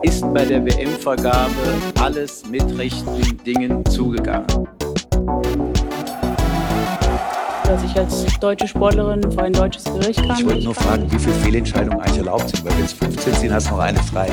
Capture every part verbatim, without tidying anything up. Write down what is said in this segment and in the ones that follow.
ist bei der W M-Vergabe alles mit rechten Dingen zugegangen. Dass ich als deutsche Sportlerin vor ein deutsches Gericht kam. Ich wollte nur fragen, wie viele Fehlentscheidungen eigentlich erlaubt sind, weil wenn es fünfzehn sind, hast du noch eine frei.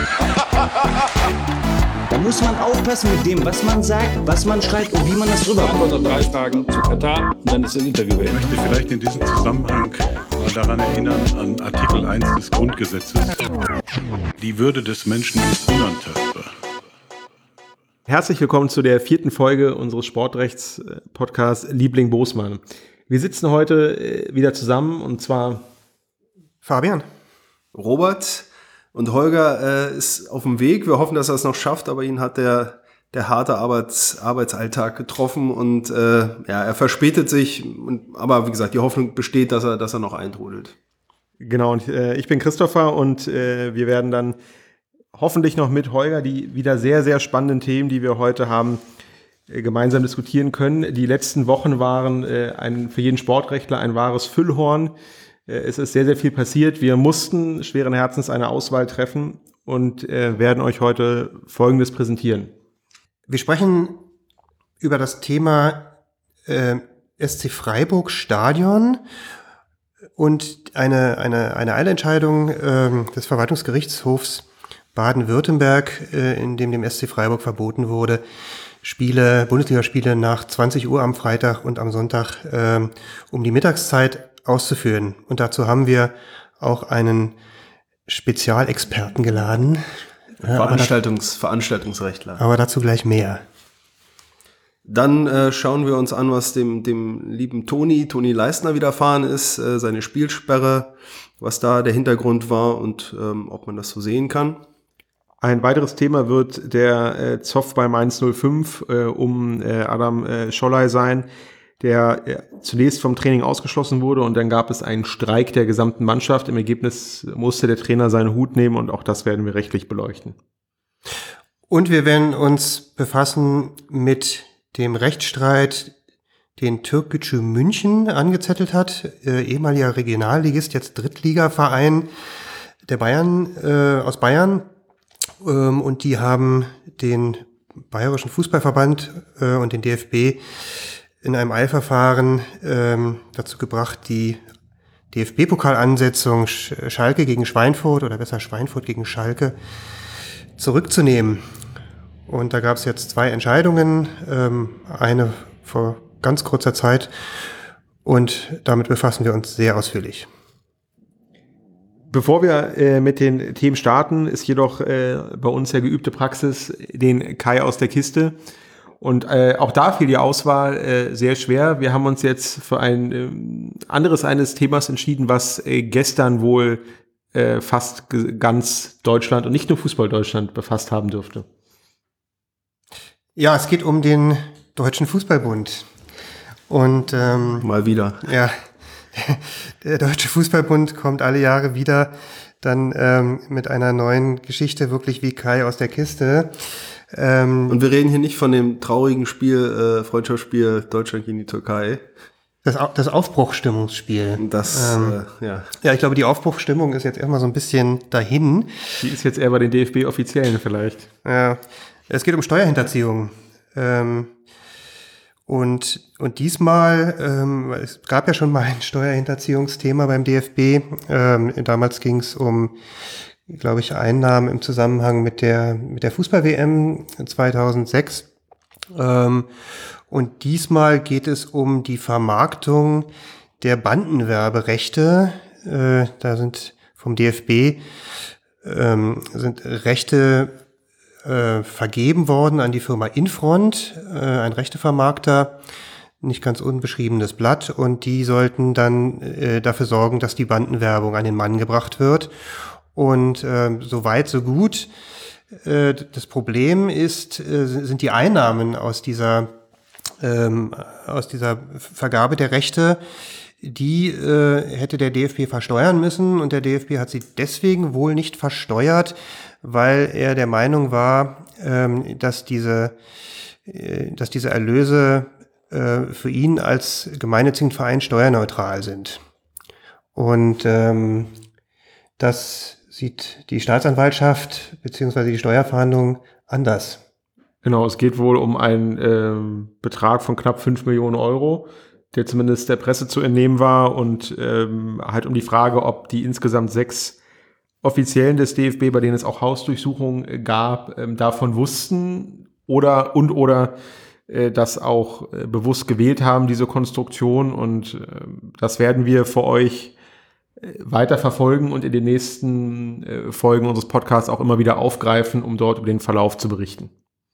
Da muss man aufpassen mit dem, was man sagt, was man schreibt und wie man das rüberbringt. Vor drei Tagen zu Katar und dann ist das Interview beendet. Ich möchte vielleicht in diesem Zusammenhang mal daran erinnern, an Artikel eins des Grundgesetzes. Die Würde des Menschen ist unantastbar. Herzlich willkommen zu der vierten Folge unseres Sportrechts-Podcasts Liebling Bosman. Wir sitzen heute wieder zusammen und zwar Fabian, Robert und Holger äh, ist auf dem Weg. Wir hoffen, dass er es noch schafft, aber ihn hat der, der harte Arbeits, Arbeitsalltag getroffen und äh, ja, er verspätet sich. Und, aber wie gesagt, die Hoffnung besteht, dass er, dass er noch eintrudelt. Genau, und äh, ich bin Christopher und äh, wir werden dann hoffentlich noch mit Holger die wieder sehr, sehr spannenden Themen, die wir heute haben, äh, gemeinsam diskutieren können. Die letzten Wochen waren äh, ein, für jeden Sportrechtler ein wahres Füllhorn. Äh, es ist sehr, sehr viel passiert. Wir mussten schweren Herzens eine Auswahl treffen und äh, werden euch heute Folgendes präsentieren. Wir sprechen über das Thema äh, S C Freiburg Stadion und eine, eine, eine Eilentscheidung äh, des Verwaltungsgerichtshofs Baden-Württemberg, äh, in dem dem S C Freiburg verboten wurde, Spiele, Bundesligaspiele nach zwanzig Uhr am Freitag und am Sonntag äh, um die Mittagszeit auszuführen. Und dazu haben wir auch einen Spezialexperten geladen. Veranstaltungs- Veranstaltungsrechtler. Aber dazu gleich mehr. Dann äh, schauen wir uns an, was dem, dem lieben Toni, Toni Leistner widerfahren ist, äh, seine Spielsperre, was da der Hintergrund war und ähm, ob man das so sehen kann. Ein weiteres Thema wird der äh, Zoff bei Mainz null fünf äh, um äh, Adam äh, Scholley sein, der äh, zunächst vom Training ausgeschlossen wurde und dann gab es einen Streik der gesamten Mannschaft. Im Ergebnis musste der Trainer seinen Hut nehmen und auch das werden wir rechtlich beleuchten. Und wir werden uns befassen mit dem Rechtsstreit, den Türkgücü München angezettelt hat, äh, ehemaliger Regionalligist, jetzt Drittligaverein der Bayern, äh, aus Bayern. Ähm, und die haben den Bayerischen Fußballverband äh, und den D F B in einem Eilverfahren ähm, dazu gebracht, die D F B-Pokalansetzung Sch- Schalke gegen Schweinfurt oder besser Schweinfurt gegen Schalke zurückzunehmen. Und da gab es jetzt zwei Entscheidungen, ähm, eine vor ganz kurzer Zeit und damit befassen wir uns sehr ausführlich. Bevor wir äh, mit den Themen starten, ist jedoch äh, bei uns ja geübte Praxis den Kai aus der Kiste. Und äh, auch da fiel die Auswahl äh, sehr schwer. Wir haben uns jetzt für ein äh, anderes eines Themas entschieden, was äh, gestern wohl äh, fast g- ganz Deutschland und nicht nur Fußball Deutschland befasst haben dürfte. Ja, es geht um den Deutschen Fußballbund. Und ähm, mal wieder. Ja, der Deutsche Fußballbund kommt alle Jahre wieder dann ähm, mit einer neuen Geschichte, wirklich wie Kai aus der Kiste. Ähm, Und wir reden hier nicht von dem traurigen Spiel, äh, Freundschaftsspiel Deutschland gegen die Türkei. Das, das Aufbruchstimmungsspiel. Das, ähm, äh, ja. Ja, ich glaube, die Aufbruchstimmung ist jetzt erstmal so ein bisschen dahin. Die ist jetzt eher bei den D F B-Offiziellen vielleicht. Ja, es geht um Steuerhinterziehung. Ähm, und, und diesmal, ähm, es gab ja schon mal ein Steuerhinterziehungsthema beim D F B. Ähm, damals ging es um, glaube ich, Einnahmen im Zusammenhang mit der, mit der Fußball-W M zweitausendsechs. Ähm, und diesmal geht es um die Vermarktung der Bandenwerberechte. Äh, da sind vom D F B ähm, sind Rechte äh, vergeben worden an die Firma Infront, äh, ein Rechtevermarkter, nicht ganz unbeschriebenes Blatt. Und die sollten dann äh, dafür sorgen, dass die Bandenwerbung an den Mann gebracht wird. Und äh, so weit, so gut. Äh, das Problem ist, äh, sind die Einnahmen aus dieser ähm, aus dieser Vergabe der Rechte. Die äh, hätte der D F B versteuern müssen und der D F B hat sie deswegen wohl nicht versteuert, weil er der Meinung war, ähm, dass diese äh, dass diese Erlöse äh, für ihn als gemeinnützigen Verein steuerneutral sind. Und ähm, das sieht die Staatsanwaltschaft bzw. die Steuerfahndung anders. Genau, es geht wohl um einen ähm, Betrag von knapp fünf Millionen Euro, der zumindest der Presse zu entnehmen war und ähm, halt um die Frage, ob die insgesamt sechs Offiziellen des D F B, bei denen es auch Hausdurchsuchungen gab, ähm, davon wussten oder und oder äh, das auch äh, bewusst gewählt haben, diese Konstruktion. Und äh, das werden wir für euch äh, weiter verfolgen und in den nächsten äh, Folgen unseres Podcasts auch immer wieder aufgreifen, um dort über den Verlauf zu berichten.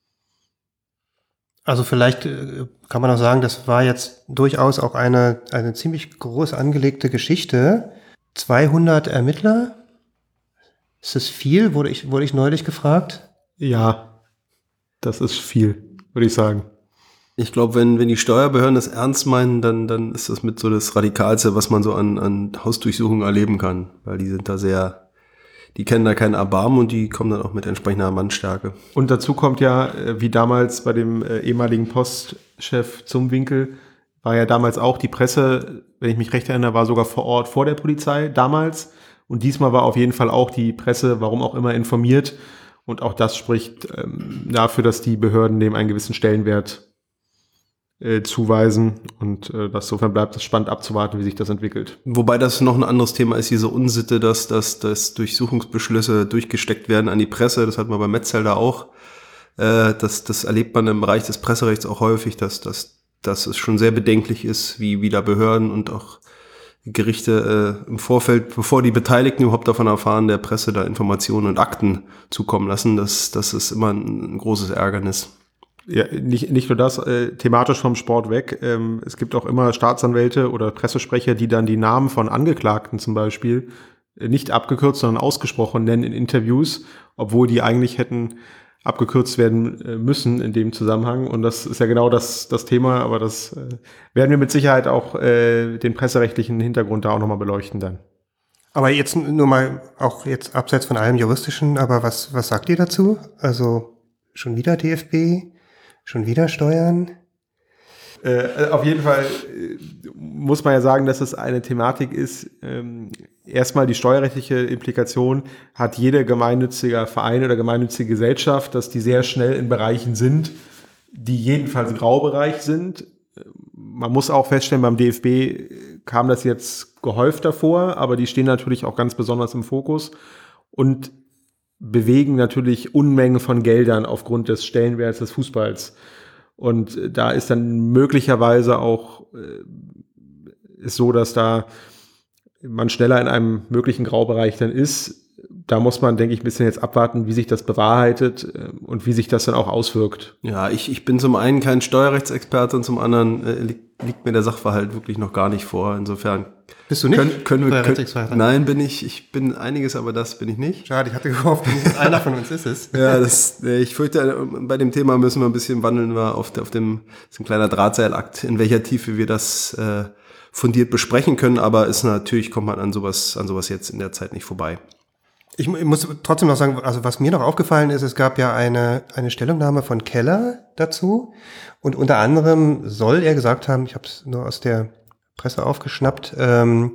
Also vielleicht äh, kann man auch sagen, das war jetzt durchaus auch eine, eine ziemlich groß angelegte Geschichte. zweihundert Ermittler? Ist das viel? Wurde ich, wurde ich neulich gefragt? Ja, das ist viel, würde ich sagen. Ich glaube, wenn, wenn die Steuerbehörden das ernst meinen, dann, dann ist das mit so das Radikalste, was man so an, an Hausdurchsuchungen erleben kann. Weil die sind da sehr, die kennen da keinen Erbarmen und die kommen dann auch mit entsprechender Mannstärke. Und dazu kommt ja, wie damals bei dem äh, ehemaligen Postchef Zumwinkel, war ja damals auch die Presse, wenn ich mich recht erinnere, war sogar vor Ort vor der Polizei damals. Und diesmal war auf jeden Fall auch die Presse, warum auch immer, informiert. Und auch das spricht ähm, dafür, dass die Behörden dem einen gewissen Stellenwert äh, zuweisen. Und äh, insofern bleibt es spannend abzuwarten, wie sich das entwickelt. Wobei das noch ein anderes Thema ist, diese Unsitte, dass, dass, dass Durchsuchungsbeschlüsse durchgesteckt werden an die Presse. Das hat man bei Metzelder auch. Äh, das, das erlebt man im Bereich des Presserechts auch häufig, dass, dass, dass es schon sehr bedenklich ist, wie, wie da Behörden und auch Gerichte äh, im Vorfeld, bevor die Beteiligten überhaupt davon erfahren, der Presse da Informationen und Akten zukommen lassen. Das, das ist immer ein, ein großes Ärgernis. Ja, nicht, nicht nur das, äh, thematisch vom Sport weg. Ähm, es gibt auch immer Staatsanwälte oder Pressesprecher, die dann die Namen von Angeklagten zum Beispiel äh, nicht abgekürzt, sondern ausgesprochen nennen in Interviews, obwohl die eigentlich hätten abgekürzt werden äh, müssen in dem Zusammenhang. Und das ist ja genau das, das Thema, aber das äh, werden wir mit Sicherheit auch äh, den presserechtlichen Hintergrund da auch nochmal beleuchten dann. Aber jetzt nur mal, auch jetzt abseits von allem Juristischen, aber was, was sagt ihr dazu? Also schon wieder D F B, schon wieder Steuern? Äh, auf jeden Fall äh, muss man ja sagen, dass es eine Thematik ist. Ähm, erstmal die steuerrechtliche Implikation hat jeder gemeinnützige Verein oder gemeinnützige Gesellschaft, dass die sehr schnell in Bereichen sind, die jedenfalls Graubereich sind. Man muss auch feststellen, beim D F B kam das jetzt gehäufter vor, aber die stehen natürlich auch ganz besonders im Fokus und bewegen natürlich Unmengen von Geldern aufgrund des Stellenwerts des Fußballs. Und da ist dann möglicherweise auch äh, ist so, dass da man schneller in einem möglichen Graubereich dann ist. Da muss man, denke ich, ein bisschen jetzt abwarten, wie sich das bewahrheitet äh, und wie sich das dann auch auswirkt. Ja, ich, ich bin zum einen kein Steuerrechtsexperte und zum anderen äh, liegt, liegt mir der Sachverhalt wirklich noch gar nicht vor. Insofern bist du nicht können, können wir, Steuerrechtsexperte? Können, nein, bin ich. Ich bin einiges, aber das bin ich nicht. Schade, ich hatte gehofft, einer von uns ist es. Ja, das, ich fürchte, bei dem Thema müssen wir ein bisschen wandeln. Wir auf, auf dem, das ist ein kleiner Drahtseilakt, in welcher Tiefe wir das äh, fundiert besprechen können. Aber ist natürlich, kommt man an sowas, an sowas jetzt in der Zeit nicht vorbei. Ich muss trotzdem noch sagen, also was mir noch aufgefallen ist, es gab ja eine eine Stellungnahme von Keller dazu und unter anderem soll er gesagt haben, ich habe es nur aus der Presse aufgeschnappt, ähm,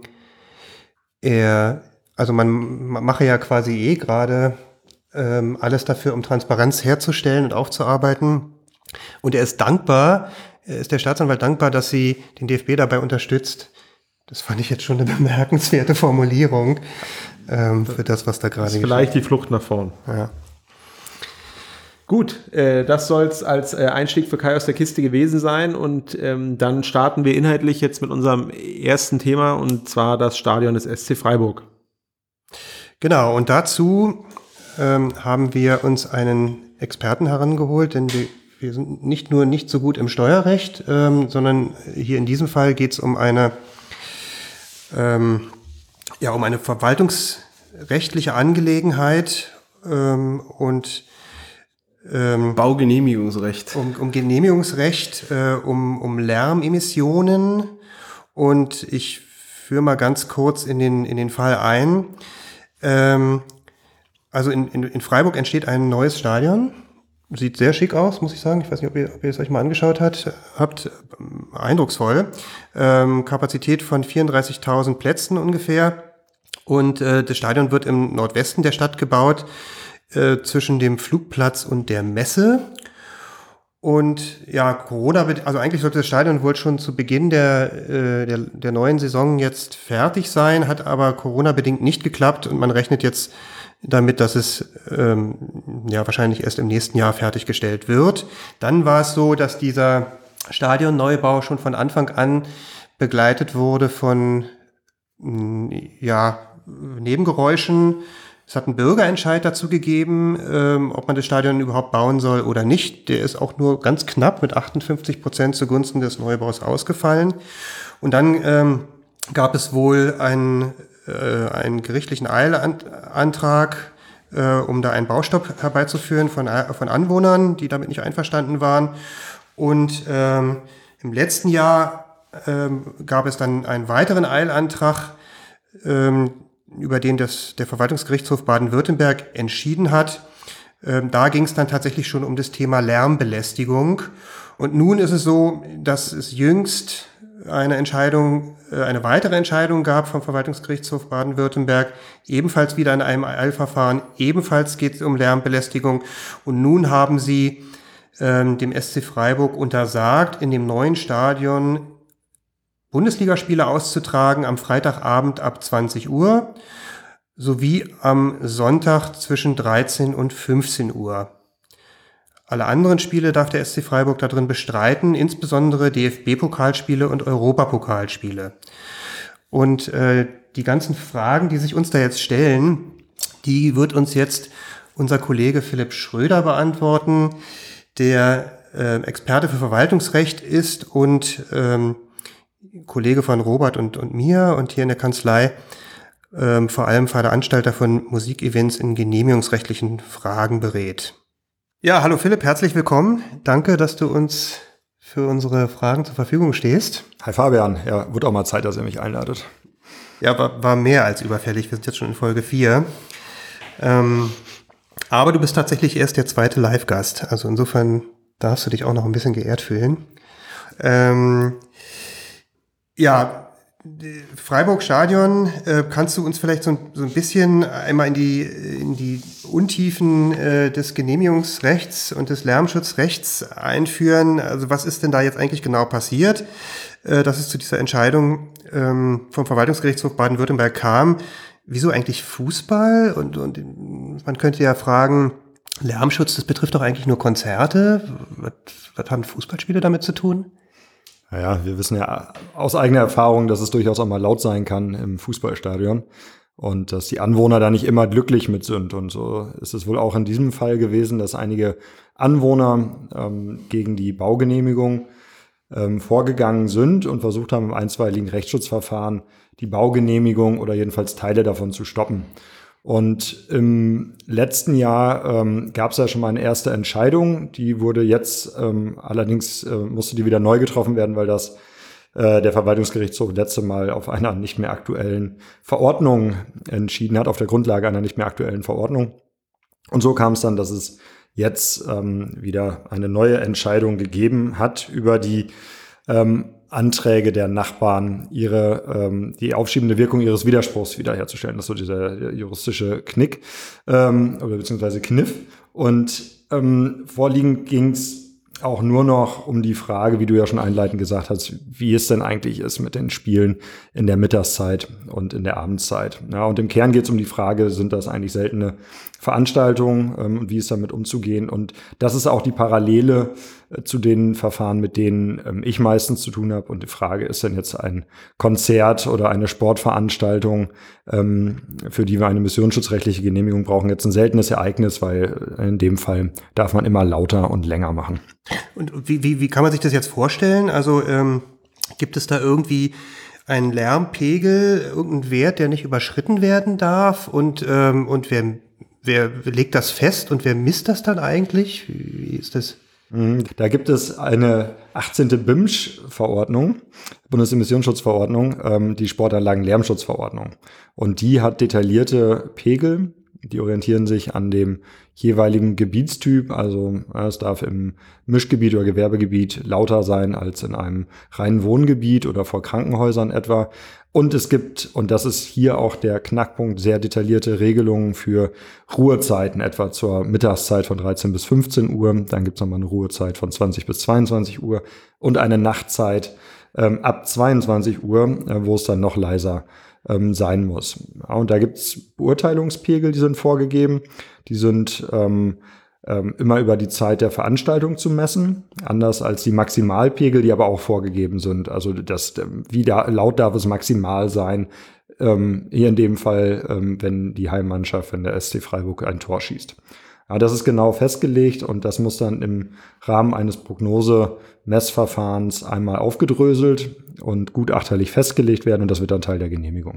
er, also man, man mache ja quasi eh gerade ähm, alles dafür, um Transparenz herzustellen und aufzuarbeiten und er ist dankbar, er ist der Staatsanwalt dankbar, dass sie den D F B dabei unterstützt. Das fand ich jetzt schon eine bemerkenswerte Formulierung ähm, für das, was da gerade geschieht. Vielleicht die Flucht nach vorn. Ja. Gut, äh, das soll es als äh, Einstieg für Kai aus der Kiste gewesen sein und ähm, dann starten wir inhaltlich jetzt mit unserem ersten Thema und zwar das Stadion des S C Freiburg. Genau, und dazu ähm, haben wir uns einen Experten herangeholt, denn wir, wir sind nicht nur nicht so gut im Steuerrecht, ähm, sondern hier in diesem Fall geht es um eine Ähm, ja, um eine verwaltungsrechtliche Angelegenheit ähm, und ähm, Baugenehmigungsrecht. Um, um Genehmigungsrecht, äh, um, um Lärmemissionen und ich führe mal ganz kurz in den, in den Fall ein. Ähm, also in, in, in Freiburg entsteht ein neues Stadion. Sieht sehr schick aus, muss ich sagen. Ich weiß nicht, ob ihr, ob ihr es euch mal angeschaut habt. habt eindrucksvoll. Ähm, Kapazität von vierunddreißigtausend Plätzen ungefähr. Und äh, das Stadion wird im Nordwesten der Stadt gebaut, äh, zwischen dem Flugplatz und der Messe. Und ja, Corona, also eigentlich sollte das Stadion wohl schon zu Beginn der, äh, der, der neuen Saison jetzt fertig sein, hat aber Corona-bedingt nicht geklappt und man rechnet jetzt damit, dass es ähm, ja wahrscheinlich erst im nächsten Jahr fertiggestellt wird. Dann war es so, dass dieser Stadionneubau schon von Anfang an begleitet wurde von ja, Nebengeräuschen. Es hat einen Bürgerentscheid dazu gegeben, ähm, ob man das Stadion überhaupt bauen soll oder nicht. Der ist auch nur ganz knapp mit achtundfünfzig Prozent zugunsten des Neubaus ausgefallen. Und dann ähm, gab es wohl einen, äh, einen gerichtlichen Eilantrag, äh, um da einen Baustopp herbeizuführen von, von Anwohnern, die damit nicht einverstanden waren. Und ähm, im letzten Jahr ähm, gab es dann einen weiteren Eilantrag, ähm, über den das, der Verwaltungsgerichtshof Baden-Württemberg entschieden hat. Ähm, da ging es dann tatsächlich schon um das Thema Lärmbelästigung. Und nun ist es so, dass es jüngst eine Entscheidung, äh, eine weitere Entscheidung gab vom Verwaltungsgerichtshof Baden-Württemberg, ebenfalls wieder in einem Eilverfahren, ebenfalls geht es um Lärmbelästigung. Und nun haben sie ähm, dem S C Freiburg untersagt, in dem neuen Stadion Bundesligaspiele auszutragen am Freitagabend ab zwanzig Uhr sowie am Sonntag zwischen dreizehn und fünfzehn Uhr. Alle anderen Spiele darf der S C Freiburg da drin bestreiten, insbesondere D F B-Pokalspiele und Europapokalspiele. Und äh, die ganzen Fragen, die sich uns da jetzt stellen, die wird uns jetzt unser Kollege Philipp Schröder beantworten, der äh, Experte für Verwaltungsrecht ist und ähm, Kollege von Robert und, und mir und hier in der Kanzlei ähm, vor allem Veranstalter von Musikevents in genehmigungsrechtlichen Fragen berät. Ja, hallo Philipp, herzlich willkommen. Danke, dass du uns für unsere Fragen zur Verfügung stehst. Hi Fabian, ja, wird auch mal Zeit, dass ihr mich einladet. Ja, war, war mehr als überfällig. Wir sind jetzt schon in Folge vier. Ähm, aber du bist tatsächlich erst der zweite Live-Gast. Also insofern darfst du dich auch noch ein bisschen geehrt fühlen. Ähm, Ja, Freiburg Stadion, äh, kannst du uns vielleicht so ein, so ein bisschen einmal in die, in die Untiefen äh, des Genehmigungsrechts und des Lärmschutzrechts einführen? Also was ist denn da jetzt eigentlich genau passiert, äh, dass es zu dieser Entscheidung ähm, vom Verwaltungsgerichtshof Baden-Württemberg kam? Wieso eigentlich Fußball? Und, und man könnte ja fragen, Lärmschutz, das betrifft doch eigentlich nur Konzerte. Was, was haben Fußballspiele damit zu tun? Naja, wir wissen ja aus eigener Erfahrung, dass es durchaus auch mal laut sein kann im Fußballstadion und dass die Anwohner da nicht immer glücklich mit sind. Und so ist es wohl auch in diesem Fall gewesen, dass einige Anwohner ähm, gegen die Baugenehmigung ähm, vorgegangen sind und versucht haben, im einstweiligen Rechtsschutzverfahren die Baugenehmigung oder jedenfalls Teile davon zu stoppen. Und im letzten Jahr ähm, gab es ja schon mal eine erste Entscheidung. Die wurde jetzt, ähm, allerdings äh, musste die wieder neu getroffen werden, weil das äh, der Verwaltungsgerichtshof letzte Mal auf einer nicht mehr aktuellen Verordnung entschieden hat, auf der Grundlage einer nicht mehr aktuellen Verordnung. Und so kam es dann, dass es jetzt ähm, wieder eine neue Entscheidung gegeben hat über die ähm, Anträge der Nachbarn, ihre ähm, die aufschiebende Wirkung ihres Widerspruchs wiederherzustellen. Das ist so dieser der juristische Knick ähm, oder beziehungsweise Kniff. Und ähm, vorliegend ging es auch nur noch um die Frage, wie du ja schon einleitend gesagt hast, wie es denn eigentlich ist mit den Spielen in der Mittagszeit und in der Abendszeit. Ja, und im Kern geht es um die Frage, sind das eigentlich seltene Veranstaltungen ähm, und wie ist damit umzugehen? Und das ist auch die Parallele äh, zu den Verfahren, mit denen ähm, ich meistens zu tun habe. Und die Frage, ist denn jetzt ein Konzert oder eine Sportveranstaltung, ähm, für die wir eine missionsschutzrechtliche Genehmigung brauchen, jetzt ein seltenes Ereignis, weil in dem Fall darf man immer lauter und länger machen. Und wie, wie, wie kann man sich das jetzt vorstellen? Also ähm, gibt es da irgendwie einen Lärmpegel, irgendeinen Wert, der nicht überschritten werden darf? Und, ähm, und wer, wer legt das fest und wer misst das dann eigentlich? Wie ist das? Da gibt es eine achtzehnte B I M S-Verordnung, Bundesemissionsschutzverordnung, ähm, die Sportanlagen-Lärmschutzverordnung. Und die hat detaillierte Pegel die orientieren sich an dem jeweiligen Gebietstyp. Also es darf im Mischgebiet oder Gewerbegebiet lauter sein als in einem reinen Wohngebiet oder vor Krankenhäusern etwa. Und es gibt, und das ist hier auch der Knackpunkt, sehr detaillierte Regelungen für Ruhezeiten, etwa zur Mittagszeit von dreizehn bis fünfzehn Uhr. Dann gibt es nochmal eine Ruhezeit von zwanzig bis zweiundzwanzig Uhr und eine Nachtzeit ähm, ab zweiundzwanzig Uhr, äh, wo es dann noch leiser ähm, sein muss. Ja, und da gibt es Beurteilungspegel, die sind vorgegeben. Die sind ähm, ähm, immer über die Zeit der Veranstaltung zu messen, anders als die Maximalpegel, die aber auch vorgegeben sind. Also das, wie da, laut darf es maximal sein, ähm, hier in dem Fall, ähm, wenn die Heimmannschaft, wenn der S C Freiburg ein Tor schießt. Ja, das ist genau festgelegt und das muss dann im Rahmen eines Prognose-Messverfahrens einmal aufgedröselt und gutachterlich festgelegt werden und das wird dann Teil der Genehmigung.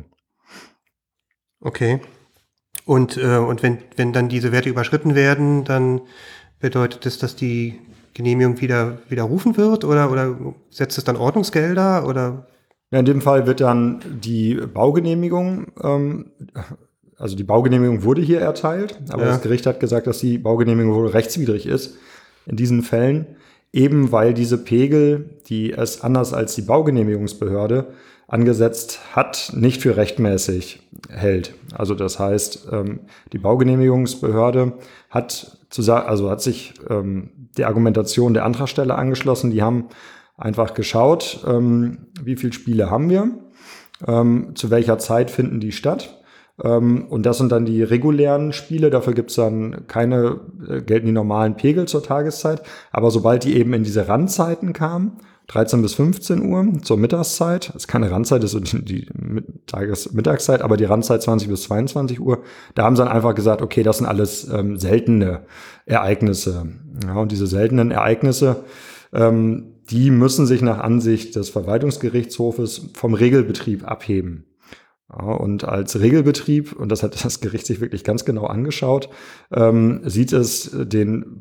Okay. Und, äh, und wenn, wenn dann diese Werte überschritten werden, dann bedeutet das, dass die Genehmigung wieder widerrufen wird oder, oder setzt es dann Ordnungsgelder oder? Ja, in dem Fall wird dann die Baugenehmigung, ähm, also die Baugenehmigung wurde hier erteilt, aber ja. Das Gericht hat gesagt, dass die Baugenehmigung wohl rechtswidrig ist in diesen Fällen, eben weil diese Pegel, die es anders als die Baugenehmigungsbehörde angesetzt hat, nicht für rechtmäßig hält. Also das heißt, die Baugenehmigungsbehörde hat, zu, also hat sich der Argumentation der Antragsteller angeschlossen. Die haben einfach geschaut, wie viele Spiele haben wir, zu welcher Zeit finden die statt. Und das sind dann die regulären Spiele, dafür gibt's dann keine, gelten die normalen Pegel zur Tageszeit. Aber sobald die eben in diese Randzeiten kamen, dreizehn bis fünfzehn Uhr zur Mittagszeit, das ist keine Randzeit, das ist die Tages- Mittagszeit, aber die Randzeit zwanzig bis zweiundzwanzig Uhr, da haben sie dann einfach gesagt, okay, das sind alles ähm, seltene Ereignisse. Ja, und diese seltenen Ereignisse, ähm, die müssen sich nach Ansicht des Verwaltungsgerichtshofes vom Regelbetrieb abheben. Ja, und als Regelbetrieb, und das hat das Gericht sich wirklich ganz genau angeschaut, ähm, sieht es den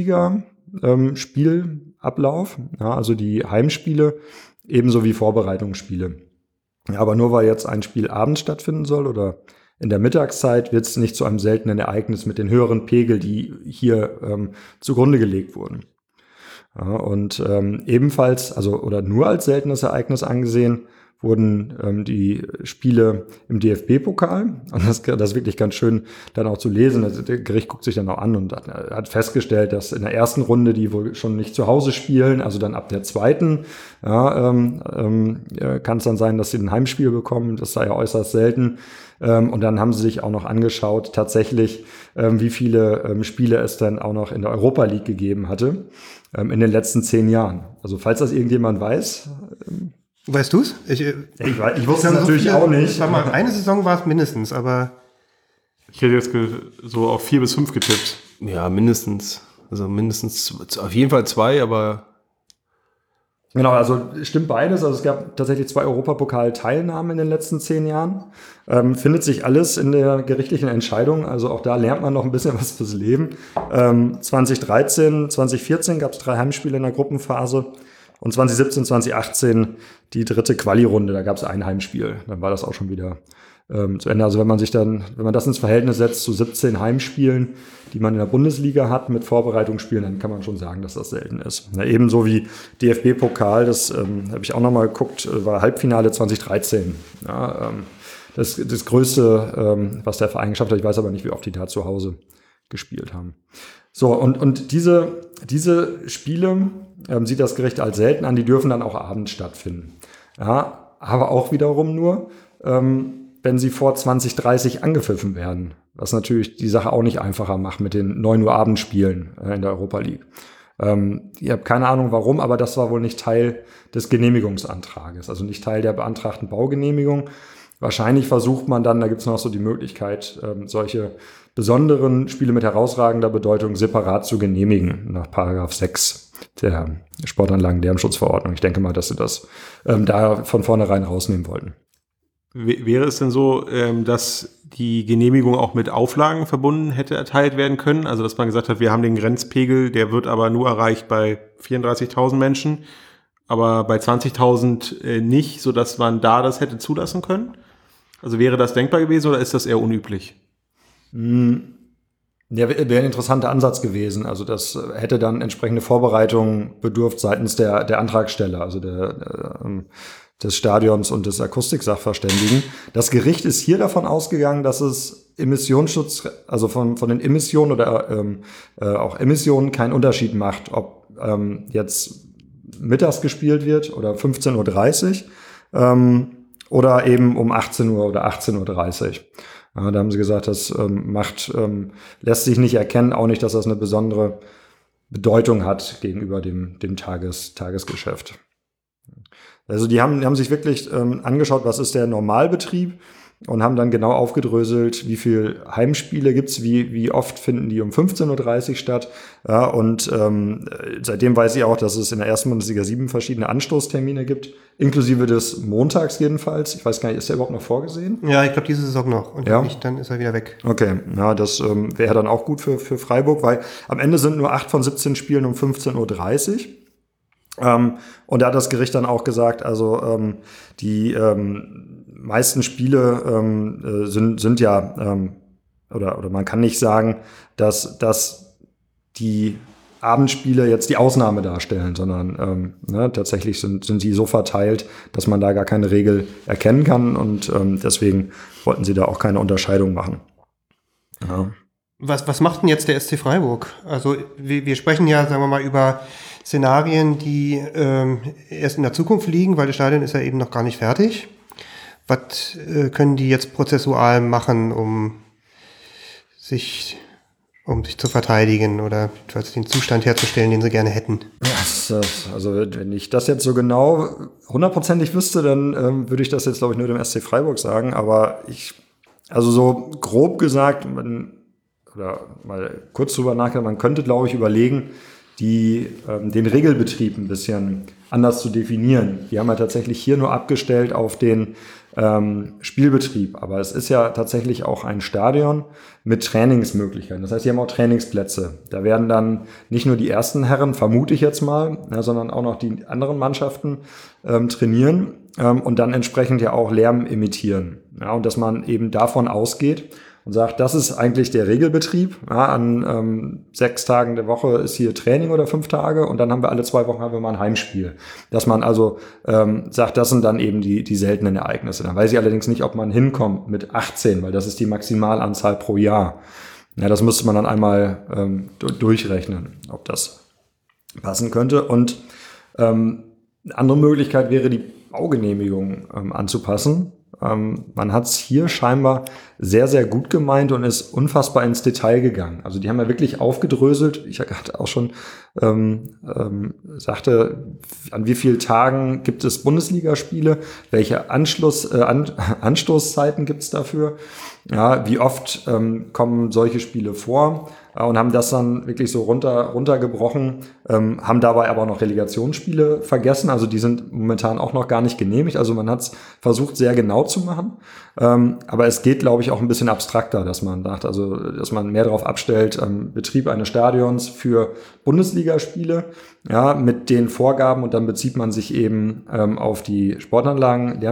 Bundesliga-Spielablauf, ähm, ja, also die Heimspiele, ebenso wie Vorbereitungsspiele. Ja, aber nur weil jetzt ein Spiel abends stattfinden soll oder in der Mittagszeit, wird es nicht zu einem seltenen Ereignis mit den höheren Pegel, die hier ähm, zugrunde gelegt wurden. Ja, und ähm, ebenfalls, also oder nur als seltenes Ereignis angesehen, wurden ähm, die Spiele im D F B-Pokal, und das, das ist wirklich ganz schön dann auch zu lesen, das Gericht guckt sich dann auch an und hat, hat festgestellt, dass in der ersten Runde die wohl schon nicht zu Hause spielen, also dann ab der zweiten ja, ähm, ähm, kann es dann sein, dass sie ein Heimspiel bekommen, das sei ja äußerst selten. Ähm, und dann haben sie sich auch noch angeschaut, tatsächlich, ähm, wie viele ähm, Spiele es dann auch noch in der Europa League gegeben hatte, ähm, in den letzten zehn Jahren. Also falls das irgendjemand weiß, ähm, weißt du's? Ich, ich, ich, weiß, ich wusste es natürlich so viele, auch nicht. Sag mal, eine Saison war es mindestens, aber ich hätte jetzt so auf vier bis fünf getippt. Ja, mindestens. Also mindestens, auf jeden Fall zwei, aber genau, also stimmt beides. Also es gab tatsächlich zwei Europapokal-Teilnahmen in den letzten zehn Jahren. Ähm, findet sich alles in der gerichtlichen Entscheidung. Also auch da lernt man noch ein bisschen was fürs Leben. Ähm, zwanzig dreizehn, zwanzig vierzehn gab es drei Heimspiele in der Gruppenphase. Und zwanzig siebzehn, zwanzig achtzehn die dritte Quali-Runde, da gab es ein Heimspiel. Dann war das auch schon wieder ähm, zu Ende. Also wenn man sich dann, wenn man das ins Verhältnis setzt zu siebzehn Heimspielen, die man in der Bundesliga hat mit Vorbereitungsspielen, dann kann man schon sagen, dass das selten ist. Ja, ebenso wie D F B-Pokal, das ähm, habe ich auch nochmal geguckt, war Halbfinale zwanzig dreizehn. Ja, ähm, das das Größte, ähm, was der Verein geschafft hat. Ich weiß aber nicht, wie oft die da zu Hause gespielt haben. So, und, und diese, diese Spiele ähm, sieht das Gericht als selten an, die dürfen dann auch abends stattfinden. Ja, aber auch wiederum nur, ähm, wenn sie vor zwanzig dreißig angepfiffen werden, was natürlich die Sache auch nicht einfacher macht mit den neun Uhr Abendspielen äh, in der Europa League. Ähm, ich habe keine Ahnung warum, aber das war wohl nicht Teil des Genehmigungsantrages, also nicht Teil der beantragten Baugenehmigung. Wahrscheinlich versucht man dann, da gibt es noch so die Möglichkeit, ähm, solche besonderen Spiele mit herausragender Bedeutung separat zu genehmigen, nach Paragraph sechs der Sportanlagen-Lärmschutzverordnung. Ich denke mal, dass sie das ähm, da von vornherein rausnehmen wollten. W- wäre es denn so, ähm, dass die Genehmigung auch mit Auflagen verbunden hätte erteilt werden können? Also dass man gesagt hat, wir haben den Grenzpegel, der wird aber nur erreicht bei vierunddreißigtausend Menschen, aber bei zwanzigtausend äh, nicht, sodass man da das hätte zulassen können? Also wäre das denkbar gewesen oder ist das eher unüblich? Hm. Ja, wäre ein interessanter Ansatz gewesen. Also das hätte dann entsprechende Vorbereitungen bedurft seitens der, der Antragsteller, also der, äh, des Stadions und des Akustiksachverständigen. Das Gericht ist hier davon ausgegangen, dass es Emissionsschutz, also von, von den Emissionen oder ähm, äh, auch Emissionen keinen Unterschied macht, ob ähm, jetzt mittags gespielt wird oder fünfzehn Uhr dreißig ähm, oder eben um achtzehn Uhr oder achtzehn Uhr dreißig. Ja, da haben sie gesagt, das ähm, macht, ähm, lässt sich nicht erkennen, auch nicht, dass das eine besondere Bedeutung hat gegenüber dem, dem Tages, Tagesgeschäft. Also die haben, die haben sich wirklich ähm, angeschaut, was ist der Normalbetrieb und haben dann genau aufgedröselt, wie viel Heimspiele gibt's, wie, wie oft finden die um fünfzehn Uhr dreißig statt. Ja, und ähm, seitdem weiß ich auch, dass es in der ersten Bundesliga sieben verschiedene Anstoßtermine gibt, inklusive des Montags jedenfalls. Ich weiß gar nicht, ist der überhaupt noch vorgesehen? Ja, ich glaube, diese Saison noch. Und ja. nicht, dann ist er wieder weg. Okay, ja, das ähm, wäre dann auch gut für, für Freiburg, weil am Ende sind nur acht von siebzehn Spielen um fünfzehn Uhr dreißig. Ähm, und da hat das Gericht dann auch gesagt, also ähm, die ähm, meisten Spiele ähm, äh, sind, sind ja, ähm, oder, oder man kann nicht sagen, dass, dass die Abendspiele jetzt die Ausnahme darstellen, sondern ähm, ne, tatsächlich sind, sind sie so verteilt, dass man da gar keine Regel erkennen kann und ähm, deswegen wollten sie da auch keine Unterscheidung machen. Ja. Was, was macht denn jetzt der S C Freiburg? Also wir, wir sprechen ja, sagen wir mal, über Szenarien, die ähm, erst in der Zukunft liegen, weil das Stadion ist ja eben noch gar nicht fertig. Was äh, können die jetzt prozessual machen, um sich, um sich zu verteidigen oder den Zustand herzustellen, den sie gerne hätten? Das, also wenn ich das jetzt so genau hundertprozentig wüsste, dann ähm, würde ich das jetzt, glaube ich, nur dem S C Freiburg sagen. Aber ich, also so grob gesagt, man, oder mal kurz drüber nachdenken, man könnte, glaube ich, überlegen, die, ähm, den Regelbetrieb ein bisschen anders zu definieren. Die haben ja tatsächlich hier nur abgestellt auf den ähm, Spielbetrieb. Aber es ist ja tatsächlich auch ein Stadion mit Trainingsmöglichkeiten. Das heißt, die haben auch Trainingsplätze. Da werden dann nicht nur die ersten Herren, vermute ich jetzt mal, ja, sondern auch noch die anderen Mannschaften ähm, trainieren ähm, und dann entsprechend ja auch Lärm emittieren. Ja, und dass man eben davon ausgeht und sagt, das ist eigentlich der Regelbetrieb. Ja, an ähm, sechs Tagen der Woche ist hier Training oder fünf Tage und dann haben wir alle zwei Wochen haben wir mal ein Heimspiel. Dass man also ähm, sagt, das sind dann eben die, die seltenen Ereignisse. Dann weiß ich allerdings nicht, ob man hinkommt mit achtzehn, weil das ist die Maximalanzahl pro Jahr. Ja, das müsste man dann einmal ähm, durchrechnen, ob das passen könnte. Und ähm, eine andere Möglichkeit wäre, die Baugenehmigung ähm, anzupassen. Ähm, man hat es hier scheinbar sehr, sehr gut gemeint und ist unfassbar ins Detail gegangen. Also die haben ja wirklich aufgedröselt. Ich hatte auch schon ähm, ähm, sagte, an wie vielen Tagen gibt es Bundesligaspiele? Welche Anschluss, äh, An- Anstoßzeiten gibt es dafür? Ja, wie oft ähm, kommen solche Spiele vor? Äh, und haben das dann wirklich so runter, runtergebrochen, ähm, haben dabei aber auch noch Relegationsspiele vergessen. Also die sind momentan auch noch gar nicht genehmigt. Also man hat es versucht, sehr genau zu machen. Ähm, aber es geht, glaube ich, auch ein bisschen abstrakter, dass man sagt, also dass man mehr darauf abstellt, ähm, Betrieb eines Stadions für Bundesligaspiele, ja, mit den Vorgaben, und dann bezieht man sich eben ähm, auf die Sportanlagen,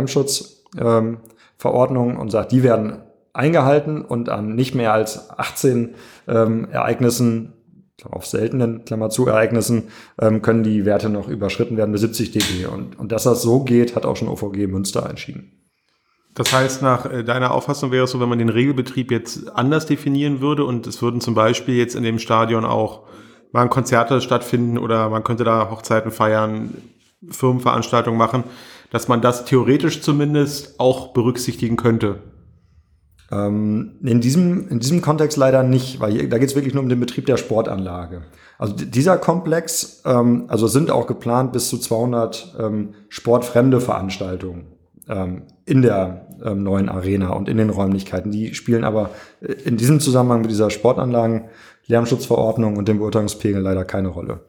Lärmschutzverordnung ähm, und sagt, die werden eingehalten und an nicht mehr als achtzehn ähm, Ereignissen, auf seltenen, Klammer zu, Ereignissen, ähm, können die Werte noch überschritten werden bis siebzig dB. Und, und dass das so geht, hat auch schon O V G Münster entschieden. Das heißt, nach äh, deiner Auffassung wäre es so, wenn man den Regelbetrieb jetzt anders definieren würde und es würden zum Beispiel jetzt in dem Stadion auch mal Konzerte stattfinden oder man könnte da Hochzeiten feiern, Firmenveranstaltungen machen, dass man das theoretisch zumindest auch berücksichtigen könnte. Ähm, in diesem, in diesem Kontext leider nicht, weil hier, da geht es wirklich nur um den Betrieb der Sportanlage. Also d- dieser Komplex, ähm, also sind auch geplant bis zu zweihundert ähm, sportfremde Veranstaltungen ähm, in der ähm, neuen Arena und in den Räumlichkeiten. Die spielen aber in diesem Zusammenhang mit dieser Sportanlagen, Lärmschutzverordnung und dem Beurteilungspegel leider keine Rolle.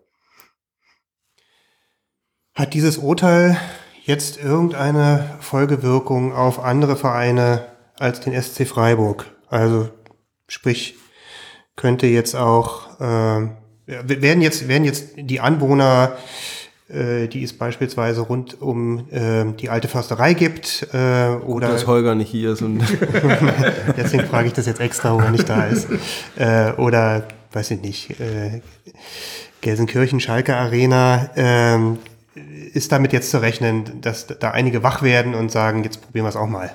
Hat dieses Urteil jetzt irgendeine Folgewirkung auf andere Vereine als den S C Freiburg? Also sprich, könnte jetzt auch, äh, werden jetzt werden jetzt die Anwohner äh, die es beispielsweise rund um äh, die alte Försterei gibt. Äh, oder Gut, dass Holger nicht hier ist. Und deswegen frage ich das jetzt extra, wo er nicht da ist. Äh, oder, weiß ich nicht, äh, Gelsenkirchen, Schalke Arena. Äh, ist damit jetzt zu rechnen, dass da einige wach werden und sagen, jetzt probieren wir es auch mal?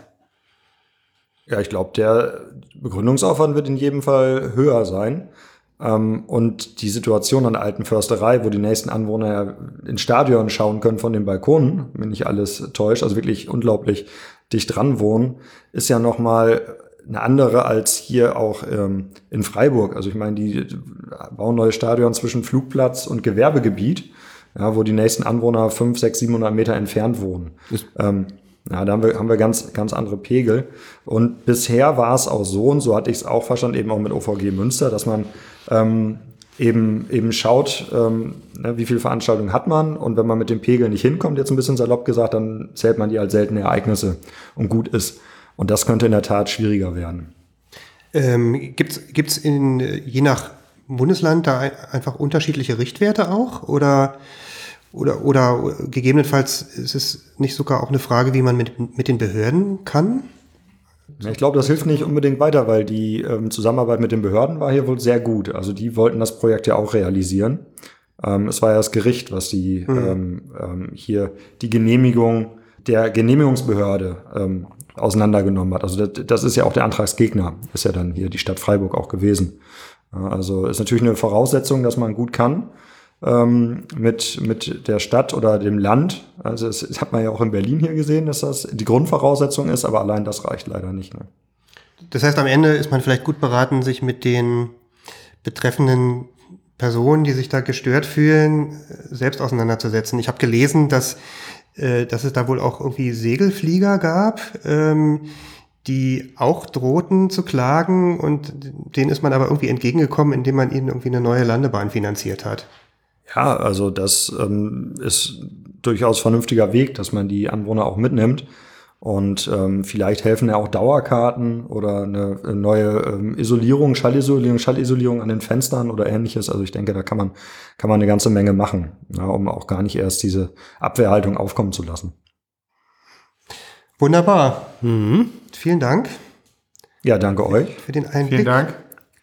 Ja, ich glaube, der Begründungsaufwand wird in jedem Fall höher sein. Ähm, und die Situation an der alten Försterei, wo die nächsten Anwohner ja ins Stadion schauen können von den Balkonen, wenn nicht alles täuscht, also wirklich unglaublich dicht dran wohnen, ist ja nochmal eine andere als hier auch ähm, in Freiburg. Also ich meine, die bauen neue Stadion zwischen Flugplatz und Gewerbegebiet, ja, wo die nächsten Anwohner fünf, sechs, siebenhundert Meter entfernt wohnen. Ähm, ja, da haben wir, haben wir ganz, ganz andere Pegel. Und bisher war es auch so, und so hatte ich es auch verstanden, eben auch mit O V G Münster, dass man ähm, eben, eben schaut, ähm, ne, wie viele Veranstaltungen hat man. Und wenn man mit dem Pegel nicht hinkommt, jetzt ein bisschen salopp gesagt, dann zählt man die als seltene Ereignisse und gut ist. Und das könnte in der Tat schwieriger werden. Ähm, gibt's, gibt's in, je nach Bundesland da einfach unterschiedliche Richtwerte auch? Oder Oder, oder gegebenenfalls ist es nicht sogar auch eine Frage, wie man mit, mit den Behörden kann? Ich glaube, das hilft nicht unbedingt weiter, weil die ähm, Zusammenarbeit mit den Behörden war hier wohl sehr gut. Also die wollten das Projekt ja auch realisieren. Ähm, es war ja das Gericht, was die mhm. ähm, ähm, hier die Genehmigung der Genehmigungsbehörde ähm, auseinandergenommen hat. Also das, das ist ja auch der Antragsgegner, ist ja dann hier die Stadt Freiburg auch gewesen. Also ist natürlich eine Voraussetzung, dass man gut kann. Mit, mit der Stadt oder dem Land. Also das, das hat man ja auch in Berlin hier gesehen, dass das die Grundvoraussetzung ist, aber allein das reicht leider nicht. Ne? Das heißt, am Ende ist man vielleicht gut beraten, sich mit den betreffenden Personen, die sich da gestört fühlen, selbst auseinanderzusetzen. Ich habe gelesen, dass, äh, dass es da wohl auch irgendwie Segelflieger gab, ähm, die auch drohten zu klagen, und denen ist man aber irgendwie entgegengekommen, indem man ihnen irgendwie eine neue Landebahn finanziert hat. Ja, also das ähm, ist durchaus vernünftiger Weg, dass man die Anwohner auch mitnimmt. Und ähm, vielleicht helfen ja auch Dauerkarten oder eine, eine neue ähm, Isolierung, Schallisolierung, Schallisolierung an den Fenstern oder ähnliches. Also ich denke, da kann man, kann man eine ganze Menge machen, ja, um auch gar nicht erst diese Abwehrhaltung aufkommen zu lassen. Wunderbar. Mhm. Vielen Dank. Ja, danke euch. Für den Einblick. Vielen Dank.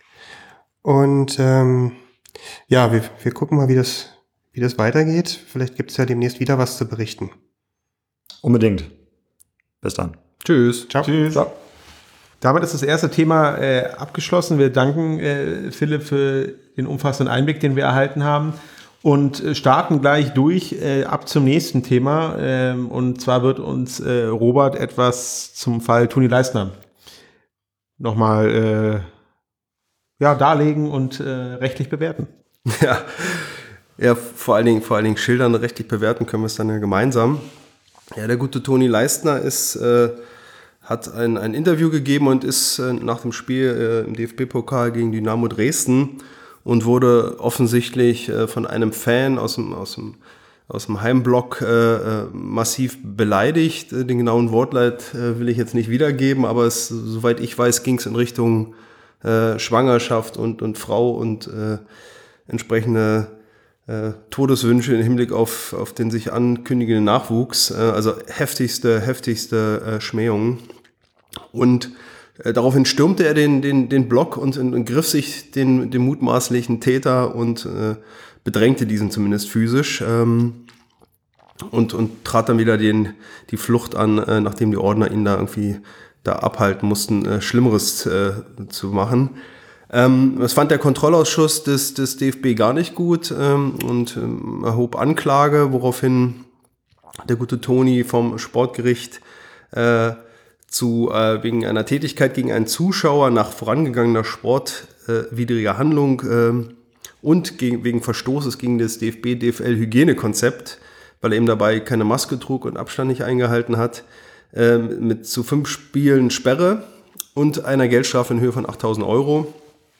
Und ähm, ja, wir, wir gucken mal, wie das, wie das weitergeht. Vielleicht gibt es ja demnächst wieder was zu berichten. Unbedingt. Bis dann. Tschüss. Ciao. Tschüss. Ciao. Damit ist das erste Thema äh, abgeschlossen. Wir danken äh, Philipp für den umfassenden Einblick, den wir erhalten haben. Und äh, starten gleich durch äh, ab zum nächsten Thema. Ähm, und zwar wird uns äh, Robert etwas zum Fall Toni Leistner nochmal äh, ja, darlegen und äh, rechtlich bewerten. Ja. ja, vor allen Dingen, vor allen Dingen schildern, rechtlich bewerten können wir es dann ja gemeinsam. Ja, der gute Toni Leistner ist, äh, hat ein, ein Interview gegeben und ist äh, nach dem Spiel äh, im D F B-Pokal gegen Dynamo Dresden und wurde offensichtlich äh, von einem Fan aus dem, aus dem, aus dem Heimblock äh, massiv beleidigt. Den genauen Wortlaut äh, will ich jetzt nicht wiedergeben, aber es, soweit ich weiß, ging es in Richtung äh, Schwangerschaft und, und Frau und äh, entsprechende äh, Todeswünsche im Hinblick auf, auf den sich ankündigenden Nachwuchs. Äh, also heftigste, heftigste äh, Schmähungen. Und äh, daraufhin stürmte er den, den, den Block und, und griff sich den, den mutmaßlichen Täter und äh, bedrängte diesen zumindest physisch. Ähm, und, und trat dann wieder den, die Flucht an, äh, nachdem die Ordner ihn da irgendwie da abhalten mussten, äh, Schlimmeres äh, zu machen. Ähm, das fand der Kontrollausschuss des, des D F B gar nicht gut ähm, und ähm, erhob Anklage, woraufhin der gute Toni vom Sportgericht äh, zu äh, wegen einer Tätigkeit gegen einen Zuschauer nach vorangegangener sportwidriger äh, Handlung äh, und gegen, wegen Verstoßes gegen das D F B-D F L-Hygienekonzept, weil er eben dabei keine Maske trug und Abstand nicht eingehalten hat, äh, mit zu fünf Spielen Sperre und einer Geldstrafe in Höhe von achttausend Euro.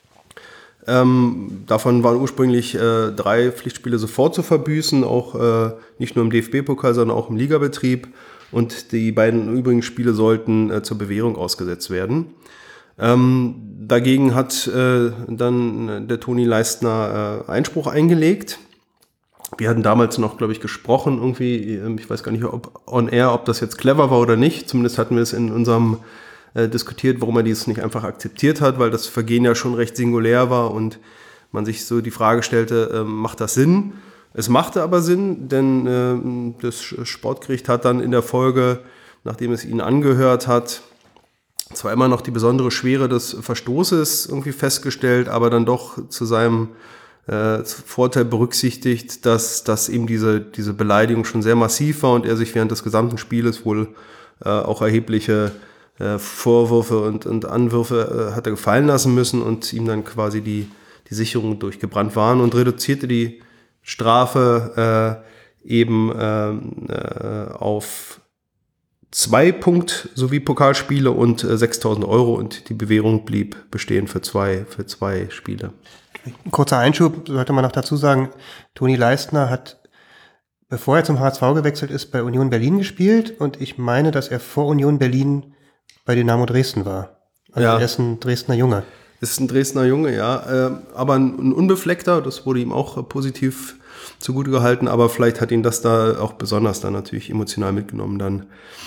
Ähm, davon waren ursprünglich äh, drei Pflichtspiele sofort zu verbüßen, auch äh, nicht nur im D F B-Pokal, sondern auch im Ligabetrieb. Und die beiden übrigen Spiele sollten äh, zur Bewährung ausgesetzt werden. Ähm, dagegen hat äh, dann der Toni Leistner äh, Einspruch eingelegt. Wir hatten damals noch, glaube ich, gesprochen irgendwie, ich weiß gar nicht, ob on air, ob das jetzt clever war oder nicht. Zumindest hatten wir es in unserem äh, diskutiert, warum er dies nicht einfach akzeptiert hat, weil das Vergehen ja schon recht singulär war und man sich so die Frage stellte, äh, macht das Sinn? Es machte aber Sinn, denn äh, das Sportgericht hat dann in der Folge, nachdem es ihn angehört hat, zwar immer noch die besondere Schwere des Verstoßes irgendwie festgestellt, aber dann doch zu seinem äh, Vorteil berücksichtigt, dass, dass eben diese, diese Beleidigung schon sehr massiv war und er sich während des gesamten Spieles wohl äh, auch erhebliche äh, Vorwürfe und, und Anwürfe äh, hatte gefallen lassen müssen und ihm dann quasi die, die Sicherungen durchgebrannt waren und reduzierte die Strafe äh, eben äh, auf zwei Punkt sowie Pokalspiele und äh, sechstausend Euro und die Bewährung blieb bestehen für zwei, für zwei Spiele. Kurzer Einschub, sollte man noch dazu sagen, Toni Leistner hat, bevor er zum H S V gewechselt ist, bei Union Berlin gespielt und ich meine, dass er vor Union Berlin bei Dynamo Dresden war. Also ja. Er ist ein Dresdner Junge. Ist ein Dresdner Junge, ja, äh, aber ein, ein Unbefleckter, das wurde ihm auch äh, positiv zugute gehalten, aber vielleicht hat ihn das da auch besonders dann natürlich emotional mitgenommen dann.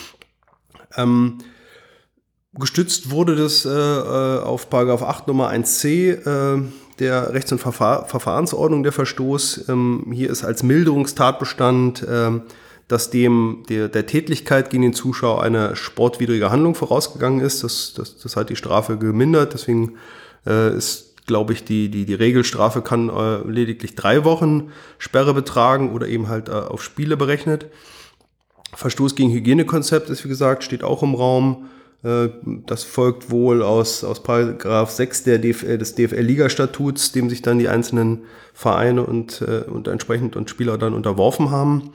Ähm, gestützt wurde das äh, auf Paragraph acht Nummer eins c äh, der Rechts- und Verfahr- Verfahrensordnung der Verstoß. Ähm, hier ist als Milderungstatbestand, äh, dass dem der, der Tätlichkeit gegen den Zuschauer eine sportwidrige Handlung vorausgegangen ist. Das, das, das hat die Strafe gemindert, deswegen äh, ist, glaube ich, die, die, die Regelstrafe kann äh, lediglich drei Wochen Sperre betragen oder eben halt äh, auf Spiele berechnet. Verstoß gegen Hygienekonzept ist, wie gesagt, steht auch im Raum. Äh, das folgt wohl aus, aus Paragraph sechs der D F L, des D F L-Liga-Statuts, dem sich dann die einzelnen Vereine und, äh, und entsprechend und Spieler dann unterworfen haben.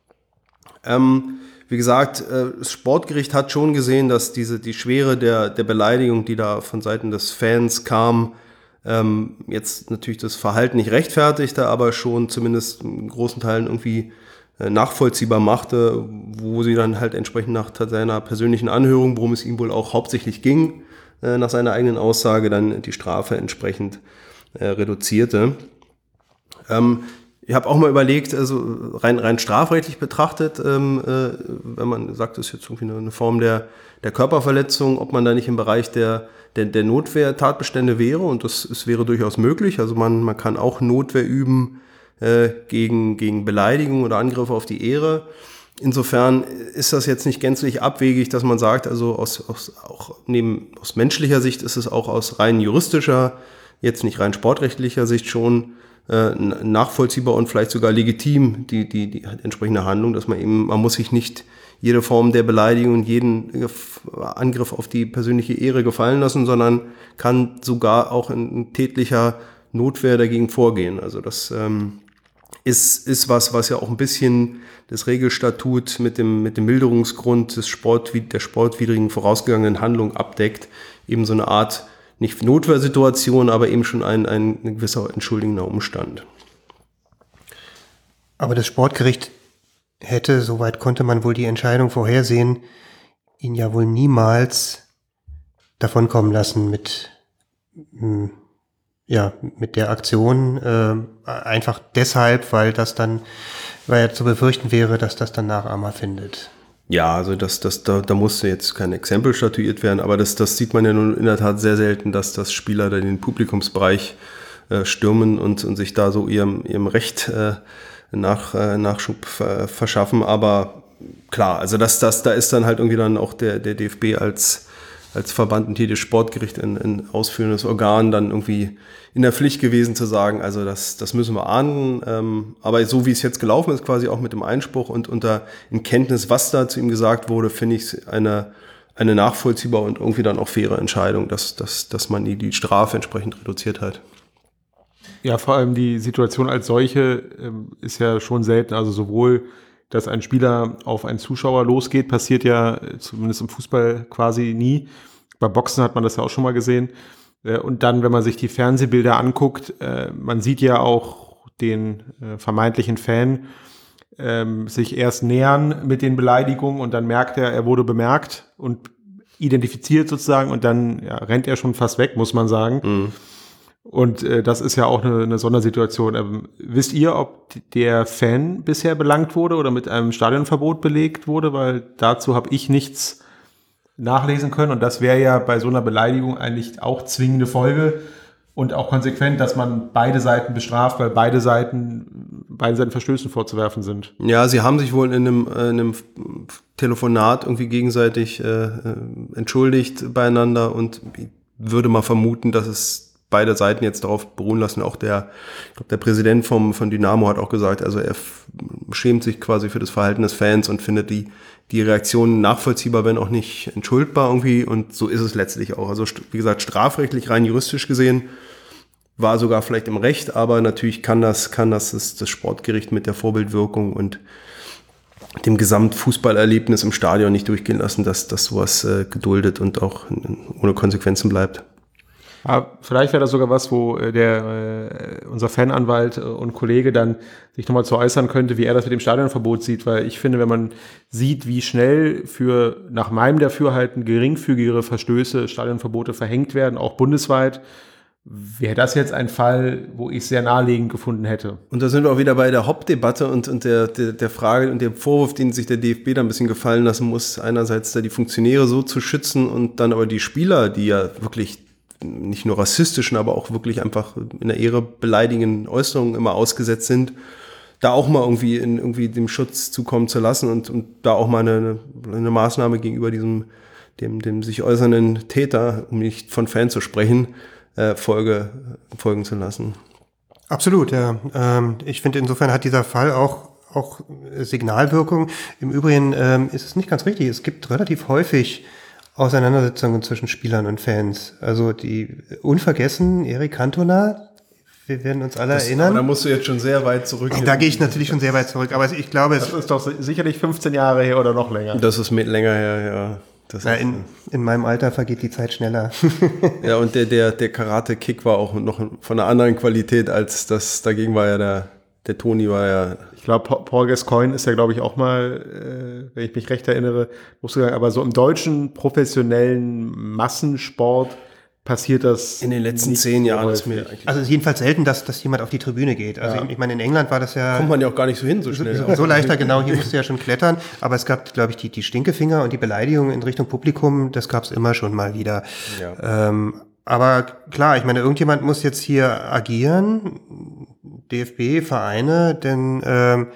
Ähm, wie gesagt, äh, das Sportgericht hat schon gesehen, dass diese, die Schwere der, der Beleidigung, die da von Seiten des Fans kam, ähm, jetzt natürlich das Verhalten nicht rechtfertigte, aber schon zumindest in großen Teilen irgendwie äh, nachvollziehbar machte, wo sie dann halt entsprechend nach seiner persönlichen Anhörung, worum es ihm wohl auch hauptsächlich ging, äh, nach seiner eigenen Aussage dann die Strafe entsprechend äh, reduzierte. Ähm, Ich habe auch mal überlegt, also rein, rein strafrechtlich betrachtet, ähm, äh, wenn man sagt, das ist jetzt irgendwie eine Form der, der Körperverletzung, ob man da nicht im Bereich der, der, der Notwehr-Tatbestände wäre und das, das wäre durchaus möglich. Also man, man kann auch Notwehr üben äh, gegen, gegen Beleidigung oder Angriffe auf die Ehre. Insofern ist das jetzt nicht gänzlich abwegig, dass man sagt, also aus, aus, auch neben, aus menschlicher Sicht ist es auch aus rein juristischer, jetzt nicht rein sportrechtlicher Sicht schon nachvollziehbar und vielleicht sogar legitim, die, die, die entsprechende Handlung, dass man eben, man muss sich nicht jede Form der Beleidigung und jeden Angriff auf die persönliche Ehre gefallen lassen, sondern kann sogar auch in tätlicher Notwehr dagegen vorgehen. Also das ähm, ist, ist was, was ja auch ein bisschen das Regelstatut mit dem, mit dem Milderungsgrund des Sport, der sportwidrigen vorausgegangenen Handlung abdeckt, eben so eine Art nicht Notwehrsituation, aber eben schon ein, ein gewisser entschuldigender Umstand. Aber das Sportgericht hätte, soweit konnte man wohl die Entscheidung vorhersehen, ihn ja wohl niemals davonkommen lassen mit, ja, mit der Aktion, äh, einfach deshalb, weil das dann, weil ja zu befürchten wäre, dass das dann Nachahmer findet. Ja, also das, das, da, da musste jetzt kein Exempel statuiert werden, aber das, das sieht man ja nun in der Tat sehr selten, dass das Spieler da den Publikumsbereich äh, stürmen und, und sich da so ihrem, ihrem Recht äh, nach, äh, Nachschub äh, verschaffen. Aber klar, also das, das, da ist dann halt irgendwie dann auch der, der D F B als, als Verband und jedes Sportgericht ein, ein ausführendes Organ dann irgendwie in der Pflicht gewesen zu sagen, also das, das müssen wir ahnden. Ähm, aber so wie es jetzt gelaufen ist, quasi auch mit dem Einspruch und unter in Kenntnis, was da zu ihm gesagt wurde, finde ich es eine, eine nachvollziehbare und irgendwie dann auch faire Entscheidung, dass, dass, dass man die, die Strafe entsprechend reduziert hat. Ja, vor allem die Situation als solche ähm, ist ja schon selten. Also sowohl, dass ein Spieler auf einen Zuschauer losgeht, passiert ja zumindest im Fußball quasi nie. Bei Boxen hat man das ja auch schon mal gesehen. Und dann, wenn man sich die Fernsehbilder anguckt, äh, man sieht ja auch den äh, vermeintlichen Fan ähm, sich erst nähern mit den Beleidigungen und dann merkt er, er wurde bemerkt und identifiziert sozusagen und dann ja, rennt er schon fast weg, muss man sagen. Mhm. Und äh, das ist ja auch eine, eine Sondersituation. Ähm, wisst ihr, ob der Fan bisher belangt wurde oder mit einem Stadionverbot belegt wurde? Weil dazu habe ich nichts nachlesen können. Und das wäre ja bei so einer Beleidigung eigentlich auch zwingende Folge und auch konsequent, dass man beide Seiten bestraft, weil beide Seiten, beide Seiten Verstößen vorzuwerfen sind. Ja, sie haben sich wohl in einem, äh, in einem Telefonat irgendwie gegenseitig äh, entschuldigt beieinander und ich würde mal vermuten, dass es beide Seiten jetzt darauf beruhen lassen. Auch der, ich glaube, der Präsident vom, von Dynamo hat auch gesagt, also er f- schämt sich quasi für das Verhalten des Fans und findet die, die Reaktionen nachvollziehbar, wenn auch nicht entschuldbar irgendwie. Und so ist es letztlich auch. Also, wie gesagt, strafrechtlich, rein juristisch gesehen, war sogar vielleicht im Recht, aber natürlich kann das, kann das, das, das Sportgericht mit der Vorbildwirkung und dem Gesamtfußballerlebnis im Stadion nicht durchgehen lassen, dass, dass sowas äh, geduldet und auch ohne Konsequenzen bleibt. Ja, vielleicht wäre das sogar was, wo äh, der äh, unser Fananwalt äh, und Kollege dann sich nochmal zu äußern könnte, wie er das mit dem Stadionverbot sieht, weil ich finde, wenn man sieht, wie schnell für nach meinem Dafürhalten geringfügigere Verstöße, Stadionverbote verhängt werden, auch bundesweit, wäre das jetzt ein Fall, wo ich sehr naheliegend gefunden hätte. Und da sind wir auch wieder bei der Hauptdebatte und, und der, der, der Frage und dem Vorwurf, den sich der D F B da ein bisschen gefallen lassen muss, einerseits da die Funktionäre so zu schützen und dann aber die Spieler, die ja wirklich nicht nur rassistischen, aber auch wirklich einfach in der Ehre beleidigenden Äußerungen immer ausgesetzt sind, da auch mal irgendwie in irgendwie dem Schutz zukommen zu lassen und, und da auch mal eine, eine Maßnahme gegenüber diesem dem, dem sich äußernden Täter, um nicht von Fan zu sprechen, äh, Folge folgen zu lassen. Absolut, ja. Ähm, ich finde, insofern hat dieser Fall auch auch Signalwirkung. Im Übrigen ähm, ist es nicht ganz richtig. Es gibt relativ häufig Auseinandersetzungen zwischen Spielern und Fans. Also die unvergessen, Eric Cantona, wir werden uns alle das, erinnern. Aber da musst du jetzt schon sehr weit zurück. Da gehe ich natürlich schon sehr weit zurück, aber ich glaube, das ist doch sicherlich fünfzehn Jahre her oder noch länger. Das ist mit länger her, ja. Das Na, ist, in, in meinem Alter vergeht die Zeit schneller. Ja, und der, der, der Karate-Kick war auch noch von einer anderen Qualität als das, dagegen war ja der, der Toni war ja. Ich glaube, Paul Gascoigne ist ja, glaube ich, auch mal, äh, wenn ich mich recht erinnere, musste sagen, aber so im deutschen professionellen Massensport passiert das in den letzten zehn Jahren. Ist mir also es ist jedenfalls selten, dass, dass jemand auf die Tribüne geht. Also ja. ich, ich meine, in England war das ja... Kommt man ja auch gar nicht so hin, so schnell. So, so leichter, genau, hier musst du ja schon klettern. Aber es gab, glaube ich, die, die Stinkefinger und die Beleidigungen in Richtung Publikum, das gab es immer schon mal wieder. Ja. Ähm, aber klar, ich meine, irgendjemand muss jetzt hier agieren, D F B, Vereine, denn... Ähm,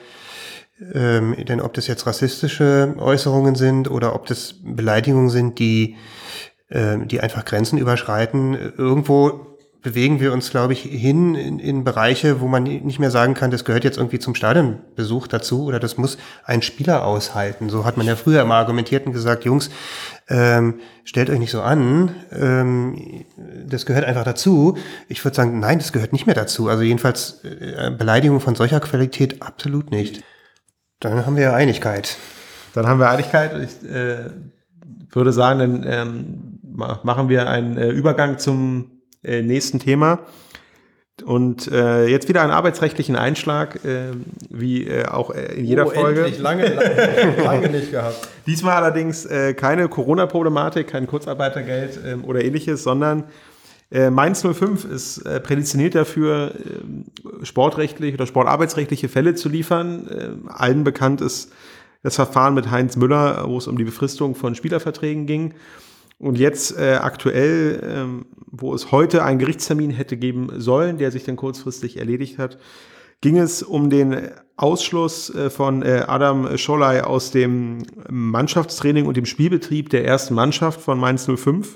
ähm, denn ob das jetzt rassistische Äußerungen sind oder ob das Beleidigungen sind, die die einfach Grenzen überschreiten. Irgendwo bewegen wir uns, glaube ich, hin in, in Bereiche, wo man nicht mehr sagen kann, das gehört jetzt irgendwie zum Stadionbesuch dazu oder das muss ein Spieler aushalten. So hat man ja früher immer argumentiert und gesagt, Jungs, ähm, stellt euch nicht so an, ähm, das gehört einfach dazu. Ich würde sagen, nein, das gehört nicht mehr dazu. Also jedenfalls äh, Beleidigung von solcher Qualität absolut nicht. Dann haben wir ja Einigkeit. Dann haben wir Einigkeit. Ich äh, würde sagen, dann ähm, machen wir einen äh, Übergang zum äh, nächsten Thema. Und äh, jetzt wieder einen arbeitsrechtlichen Einschlag, äh, wie äh, auch äh, in jeder oh, Folge. Endlich, lange, lange, lange nicht gehabt. Diesmal allerdings äh, keine Corona-Problematik, kein Kurzarbeitergeld äh, oder ähnliches, sondern äh, Mainz null fünf ist äh, prädestiniert dafür, äh, sportrechtliche oder sportarbeitsrechtliche Fälle zu liefern. Äh, allen bekannt ist das Verfahren mit Heinz Müller, wo es um die Befristung von Spielerverträgen ging. Und jetzt äh, aktuell, ähm, wo es heute einen Gerichtstermin hätte geben sollen, der sich dann kurzfristig erledigt hat, ging es um den Ausschluss äh, von äh, Adam Scholay aus dem Mannschaftstraining und dem Spielbetrieb der ersten Mannschaft von Mainz null fünf.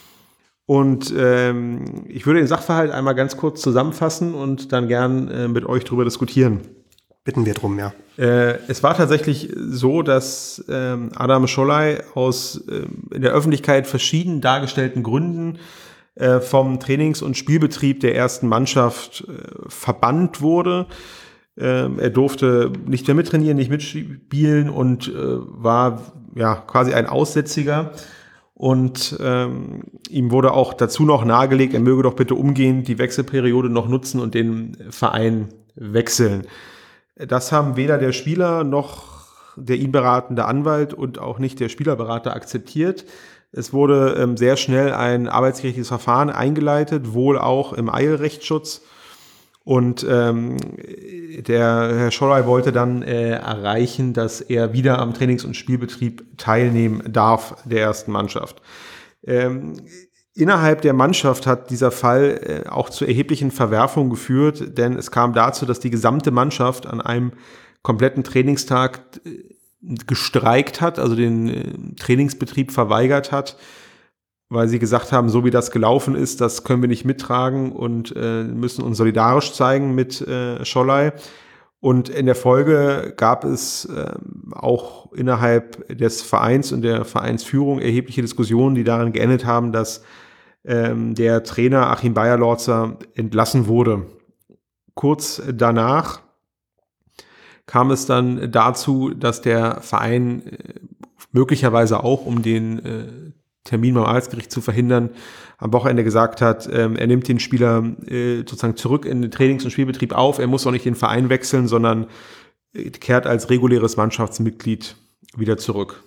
Und ähm, ich würde den Sachverhalt einmal ganz kurz zusammenfassen und dann gern äh, mit euch drüber diskutieren. Bitten wir drum, ja. Äh, es war tatsächlich so, dass ähm, Adam Scholay aus äh, in der Öffentlichkeit verschieden dargestellten Gründen äh, vom Trainings- und Spielbetrieb der ersten Mannschaft äh, verbannt wurde. Ähm, er durfte nicht mehr mittrainieren, nicht mitspielen und äh, war ja quasi ein Aussätziger. Und ähm, ihm wurde auch dazu noch nahegelegt, er möge doch bitte umgehend die Wechselperiode noch nutzen und den Verein wechseln. Das haben weder der Spieler noch der ihn beratende Anwalt und auch nicht der Spielerberater akzeptiert. Es wurde ähm, sehr schnell ein arbeitsgerichtliches Verfahren eingeleitet, wohl auch im Eilrechtsschutz. Und ähm, der Herr Scholloy wollte dann äh, erreichen, dass er wieder am Trainings- und Spielbetrieb teilnehmen darf der ersten Mannschaft. Ähm, innerhalb der Mannschaft hat dieser Fall äh, auch zu erheblichen Verwerfungen geführt, denn es kam dazu, dass die gesamte Mannschaft an einem kompletten Trainingstag äh, gestreikt hat, also den äh, Trainingsbetrieb verweigert hat, weil sie gesagt haben, so wie das gelaufen ist, das können wir nicht mittragen und äh, müssen uns solidarisch zeigen mit äh, Scholloy. Und in der Folge gab es äh, auch innerhalb des Vereins und der Vereinsführung erhebliche Diskussionen, die daran geendet haben, dass ähm, der Trainer Achim Beierlorzer entlassen wurde. Kurz danach kam es dann dazu, dass der Verein äh, möglicherweise auch, um den äh, Termin beim Arbeitsgericht zu verhindern, am Wochenende gesagt hat, ähm, er nimmt den Spieler äh, sozusagen zurück in den Trainings- und Spielbetrieb auf. Er muss auch nicht den Verein wechseln, sondern äh, kehrt als reguläres Mannschaftsmitglied wieder zurück.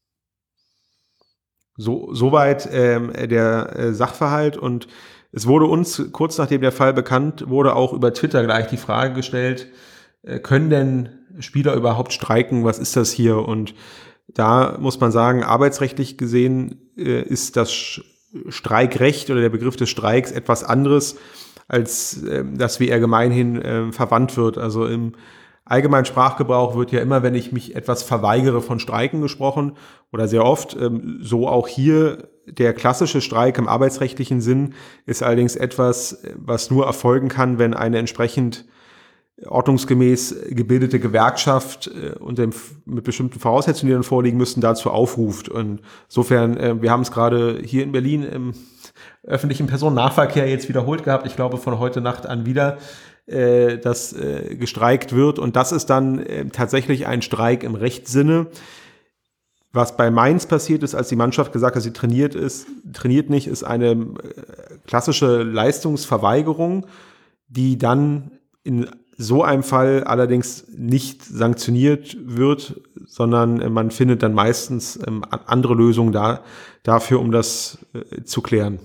So, soweit ähm, der äh, Sachverhalt. Und es wurde uns, kurz nachdem der Fall bekannt wurde, auch über Twitter gleich die Frage gestellt, äh, können denn Spieler überhaupt streiken? Was ist das hier? Und da muss man sagen, arbeitsrechtlich gesehen äh, ist das Streikrecht oder der Begriff des Streiks etwas anderes, als äh, das wie er gemeinhin äh, verwandt wird. Also im allgemeinen Sprachgebrauch wird ja immer, wenn ich mich etwas verweigere, von Streiken gesprochen oder sehr oft. Ähm, so auch hier der klassische Streik im arbeitsrechtlichen Sinn ist allerdings etwas, was nur erfolgen kann, wenn eine entsprechend ordnungsgemäß gebildete Gewerkschaft äh, und dem, mit bestimmten Voraussetzungen, die dann vorliegen müssen, dazu aufruft. Und insofern, äh, wir haben es gerade hier in Berlin im öffentlichen Personennahverkehr jetzt wiederholt gehabt. Ich glaube, von heute Nacht an wieder, äh, dass äh, gestreikt wird. Und das ist dann äh, tatsächlich ein Streik im Rechtssinne. Was bei Mainz passiert ist, als die Mannschaft gesagt hat, sie trainiert ist, trainiert nicht, ist eine äh, klassische Leistungsverweigerung, die dann in so einem Fall allerdings nicht sanktioniert wird, sondern man findet dann meistens ähm, andere Lösungen da, dafür, um das äh, zu klären.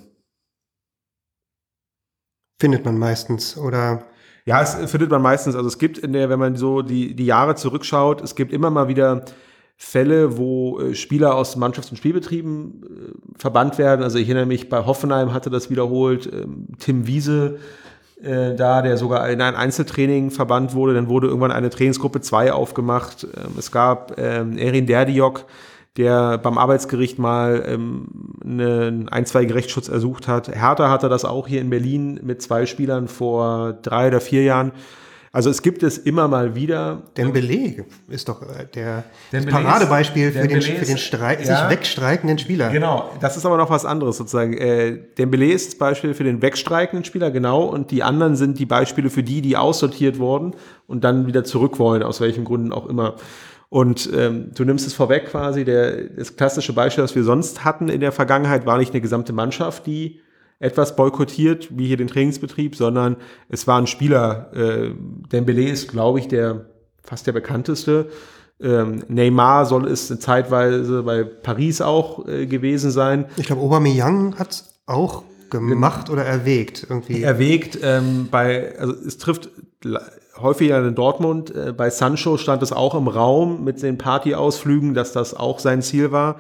Findet man meistens, oder? Ja, es findet man meistens. Also es gibt in der, wenn man so die, die Jahre zurückschaut, es gibt immer mal wieder Fälle, wo äh, Spieler aus Mannschafts- und Spielbetrieben äh, verbannt werden. Also ich erinnere mich, bei Hoffenheim hatte das wiederholt, ähm, Tim Wiese, da, der sogar in ein Einzeltraining verbannt wurde. Dann wurde irgendwann eine Trainingsgruppe zwei aufgemacht. Es gab ähm, Erin Derdiok, der beim Arbeitsgericht mal ähm, einen einstweiligen Rechtsschutz ersucht hat. Hertha hatte das auch hier in Berlin mit zwei Spielern vor drei oder vier Jahren. Also es gibt es immer mal wieder. Dembélé ist doch der Dembélé Paradebeispiel ist, für, den, Dembélé für den Streik, ist, ja, sich wegstreikenden Spieler. Genau, das ist aber noch was anderes sozusagen. Äh, Dembélé ist das Beispiel für den wegstreikenden Spieler, genau, und die anderen sind die Beispiele für die, die aussortiert wurden und dann wieder zurück wollen, aus welchen Gründen auch immer. Und ähm, du nimmst es vorweg quasi, der, das klassische Beispiel, das wir sonst hatten in der Vergangenheit, war nicht eine gesamte Mannschaft, die etwas boykottiert, wie hier den Trainingsbetrieb, sondern es waren Spieler. Äh, Dembélé ist, glaube ich, der fast der bekannteste. Ähm, Neymar soll es zeitweise bei Paris auch äh, gewesen sein. Ich glaube, Aubameyang hat es auch gemacht oder erwägt irgendwie. Erwägt, ähm, bei, also es trifft häufiger in Dortmund. Äh, bei Sancho stand es auch im Raum mit den Partyausflügen, dass das auch sein Ziel war.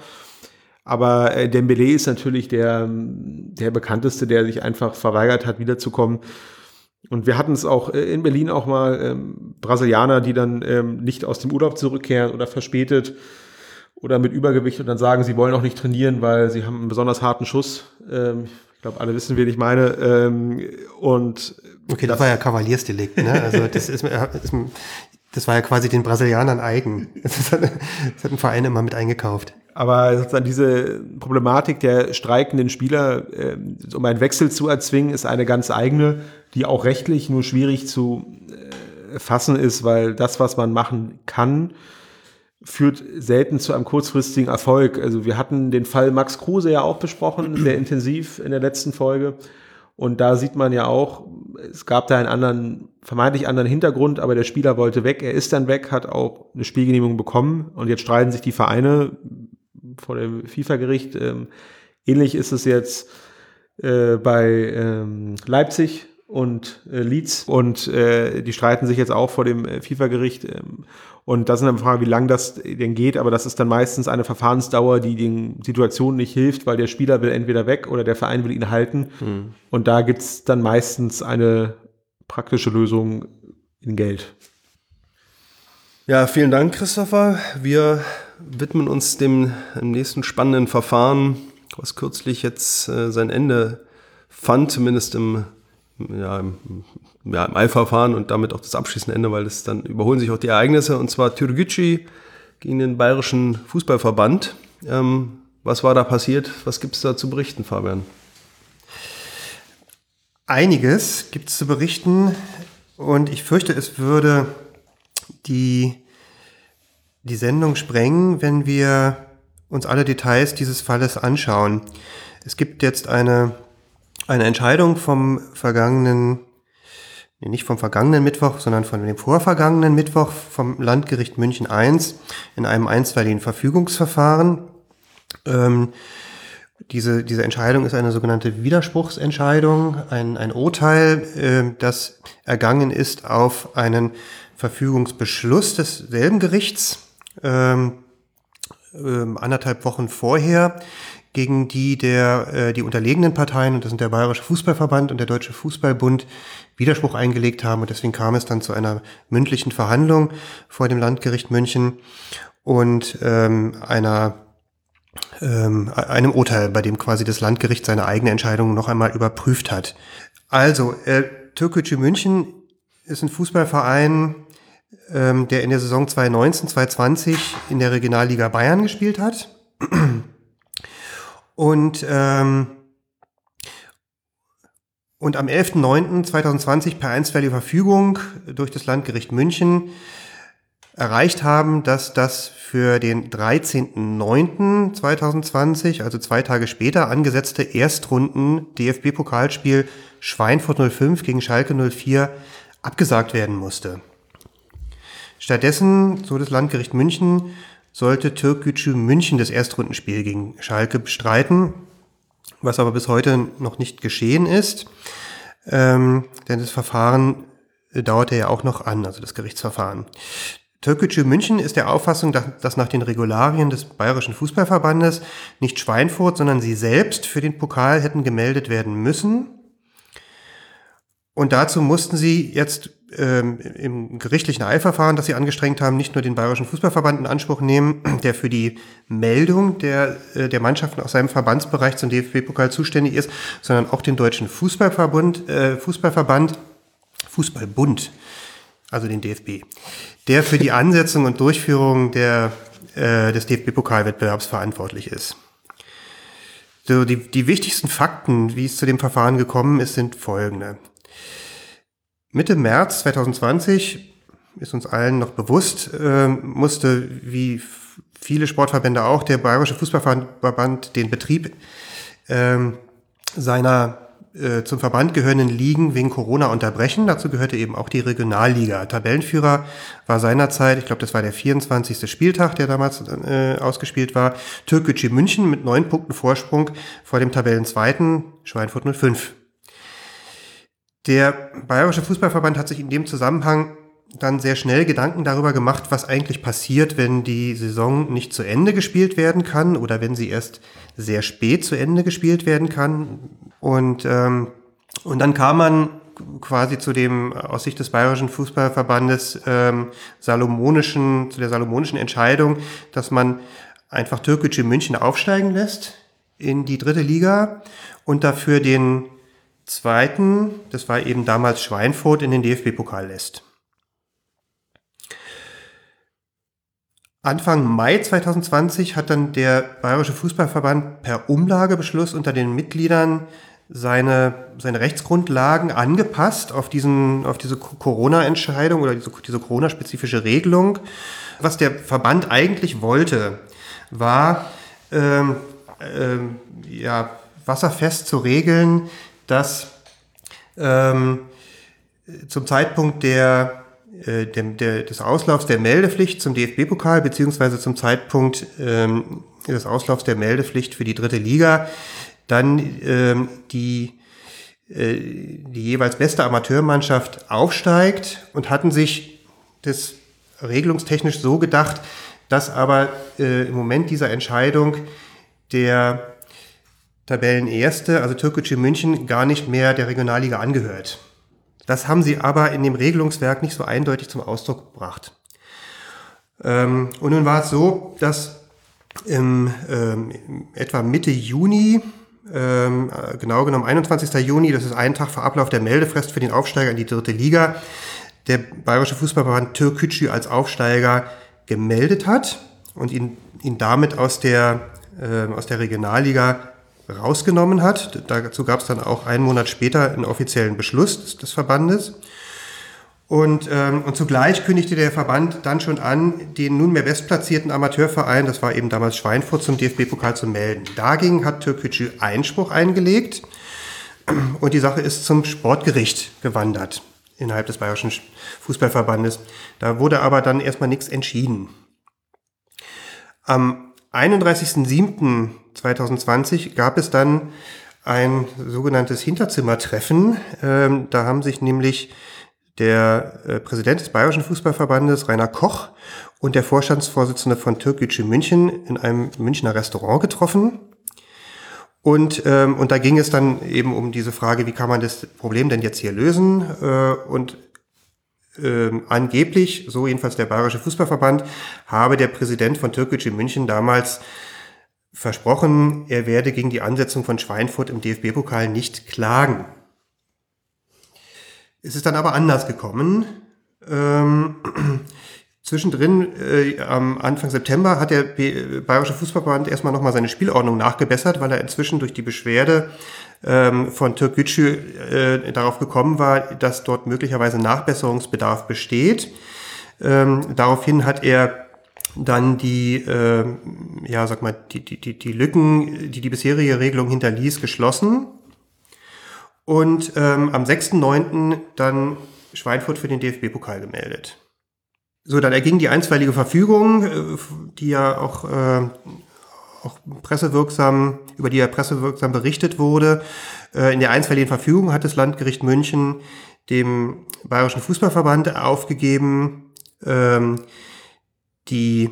Aber äh, Dembélé ist natürlich der, der bekannteste, der sich einfach verweigert hat, wiederzukommen. Und wir hatten es auch äh, in Berlin auch mal ähm, Brasilianer, die dann ähm, nicht aus dem Urlaub zurückkehren oder verspätet oder mit Übergewicht und dann sagen, sie wollen auch nicht trainieren, weil sie haben einen besonders harten Schuss. Ähm, ich glaube, alle wissen, wen ich meine. Ähm, und okay, das, das war ja Kavaliersdelikt, ne? Also das ist, ist das war ja quasi den Brasilianern eigen. Das hat, das hat ein Verein immer mit eingekauft. Aber sozusagen diese Problematik der streikenden Spieler, äh, um einen Wechsel zu erzwingen, ist eine ganz eigene, die auch rechtlich nur schwierig zu äh, fassen ist, weil das, was man machen kann, führt selten zu einem kurzfristigen Erfolg. Also wir hatten den Fall Max Kruse ja auch besprochen, sehr intensiv in der letzten Folge. Und da sieht man ja auch, es gab da einen anderen, vermeintlich anderen Hintergrund, aber der Spieler wollte weg. Er ist dann weg, hat auch eine Spielgenehmigung bekommen. Und jetzt streiten sich die Vereine, vor dem FIFA-Gericht. Ähm, ähnlich ist es jetzt äh, bei ähm, Leipzig und äh, Leeds und äh, die streiten sich jetzt auch vor dem äh, FIFA-Gericht. Ähm, und das ist eine Frage, wie lange das denn geht, aber das ist dann meistens eine Verfahrensdauer, die den Situationen nicht hilft, weil der Spieler will entweder weg oder der Verein will ihn halten. Mhm. Und da gibt es dann meistens eine praktische Lösung in Geld. Ja, vielen Dank, Christopher. Wir widmen uns dem nächsten spannenden Verfahren, was kürzlich jetzt äh, sein Ende fand, zumindest im, ja, im, ja, im Eilverfahren und damit auch das abschließende Ende, weil es dann überholen sich auch die Ereignisse, und zwar Türkgücü gegen den Bayerischen Fußballverband. Ähm, was war da passiert? Was gibt es da zu berichten, Fabian? Einiges gibt es zu berichten und ich fürchte, es würde die, die Sendung sprengen, wenn wir uns alle Details dieses Falles anschauen. Es gibt jetzt eine, eine Entscheidung vom vergangenen, nee, nicht vom vergangenen Mittwoch, sondern von dem vorvergangenen Mittwoch vom Landgericht München eins in einem einstweiligen Verfügungsverfahren. Ähm, diese, diese Entscheidung ist eine sogenannte Widerspruchsentscheidung, ein, ein Urteil, äh, das ergangen ist auf einen Verfügungsbeschluss desselben Gerichts, ähm, ähm, anderthalb Wochen vorher, gegen die der äh, die unterlegenen Parteien, und das sind der Bayerische Fußballverband und der Deutsche Fußballbund, Widerspruch eingelegt haben. Und deswegen kam es dann zu einer mündlichen Verhandlung vor dem Landgericht München und ähm, einer ähm, einem Urteil, bei dem quasi das Landgericht seine eigene Entscheidung noch einmal überprüft hat. Also, äh, Türkgücü München ist ein Fußballverein, ähm, der in der Saison zwanzig neunzehn zwanzig zwanzig in der Regionalliga Bayern gespielt hat. Und, ähm, und am elften neunten zweitausendzwanzig per einstweilige Verfügung durch das Landgericht München erreicht haben, dass das für den dreizehnten neunten zweitausendzwanzig, also zwei Tage später, angesetzte Erstrunden-D F B-Pokalspiel Schweinfurt null fünf gegen Schalke null vier abgesagt werden musste. Stattdessen, so das Landgericht München, sollte Türkgücü München das Erstrundenspiel gegen Schalke bestreiten, was aber bis heute noch nicht geschehen ist, ähm, denn das Verfahren dauerte ja auch noch an, also das Gerichtsverfahren. Türkgücü München ist der Auffassung, dass nach den Regularien des Bayerischen Fußballverbandes nicht Schweinfurt, sondern sie selbst für den Pokal hätten gemeldet werden müssen. Und dazu mussten sie jetzt ähm, im gerichtlichen Eilverfahren, das sie angestrengt haben, nicht nur den Bayerischen Fußballverband in Anspruch nehmen, der für die Meldung der, äh, der Mannschaften aus seinem Verbandsbereich zum D F B-Pokal zuständig ist, sondern auch den Deutschen Fußballverbund, äh, Fußballverband, Fußballbund, also den D F B, der für die Ansetzung und Durchführung der, äh, des D F B-Pokalwettbewerbs verantwortlich ist. So, die, die wichtigsten Fakten, wie es zu dem Verfahren gekommen ist, sind folgende. Mitte März zweitausendzwanzig, ist uns allen noch bewusst, äh, musste, wie viele Sportverbände auch, der Bayerische Fußballverband den Betrieb äh, seiner äh, zum Verband gehörenden Ligen wegen Corona unterbrechen. Dazu gehörte eben auch die Regionalliga. Tabellenführer war seinerzeit, ich glaube, das war der vierundzwanzigste Spieltag, der damals äh, ausgespielt war, Türkgücü München mit neun Punkten Vorsprung vor dem Tabellenzweiten Schweinfurt null fünf. Der Bayerische Fußballverband hat sich in dem Zusammenhang dann sehr schnell Gedanken darüber gemacht, was eigentlich passiert, wenn die Saison nicht zu Ende gespielt werden kann oder wenn sie erst sehr spät zu Ende gespielt werden kann. Und, ähm, und dann kam man quasi zu dem, aus Sicht des Bayerischen Fußballverbandes, ähm, salomonischen, zu der salomonischen Entscheidung, dass man einfach Türkgücü München aufsteigen lässt in die dritte Liga und dafür den zweiten, das war eben damals Schweinfurt, in den D F B-Pokal lässt. Anfang Mai zweitausendzwanzig hat dann der Bayerische Fußballverband per Umlagebeschluss unter den Mitgliedern seine, seine Rechtsgrundlagen angepasst auf diesen, auf diese Corona-Entscheidung oder diese, diese Corona-spezifische Regelung. Was der Verband eigentlich wollte, war, ähm, ähm, ja, wasserfest zu regeln, dass ähm, zum Zeitpunkt der, äh, der, der, des Auslaufs der Meldepflicht zum D F B-Pokal beziehungsweise zum Zeitpunkt ähm, des Auslaufs der Meldepflicht für die dritte Liga dann ähm, die, äh, die jeweils beste Amateurmannschaft aufsteigt und hatten sich das regelungstechnisch so gedacht, dass aber äh, im Moment dieser Entscheidung der Tabellenerste, also Türkgücü München, gar nicht mehr der Regionalliga angehört. Das haben sie aber in dem Regelungswerk nicht so eindeutig zum Ausdruck gebracht. Ähm, und nun war es so, dass im, ähm, etwa Mitte Juni, ähm, genau genommen einundzwanzigster Juni, das ist ein Tag vor Ablauf der Meldefrist für den Aufsteiger in die dritte Liga, der Bayerische Fußballverband Türkgücü als Aufsteiger gemeldet hat und ihn, ihn damit aus der, äh, aus der Regionalliga rausgenommen hat. Dazu gab es dann auch einen Monat später einen offiziellen Beschluss des, des Verbandes. Und, ähm, und zugleich kündigte der Verband dann schon an, den nunmehr bestplatzierten Amateurverein, das war eben damals Schweinfurt, zum D F B-Pokal zu melden. Dagegen hat Türkgücü Einspruch eingelegt und die Sache ist zum Sportgericht gewandert innerhalb des Bayerischen Fußballverbandes. Da wurde aber dann erstmal nichts entschieden. Am einunddreißigsten siebten zweitausendzwanzig gab es dann ein sogenanntes Hinterzimmertreffen. Ähm, da haben sich nämlich der äh, Präsident des Bayerischen Fußballverbandes, Rainer Koch, und der Vorstandsvorsitzende von Türkgücü München in einem Münchner Restaurant getroffen. Und, ähm, und da ging es dann eben um diese Frage, wie kann man das Problem denn jetzt hier lösen? Äh, und ähm, angeblich, so jedenfalls der Bayerische Fußballverband, habe der Präsident von Türkgücü München damals versprochen, er werde gegen die Ansetzung von Schweinfurt im D F B-Pokal nicht klagen. Es ist dann aber anders gekommen. Ähm, zwischendrin, äh, am Anfang September, hat der B- Bayerische Fußballverband erstmal nochmal seine Spielordnung nachgebessert, weil er inzwischen durch die Beschwerde ähm, von Türkgücü äh, darauf gekommen war, dass dort möglicherweise Nachbesserungsbedarf besteht. Ähm, daraufhin hat er dann die, äh, ja, sag mal, die, die, die, die Lücken, die die bisherige Regelung hinterließ, geschlossen. Und ähm, am sechsten neunten dann Schweinfurt für den D F B-Pokal gemeldet. So, dann erging die einstweilige Verfügung, äh, die ja auch, äh, auch pressewirksam, über die ja pressewirksam berichtet wurde. Äh, in der einstweiligen Verfügung hat das Landgericht München dem Bayerischen Fußballverband aufgegeben, ähm, die,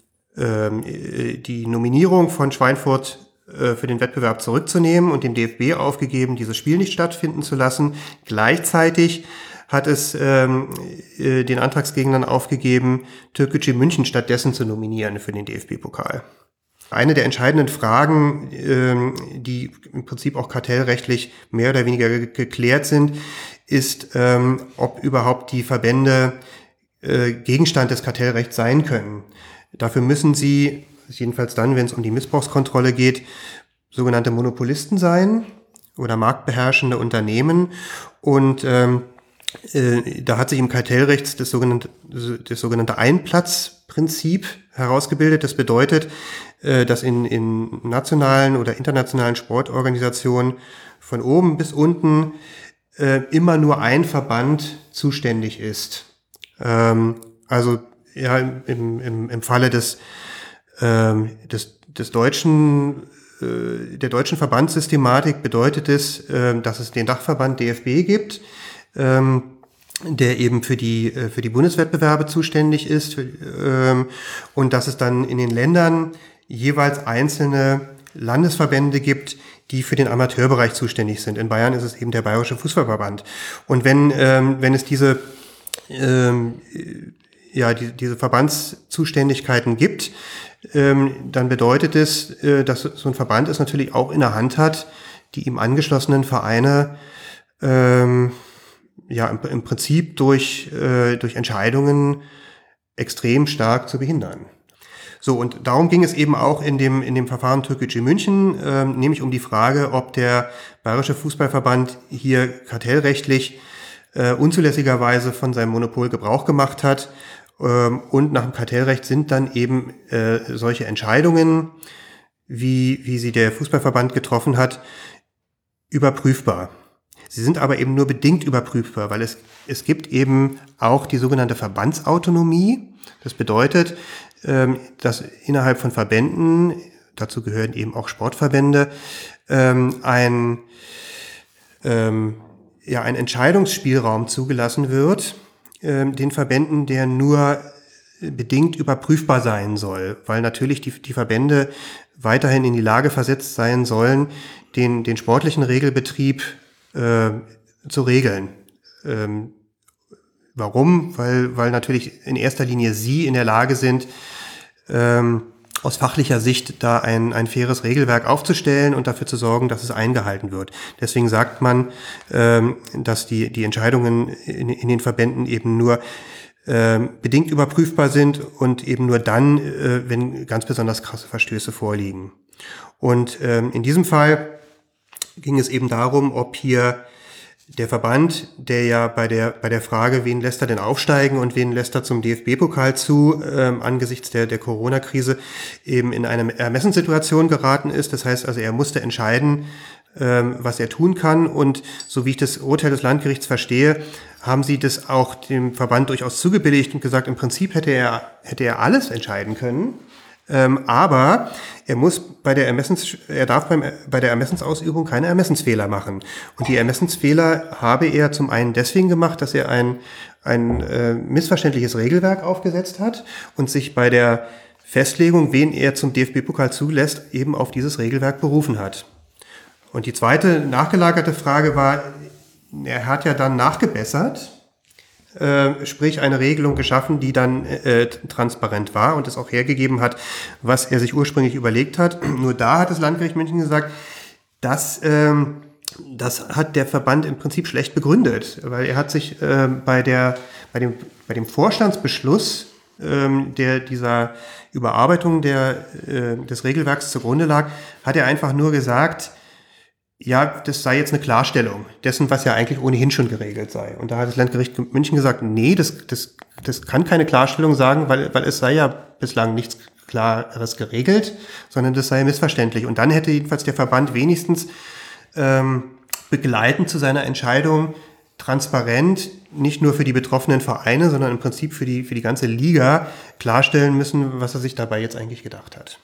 ähm, die Nominierung von Schweinfurt äh, für den Wettbewerb zurückzunehmen und dem D F B aufgegeben, dieses Spiel nicht stattfinden zu lassen. Gleichzeitig hat es ähm, äh, den Antragsgegnern aufgegeben, Türkgücü München stattdessen zu nominieren für den D F B-Pokal. Eine der entscheidenden Fragen, ähm, die im Prinzip auch kartellrechtlich mehr oder weniger ge- geklärt sind, ist, ähm, ob überhaupt die Verbände Gegenstand des Kartellrechts sein können. Dafür müssen sie, jedenfalls dann, wenn es um die Missbrauchskontrolle geht, sogenannte Monopolisten sein oder marktbeherrschende Unternehmen. Und ähm, äh, da hat sich im Kartellrecht das sogenannte, das sogenannte Einplatzprinzip herausgebildet. Das bedeutet, äh, dass in, in nationalen oder internationalen Sportorganisationen von oben bis unten äh, immer nur ein Verband zuständig ist. Ähm, also ja, im, im, im Falle des, ähm, des, des deutschen, äh, der deutschen Verbandssystematik bedeutet es, äh, dass es den Dachverband D F B gibt, ähm, der eben für die, äh, für die Bundeswettbewerbe zuständig ist, für, ähm, und dass es dann in den Ländern jeweils einzelne Landesverbände gibt, die für den Amateurbereich zuständig sind. In Bayern ist es eben der Bayerische Fußballverband. Und wenn, ähm, wenn es diese Ähm, ja, die, diese Verbandszuständigkeiten gibt, ähm, dann bedeutet es, äh, dass so ein Verband es natürlich auch in der Hand hat, die ihm angeschlossenen Vereine ähm, ja im, im Prinzip durch, äh, durch Entscheidungen extrem stark zu behindern. So, und darum ging es eben auch in dem, in dem Verfahren Türkgücü München, ähm, nämlich um die Frage, ob der Bayerische Fußballverband hier kartellrechtlich äh, unzulässigerweise von seinem Monopol Gebrauch gemacht hat. Ähm, und nach dem Kartellrecht sind dann eben äh, solche Entscheidungen, wie, wie sie der Fußballverband getroffen hat, überprüfbar. Sie sind aber eben nur bedingt überprüfbar, weil es, es gibt eben auch die sogenannte Verbandsautonomie. Das bedeutet, ähm, dass innerhalb von Verbänden dazu gehören eben auch Sportverbände, ähm, ein, ähm, ja, ein Entscheidungsspielraum zugelassen wird, ähm, den Verbänden, der nur bedingt überprüfbar sein soll, weil natürlich die, die Verbände weiterhin in die Lage versetzt sein sollen, den, den sportlichen Regelbetrieb äh, zu regeln. Ähm, warum? Weil, weil natürlich in erster Linie sie in der Lage sind, ähm, aus fachlicher Sicht da ein, ein faires Regelwerk aufzustellen und dafür zu sorgen, dass es eingehalten wird. Deswegen sagt man, ähm, dass die, die Entscheidungen in, in den Verbänden eben nur ähm, bedingt überprüfbar sind und eben nur dann, äh, wenn ganz besonders krasse Verstöße vorliegen. Und ähm, in diesem Fall ging es eben darum, ob hier der Verband, der ja bei der bei der Frage, wen lässt er denn aufsteigen und wen lässt er zum D F B-Pokal zu, ähm, angesichts der der Corona-Krise eben in eine Ermessenssituation geraten ist. Das heißt also, er musste entscheiden, ähm, was er tun kann. Und so wie ich das Urteil des Landgerichts verstehe, haben sie das auch dem Verband durchaus zugebilligt und gesagt, im Prinzip hätte er hätte er alles entscheiden können. Ähm, aber er muss bei der Ermessens, er darf beim, bei der Ermessensausübung keine Ermessensfehler machen. Und die Ermessensfehler habe er zum einen deswegen gemacht, dass er ein, ein äh, missverständliches Regelwerk aufgesetzt hat und sich bei der Festlegung, wen er zum D F B-Pokal zulässt, eben auf dieses Regelwerk berufen hat. Und die zweite nachgelagerte Frage war, er hat ja dann nachgebessert, Äh, sprich eine Regelung geschaffen, die dann äh, transparent war und es auch hergegeben hat, was er sich ursprünglich überlegt hat. Nur da hat das Landgericht München gesagt, dass, ähm, das hat der Verband im Prinzip schlecht begründet, weil er hat sich äh, bei der bei dem bei dem Vorstandsbeschluss, ähm, der dieser Überarbeitung der äh, des Regelwerks zugrunde lag, hat er einfach nur gesagt, ja, das sei jetzt eine Klarstellung dessen, was ja eigentlich ohnehin schon geregelt sei. Und da hat das Landgericht München gesagt, nee, das, das, das kann keine Klarstellung sagen, weil, weil es sei ja bislang nichts Klares geregelt, sondern das sei missverständlich. Und dann hätte jedenfalls der Verband wenigstens ähm, begleitend zu seiner Entscheidung transparent, nicht nur für die betroffenen Vereine, sondern im Prinzip für die, für die ganze Liga klarstellen müssen, was er sich dabei jetzt eigentlich gedacht hat.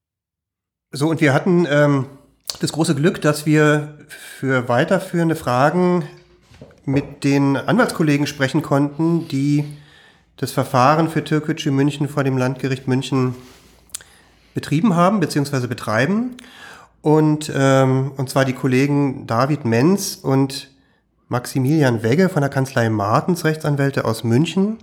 So, und wir hatten ähm, das große Glück, dass wir für weiterführende Fragen mit den Anwaltskollegen sprechen konnten, die das Verfahren für Türkgücü München vor dem Landgericht München betrieben haben bzw. betreiben. Und, ähm, und zwar die Kollegen David Menz und Maximilian Wegge von der Kanzlei Martens, Rechtsanwälte aus München.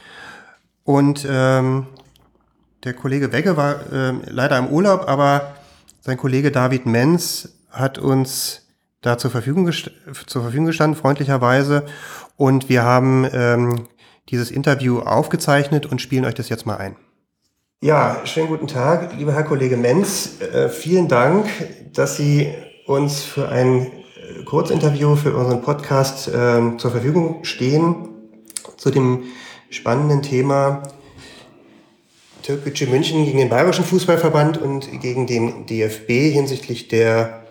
Und ähm, der Kollege Wegge war äh, leider im Urlaub, aber sein Kollege David Menz hat uns da zur Verfügung, gest- zur Verfügung gestanden, freundlicherweise. Und wir haben ähm, dieses Interview aufgezeichnet und spielen euch das jetzt mal ein. Ja, schönen guten Tag, lieber Herr Kollege Menz. Äh, vielen Dank, dass Sie uns für ein äh, Kurzinterview für unseren Podcast äh, zur Verfügung stehen zu dem spannenden Thema Türkgücü München gegen den Bayerischen Fußballverband und gegen den D F B hinsichtlich der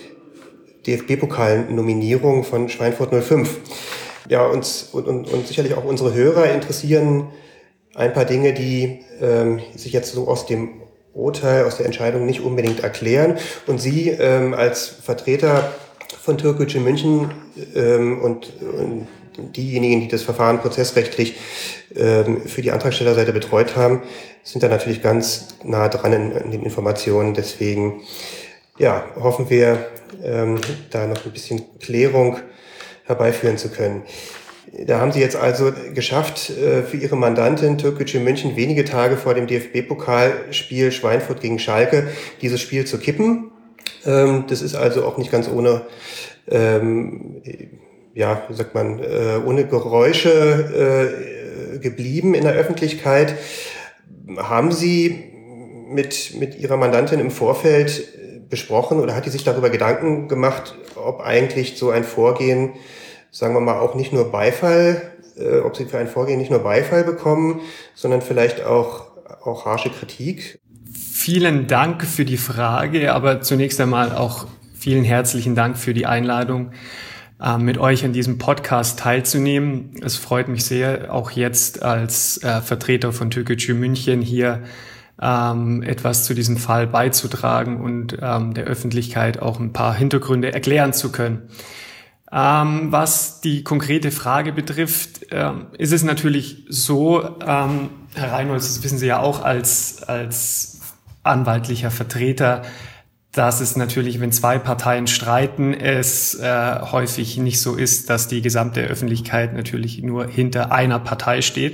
D F B-Pokal-Nominierung von Schweinfurt null fünf. Ja, uns und, und, und sicherlich auch unsere Hörer interessieren ein paar Dinge, die ähm, sich jetzt so aus dem Urteil, aus der Entscheidung nicht unbedingt erklären. Und Sie ähm, als Vertreter von Türkgücü München ähm, und, und diejenigen, die das Verfahren prozessrechtlich ähm, für die Antragstellerseite betreut haben, sind da natürlich ganz nah dran in, in den Informationen. Deswegen ja, hoffen wir, ähm, da noch ein bisschen Klärung herbeiführen zu können. Da haben Sie jetzt also geschafft, äh, für Ihre Mandantin Türkgücü München wenige Tage vor dem D F B-Pokalspiel Schweinfurt gegen Schalke dieses Spiel zu kippen. Ähm, das ist also auch nicht ganz ohne ähm, ja, wie sagt man, äh, ohne Geräusche äh, geblieben in der Öffentlichkeit. Haben Sie mit, mit Ihrer Mandantin im Vorfeld besprochen oder hat die sich darüber Gedanken gemacht, ob eigentlich so ein Vorgehen, sagen wir mal, auch nicht nur Beifall, äh, ob Sie für ein Vorgehen nicht nur Beifall bekommen, sondern vielleicht auch, auch harsche Kritik? Vielen Dank für die Frage, aber zunächst einmal auch vielen herzlichen Dank für die Einladung, mit euch an diesem Podcast teilzunehmen. Es freut mich sehr, auch jetzt als äh, Vertreter von Türkgücü München hier ähm, etwas zu diesem Fall beizutragen und ähm, der Öffentlichkeit auch ein paar Hintergründe erklären zu können. Ähm, was die konkrete Frage betrifft, ähm, ist es natürlich so, ähm, Herr Reinholz, das wissen Sie ja auch als, als anwaltlicher Vertreter, dass es natürlich, wenn zwei Parteien streiten, es äh, häufig nicht so ist, dass die gesamte Öffentlichkeit natürlich nur hinter einer Partei steht.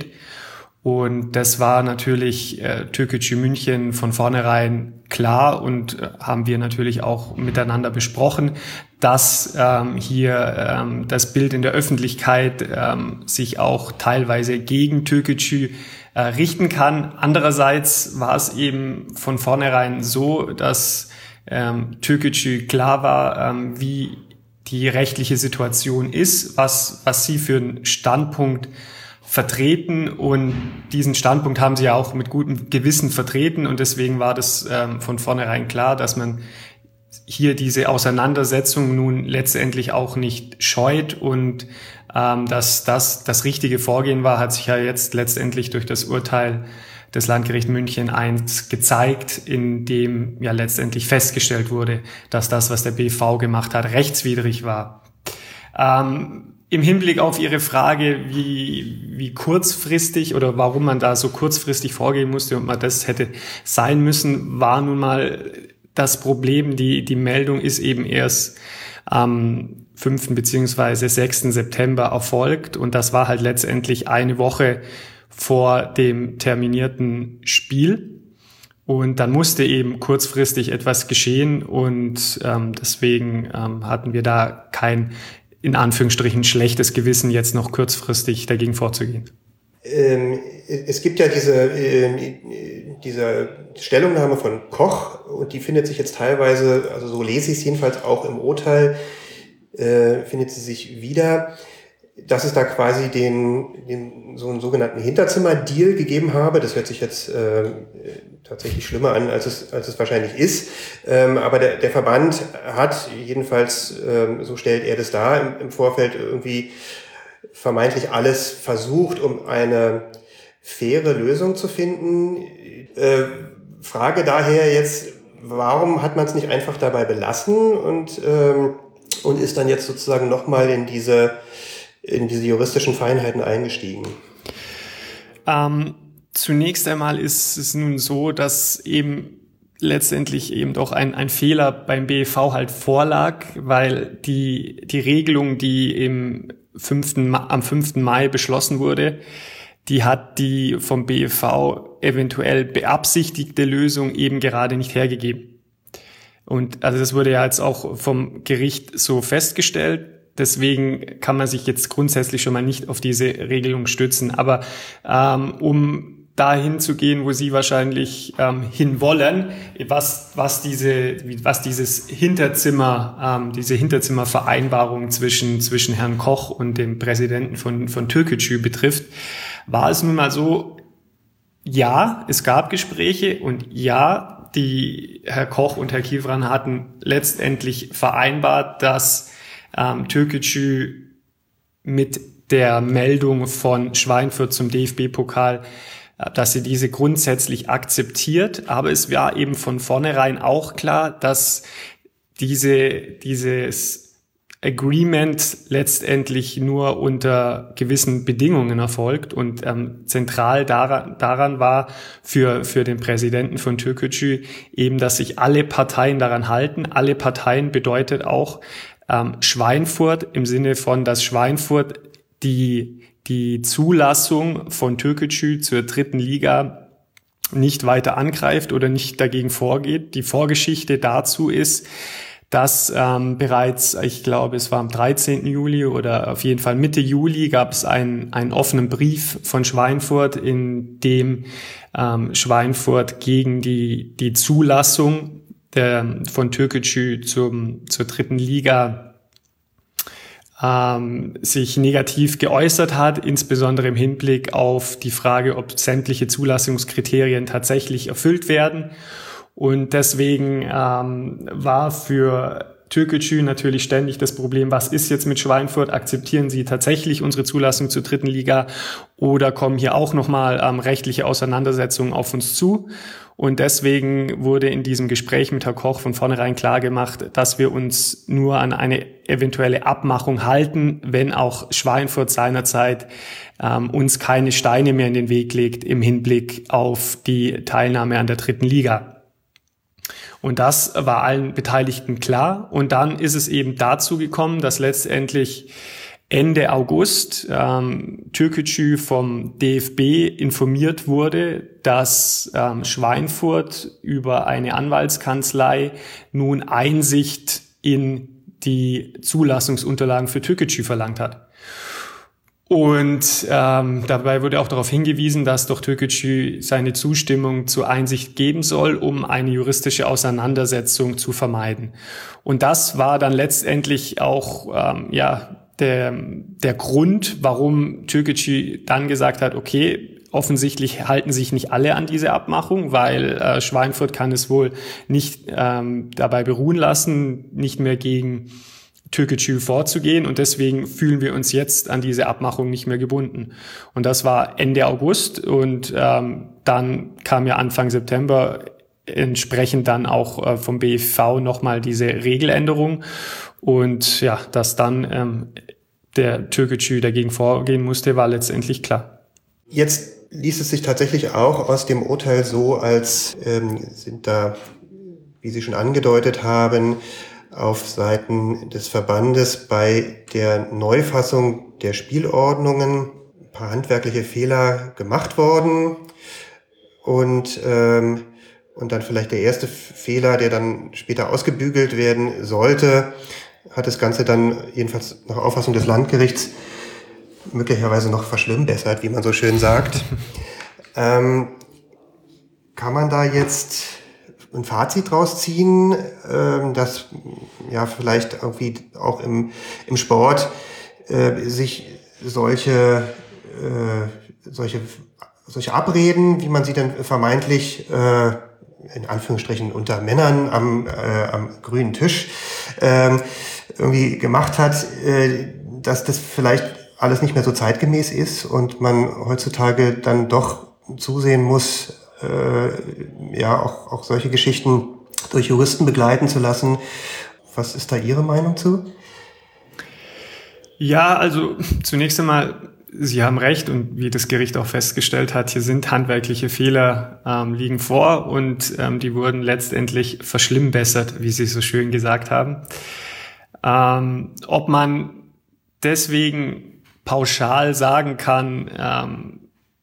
Und das war natürlich äh, Türkgücü München von vornherein klar und äh, haben wir natürlich auch miteinander besprochen, dass ähm, hier ähm, das Bild in der Öffentlichkeit ähm, sich auch teilweise gegen Türkgücü äh, richten kann. Andererseits war es eben von vornherein so, dass ähm, Türkgücü klar war, ähm, wie die rechtliche Situation ist, was, was sie für einen Standpunkt vertreten, und diesen Standpunkt haben sie ja auch mit gutem Gewissen vertreten, und deswegen war das ähm, von vornherein klar, dass man hier diese Auseinandersetzung nun letztendlich auch nicht scheut, und ähm, dass das das richtige Vorgehen war, hat sich ja jetzt letztendlich durch das Urteil des Landgerichts München eins gezeigt, in dem ja letztendlich festgestellt wurde, dass das, was der B V gemacht hat, rechtswidrig war. Ähm, Im Hinblick auf Ihre Frage, wie, wie kurzfristig oder warum man da so kurzfristig vorgehen musste und man das hätte sein müssen, war nun mal das Problem. Die, die Meldung ist eben erst am fünften beziehungsweise sechsten September erfolgt, und das war halt letztendlich eine Woche vor dem terminierten Spiel. Und dann musste eben kurzfristig etwas geschehen, und ähm, deswegen ähm, hatten wir da kein, in Anführungsstrichen, schlechtes Gewissen, jetzt noch kurzfristig dagegen vorzugehen. Ähm, es gibt ja diese, äh, diese Stellungnahme von Koch, und die findet sich jetzt teilweise, also so lese ich es jedenfalls auch im Urteil, äh, findet sie sich wieder, dass es da quasi den, den so einen sogenannten Hinterzimmer-Deal gegeben habe. Das hört sich jetzt äh, tatsächlich schlimmer an, als es, als es wahrscheinlich ist. Ähm, aber der, der Verband hat jedenfalls, ähm, so stellt er das dar, im, im Vorfeld irgendwie vermeintlich alles versucht, um eine faire Lösung zu finden. Äh, Frage daher jetzt, warum hat man es nicht einfach dabei belassen und, ähm, und ist dann jetzt sozusagen nochmal in diese in diese juristischen Feinheiten eingestiegen? Ähm, zunächst einmal ist es nun so, dass eben letztendlich eben doch ein, ein Fehler beim B E V halt vorlag, weil die, die Regelung, die im fünften, am fünften Mai beschlossen wurde, die hat die vom B E V eventuell beabsichtigte Lösung eben gerade nicht hergegeben. Und also das wurde ja jetzt auch vom Gericht so festgestellt. Deswegen kann man sich jetzt grundsätzlich schon mal nicht auf diese Regelung stützen. Aber ähm, um dahin zu gehen, wo Sie wahrscheinlich ähm, hinwollen, was was diese was dieses Hinterzimmer, ähm, diese Hinterzimmervereinbarung zwischen zwischen Herrn Koch und dem Präsidenten von von Türkgücü betrifft, war es nun mal so: Ja, es gab Gespräche, und ja, die Herr Koch und Herr Kivran hatten letztendlich vereinbart, dass Ähm, Türkgücü mit der Meldung von Schweinfurt zum D F B-Pokal, äh, dass sie diese grundsätzlich akzeptiert. Aber es war eben von vornherein auch klar, dass diese, dieses Agreement letztendlich nur unter gewissen Bedingungen erfolgt. Und ähm, zentral daran, daran war für, für den Präsidenten von Türkgücü eben, dass sich alle Parteien daran halten. Alle Parteien bedeutet auch, Ähm, Schweinfurt im Sinne von, dass Schweinfurt die, die Zulassung von Türkgücü zur dritten Liga nicht weiter angreift oder nicht dagegen vorgeht. Die Vorgeschichte dazu ist, dass ähm, bereits, ich glaube, es war am dreizehnten Juli oder auf jeden Fall Mitte Juli, gab es einen, einen offenen Brief von Schweinfurt, in dem ähm, Schweinfurt gegen die, die Zulassung Der, von Türkgücü zum, zur dritten Liga ähm, sich negativ geäußert hat, insbesondere im Hinblick auf die Frage, ob sämtliche Zulassungskriterien tatsächlich erfüllt werden. Und deswegen ähm, war für Türkgücü natürlich ständig das Problem, was ist jetzt mit Schweinfurt? Akzeptieren sie tatsächlich unsere Zulassung zur dritten Liga oder kommen hier auch nochmal ähm, rechtliche Auseinandersetzungen auf uns zu? Und deswegen wurde in diesem Gespräch mit Herrn Koch von vornherein klar gemacht, dass wir uns nur an eine eventuelle Abmachung halten, wenn auch Schweinfurt seinerzeit ähm, uns keine Steine mehr in den Weg legt im Hinblick auf die Teilnahme an der dritten Liga. Und das war allen Beteiligten klar. Und dann ist es eben dazu gekommen, dass letztendlich Ende August ähm, Türkgücü vom D F B informiert wurde, dass ähm, Schweinfurt über eine Anwaltskanzlei nun Einsicht in die Zulassungsunterlagen für Türkgücü verlangt hat. Und ähm, dabei wurde auch darauf hingewiesen, dass doch Türkgücü seine Zustimmung zur Einsicht geben soll, um eine juristische Auseinandersetzung zu vermeiden. Und das war dann letztendlich auch ähm, ja der der Grund, warum Türkgücü dann gesagt hat, okay, offensichtlich halten sich nicht alle an diese Abmachung, weil äh, Schweinfurt kann es wohl nicht ähm, dabei beruhen lassen, nicht mehr gegen Türkgücü vorzugehen, und deswegen fühlen wir uns jetzt an diese Abmachung nicht mehr gebunden. Und das war Ende August, und ähm, dann kam ja Anfang September entsprechend dann auch äh, vom B F V nochmal diese Regeländerung, und ja, dass dann ähm, der Türkgücü dagegen vorgehen musste, war letztendlich klar. Jetzt liest es sich tatsächlich auch aus dem Urteil so, als ähm, sind da, wie Sie schon angedeutet haben, auf Seiten des Verbandes bei der Neufassung der Spielordnungen ein paar handwerkliche Fehler gemacht worden. Und, ähm, und dann vielleicht der erste Fehler, der dann später ausgebügelt werden sollte, hat das Ganze dann jedenfalls nach Auffassung des Landgerichts möglicherweise noch verschlimmbessert, wie man so schön sagt. ähm, kann man da jetzt ein Fazit draus ziehen, äh, dass ja vielleicht irgendwie auch im, im Sport äh, sich solche, äh, solche, solche Abreden, wie man sie denn vermeintlich äh, in Anführungsstrichen unter Männern am, äh, am grünen Tisch äh, irgendwie gemacht hat, äh, dass das vielleicht alles nicht mehr so zeitgemäß ist und man heutzutage dann doch zusehen muss, äh, ja auch, auch solche Geschichten durch Juristen begleiten zu lassen. Was ist da Ihre Meinung zu? Ja, also zunächst einmal, Sie haben recht, und wie das Gericht auch festgestellt hat, hier sind handwerkliche Fehler ähm, liegen vor, und ähm, die wurden letztendlich verschlimmbessert, wie Sie so schön gesagt haben. Ähm, ob man deswegen pauschal sagen kann, ähm,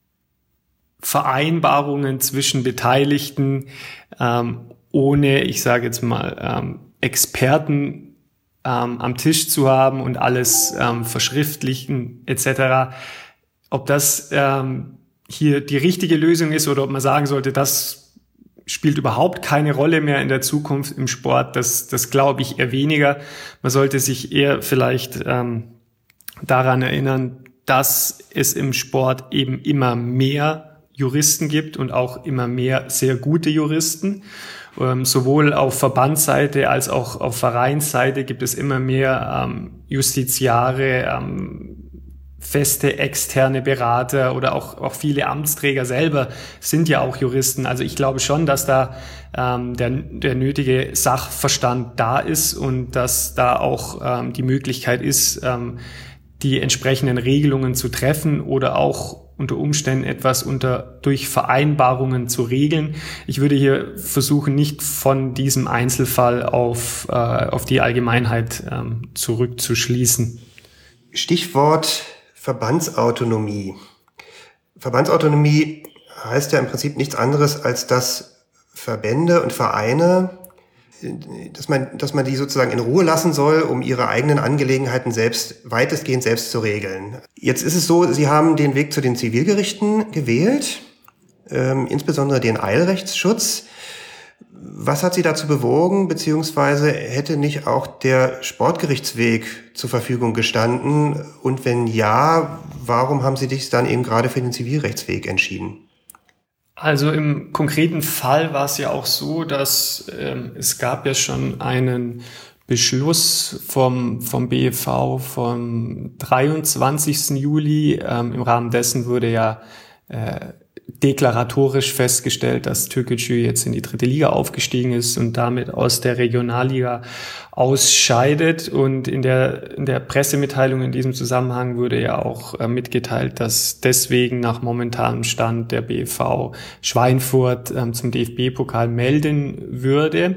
Vereinbarungen zwischen Beteiligten ähm, ohne, ich sage jetzt mal, ähm, Experten ähm, am Tisch zu haben und alles ähm, verschriftlichen et cetera. Ob das ähm, hier die richtige Lösung ist oder ob man sagen sollte, das spielt überhaupt keine Rolle mehr in der Zukunft im Sport, das, das glaube ich eher weniger. Man sollte sich eher vielleicht ähm, daran erinnern, dass es im Sport eben immer mehr Juristen gibt und auch immer mehr sehr gute Juristen. Ähm, sowohl auf Verbandsseite als auch auf Vereinsseite gibt es immer mehr ähm, Justiziare, ähm, feste externe Berater oder auch, auch viele Amtsträger selber sind ja auch Juristen. Also ich glaube schon, dass da ähm, der, der nötige Sachverstand da ist und dass da auch ähm, die Möglichkeit ist, ähm, die entsprechenden Regelungen zu treffen oder auch unter Umständen etwas unter durch Vereinbarungen zu regeln. Ich würde hier versuchen, nicht von diesem Einzelfall auf, äh, auf die Allgemeinheit ähm, zurückzuschließen. Stichwort Verbandsautonomie. Verbandsautonomie heißt ja im Prinzip nichts anderes, als dass Verbände und Vereine, dass man, dass man die sozusagen in Ruhe lassen soll, um ihre eigenen Angelegenheiten selbst, weitestgehend selbst zu regeln. Jetzt ist es so, Sie haben den Weg zu den Zivilgerichten gewählt, ähm, insbesondere den Eilrechtsschutz. Was hat Sie dazu bewogen, beziehungsweise hätte nicht auch der Sportgerichtsweg zur Verfügung gestanden? Und wenn ja, warum haben Sie sich dann eben gerade für den Zivilrechtsweg entschieden? Also im konkreten Fall war es ja auch so, dass ähm, es gab ja schon einen Beschluss vom, vom B F V vom dreiundzwanzigsten Juli. Ähm, Im Rahmen dessen wurde ja äh, deklaratorisch festgestellt, dass Türkgücü jetzt in die dritte Liga aufgestiegen ist und damit aus der Regionalliga ausscheidet. Und in der, in der Pressemitteilung in diesem Zusammenhang wurde ja auch äh, mitgeteilt, dass deswegen nach momentanem Stand der B F V Schweinfurt ähm, zum D F B-Pokal melden würde.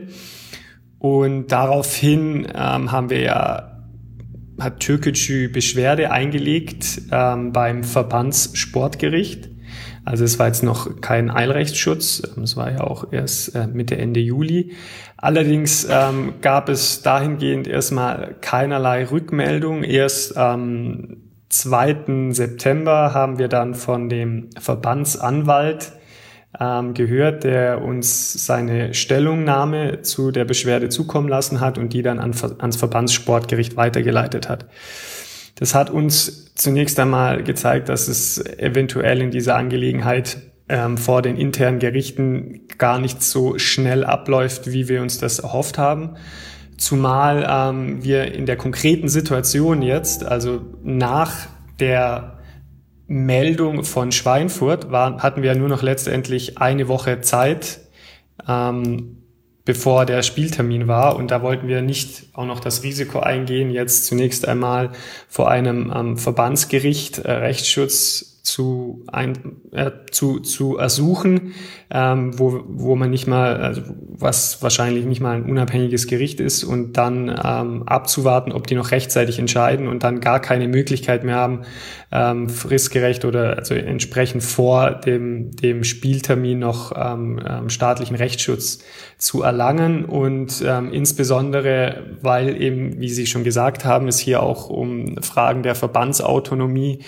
Und daraufhin ähm, haben wir ja, hat Türkgücü Beschwerde eingelegt ähm, beim Verbandssportgericht. Also es war jetzt noch kein Eilrechtsschutz, es war ja auch erst äh, Mitte, Ende Juli. Allerdings ähm, gab es dahingehend erstmal keinerlei Rückmeldung. Erst am zweiten September haben wir dann von dem Verbandsanwalt ähm, gehört, der uns seine Stellungnahme zu der Beschwerde zukommen lassen hat und die dann an, ans Verbandssportgericht weitergeleitet hat. Das hat uns zunächst einmal gezeigt, dass es eventuell in dieser Angelegenheit ähm, vor den internen Gerichten gar nicht so schnell abläuft, wie wir uns das erhofft haben. Zumal ähm, wir in der konkreten Situation jetzt, also nach der Meldung von Schweinfurt, war, hatten wir ja nur noch letztendlich eine Woche Zeit, ähm, bevor der Spieltermin war. Und da wollten wir nicht auch noch das Risiko eingehen, jetzt zunächst einmal vor einem ähm, Verbandsgericht äh, Rechtsschutz zu, ein, äh, zu, zu ersuchen, ähm, wo, wo man nicht mal, also was wahrscheinlich nicht mal ein unabhängiges Gericht ist, und dann ähm, abzuwarten, ob die noch rechtzeitig entscheiden und dann gar keine Möglichkeit mehr haben, ähm, fristgerecht oder also entsprechend vor dem, dem Spieltermin noch ähm, ähm, staatlichen Rechtsschutz zu erlangen. Und ähm, insbesondere, weil eben, wie Sie schon gesagt haben, es hier auch um Fragen der Verbandsautonomie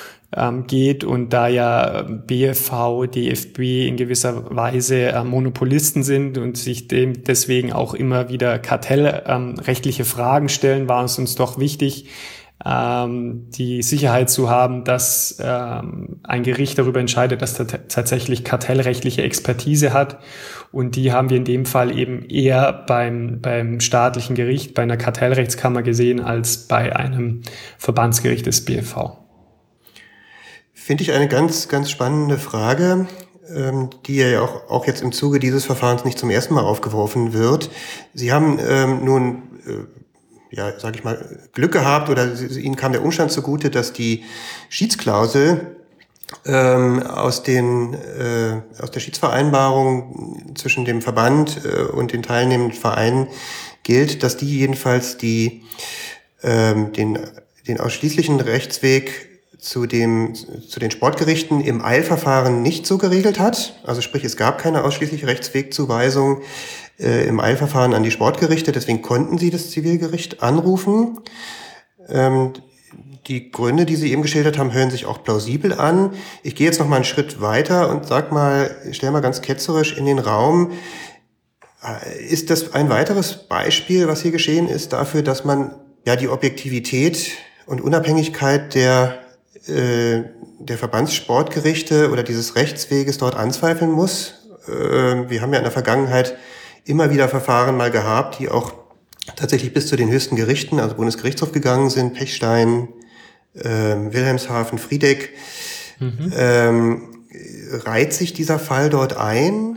geht und da ja B F V, D F B in gewisser Weise äh, Monopolisten sind und sich dem deswegen auch immer wieder kartellrechtliche ähm, Fragen stellen, war es uns doch wichtig, ähm, die Sicherheit zu haben, dass ähm, ein Gericht darüber entscheidet, dass er t- tatsächlich kartellrechtliche Expertise hat, und die haben wir in dem Fall eben eher beim, beim staatlichen Gericht, bei einer Kartellrechtskammer gesehen, als bei einem Verbandsgericht des B F V. Finde ich eine ganz, ganz spannende Frage, ähm, die ja auch, auch jetzt im Zuge dieses Verfahrens nicht zum ersten Mal aufgeworfen wird. Sie haben ähm, nun, äh, ja, sag ich mal, Glück gehabt, oder Sie, Ihnen kam der Umstand zugute, dass die Schiedsklausel ähm, aus den äh, aus der Schiedsvereinbarung zwischen dem Verband äh, und den teilnehmenden Vereinen gilt, dass die jedenfalls die ähm, den den ausschließlichen Rechtsweg zu dem, zu den Sportgerichten im Eilverfahren nicht so geregelt hat. Also sprich, es gab keine ausschließliche Rechtswegzuweisung äh, im Eilverfahren an die Sportgerichte, deswegen konnten sie das Zivilgericht anrufen. Ähm, die Gründe, die Sie eben geschildert haben, hören sich auch plausibel an. Ich gehe jetzt noch mal einen Schritt weiter und sag mal, stell mal ganz ketzerisch in den Raum, ist das ein weiteres Beispiel, was hier geschehen ist, dafür, dass man ja die Objektivität und Unabhängigkeit der der Verbandssportgerichte oder dieses Rechtsweges dort anzweifeln muss? Wir haben ja in der Vergangenheit immer wieder Verfahren mal gehabt, die auch tatsächlich bis zu den höchsten Gerichten, also Bundesgerichtshof, gegangen sind, Pechstein, Wilhelmshaven, Friedeck. Mhm. Ähm, reiht sich dieser Fall dort ein?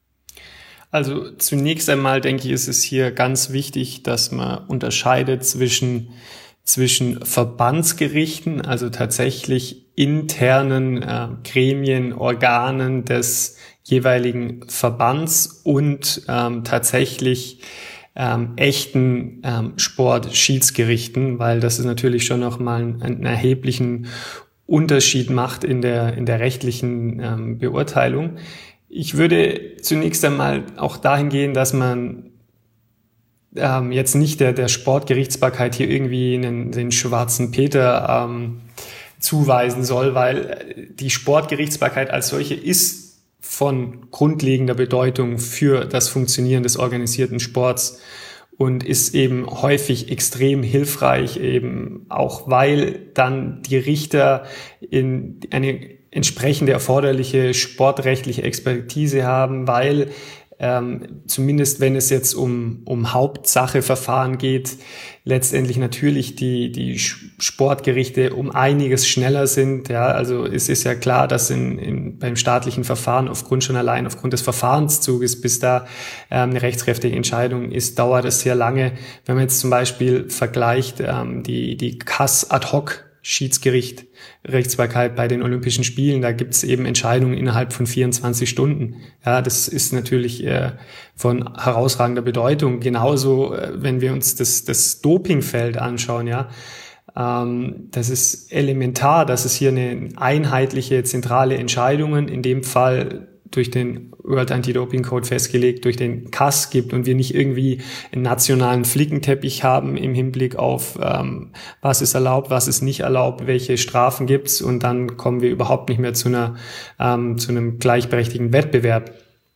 Also zunächst einmal denke ich, ist es hier ganz wichtig, dass man unterscheidet zwischen zwischen Verbandsgerichten, also tatsächlich internen äh, Gremien, Organen des jeweiligen Verbands, und ähm, tatsächlich ähm, echten ähm, Sportschiedsgerichten, weil das ist natürlich schon nochmal einen, einen erheblichen Unterschied macht in der in der rechtlichen ähm, Beurteilung. Ich würde zunächst einmal auch dahin gehen, dass man Ähm, jetzt nicht der, der Sportgerichtsbarkeit hier irgendwie einen, den schwarzen Peter ähm, zuweisen soll, weil die Sportgerichtsbarkeit als solche ist von grundlegender Bedeutung für das Funktionieren des organisierten Sports und ist eben häufig extrem hilfreich, eben auch weil dann die Richter in eine entsprechende erforderliche sportrechtliche Expertise haben, weil ähm, zumindest wenn es jetzt um, um Hauptsacheverfahren geht, letztendlich natürlich die, die Sportgerichte um einiges schneller sind. Ja, also es ist ja klar, dass in, in, beim staatlichen Verfahren aufgrund schon allein aufgrund des Verfahrenszuges, bis da ähm, eine rechtskräftige Entscheidung ist, dauert es sehr lange. Wenn man jetzt zum Beispiel vergleicht ähm, die, die K A S Ad-Hoc Schiedsgericht, Rechtsbarkeit bei den Olympischen Spielen, da gibt es eben Entscheidungen innerhalb von vierundzwanzig Stunden. Ja, das ist natürlich äh, von herausragender Bedeutung. Genauso, äh, wenn wir uns das, das Dopingfeld anschauen, ja, ähm, das ist elementar, dass es hier eine einheitliche, zentrale Entscheidung, in dem Fall durch den World Anti-Doping Code festgelegt, durch den C A S gibt und wir nicht irgendwie einen nationalen Flickenteppich haben im Hinblick auf, ähm, was ist erlaubt, was ist nicht erlaubt, welche Strafen gibt's, und dann kommen wir überhaupt nicht mehr zu einer ähm, zu einem gleichberechtigten Wettbewerb.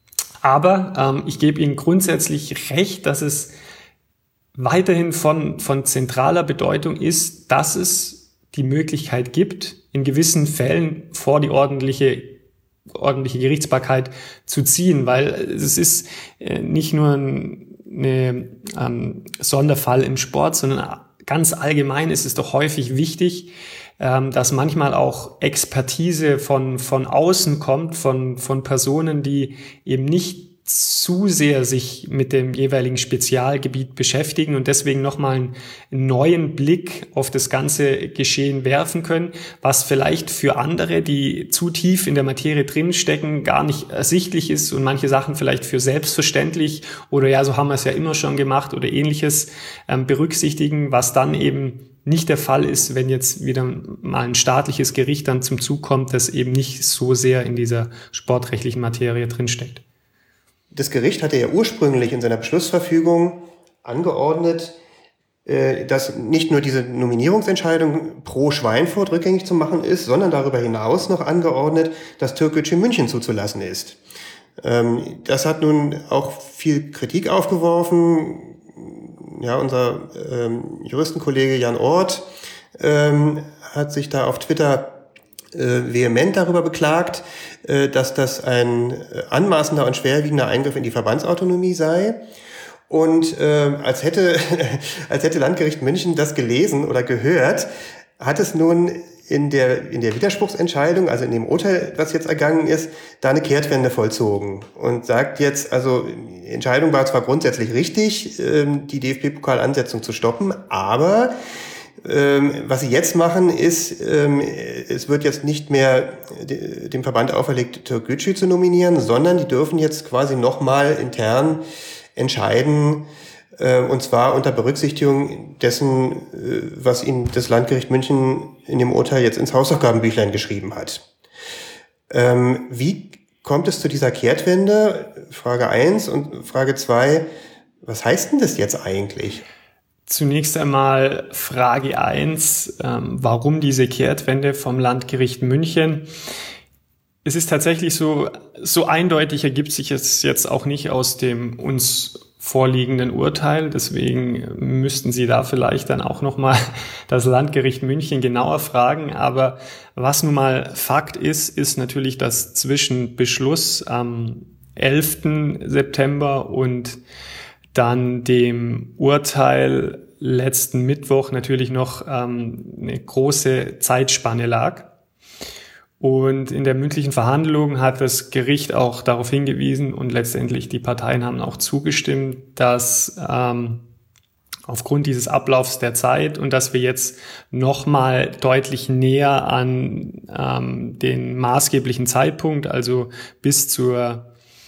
Aber ähm, ich gebe Ihnen grundsätzlich recht, dass es weiterhin von von zentraler Bedeutung ist, dass es die Möglichkeit gibt, in gewissen Fällen vor die ordentliche ordentliche Gerichtsbarkeit zu ziehen, weil es ist äh, nicht nur ein eine, ähm, Sonderfall im Sport, sondern ganz allgemein ist es doch häufig wichtig, ähm, dass manchmal auch Expertise von von außen kommt, von von Personen, die eben nicht zu sehr sich mit dem jeweiligen Spezialgebiet beschäftigen und deswegen nochmal einen neuen Blick auf das ganze Geschehen werfen können, was vielleicht für andere, die zu tief in der Materie drinstecken, gar nicht ersichtlich ist und manche Sachen vielleicht für selbstverständlich oder ja, so haben wir es ja immer schon gemacht oder ähnliches ähm, berücksichtigen, was dann eben nicht der Fall ist, wenn jetzt wieder mal ein staatliches Gericht dann zum Zug kommt, das eben nicht so sehr in dieser sportrechtlichen Materie drinsteckt. Das Gericht hatte ja ursprünglich in seiner Beschlussverfügung angeordnet, dass nicht nur diese Nominierungsentscheidung pro Schweinfurt rückgängig zu machen ist, sondern darüber hinaus noch angeordnet, dass Türkgücü München zuzulassen ist. Das hat nun auch viel Kritik aufgeworfen. Ja, unser Juristenkollege Jan Orth hat sich da auf Twitter Äh, vehement darüber beklagt, äh, dass das ein anmaßender und schwerwiegender Eingriff in die Verbandsautonomie sei. Und äh, als hätte als hätte Landgericht München das gelesen oder gehört, hat es nun in der in der Widerspruchsentscheidung, also in dem Urteil, was jetzt ergangen ist, da eine Kehrtwende vollzogen und sagt jetzt, also die Entscheidung war zwar grundsätzlich richtig, äh, die D F B-Pokalansetzung zu stoppen, aber Ähm, was sie jetzt machen, ist, ähm, es wird jetzt nicht mehr de, dem Verband auferlegt, Türkgücü zu nominieren, sondern die dürfen jetzt quasi nochmal intern entscheiden, äh, und zwar unter Berücksichtigung dessen, äh, was ihnen das Landgericht München in dem Urteil jetzt ins Hausaufgabenbüchlein geschrieben hat. Ähm, wie kommt es zu dieser Kehrtwende? Frage eins und Frage zwei, was heißt denn das jetzt eigentlich? Zunächst einmal Frage eins, ähm, warum diese Kehrtwende vom Landgericht München? Es ist tatsächlich so, so eindeutig ergibt sich es jetzt auch nicht aus dem uns vorliegenden Urteil. Deswegen müssten Sie da vielleicht dann auch nochmal das Landgericht München genauer fragen. Aber was nun mal Fakt ist, ist natürlich, dass zwischen Beschluss am elften September und dann dem Urteil letzten Mittwoch natürlich noch ähm, eine große Zeitspanne lag. Und in der mündlichen Verhandlung hat das Gericht auch darauf hingewiesen und letztendlich die Parteien haben auch zugestimmt, dass ähm, aufgrund dieses Ablaufs der Zeit und dass wir jetzt nochmal deutlich näher an ähm, den maßgeblichen Zeitpunkt, also bis zur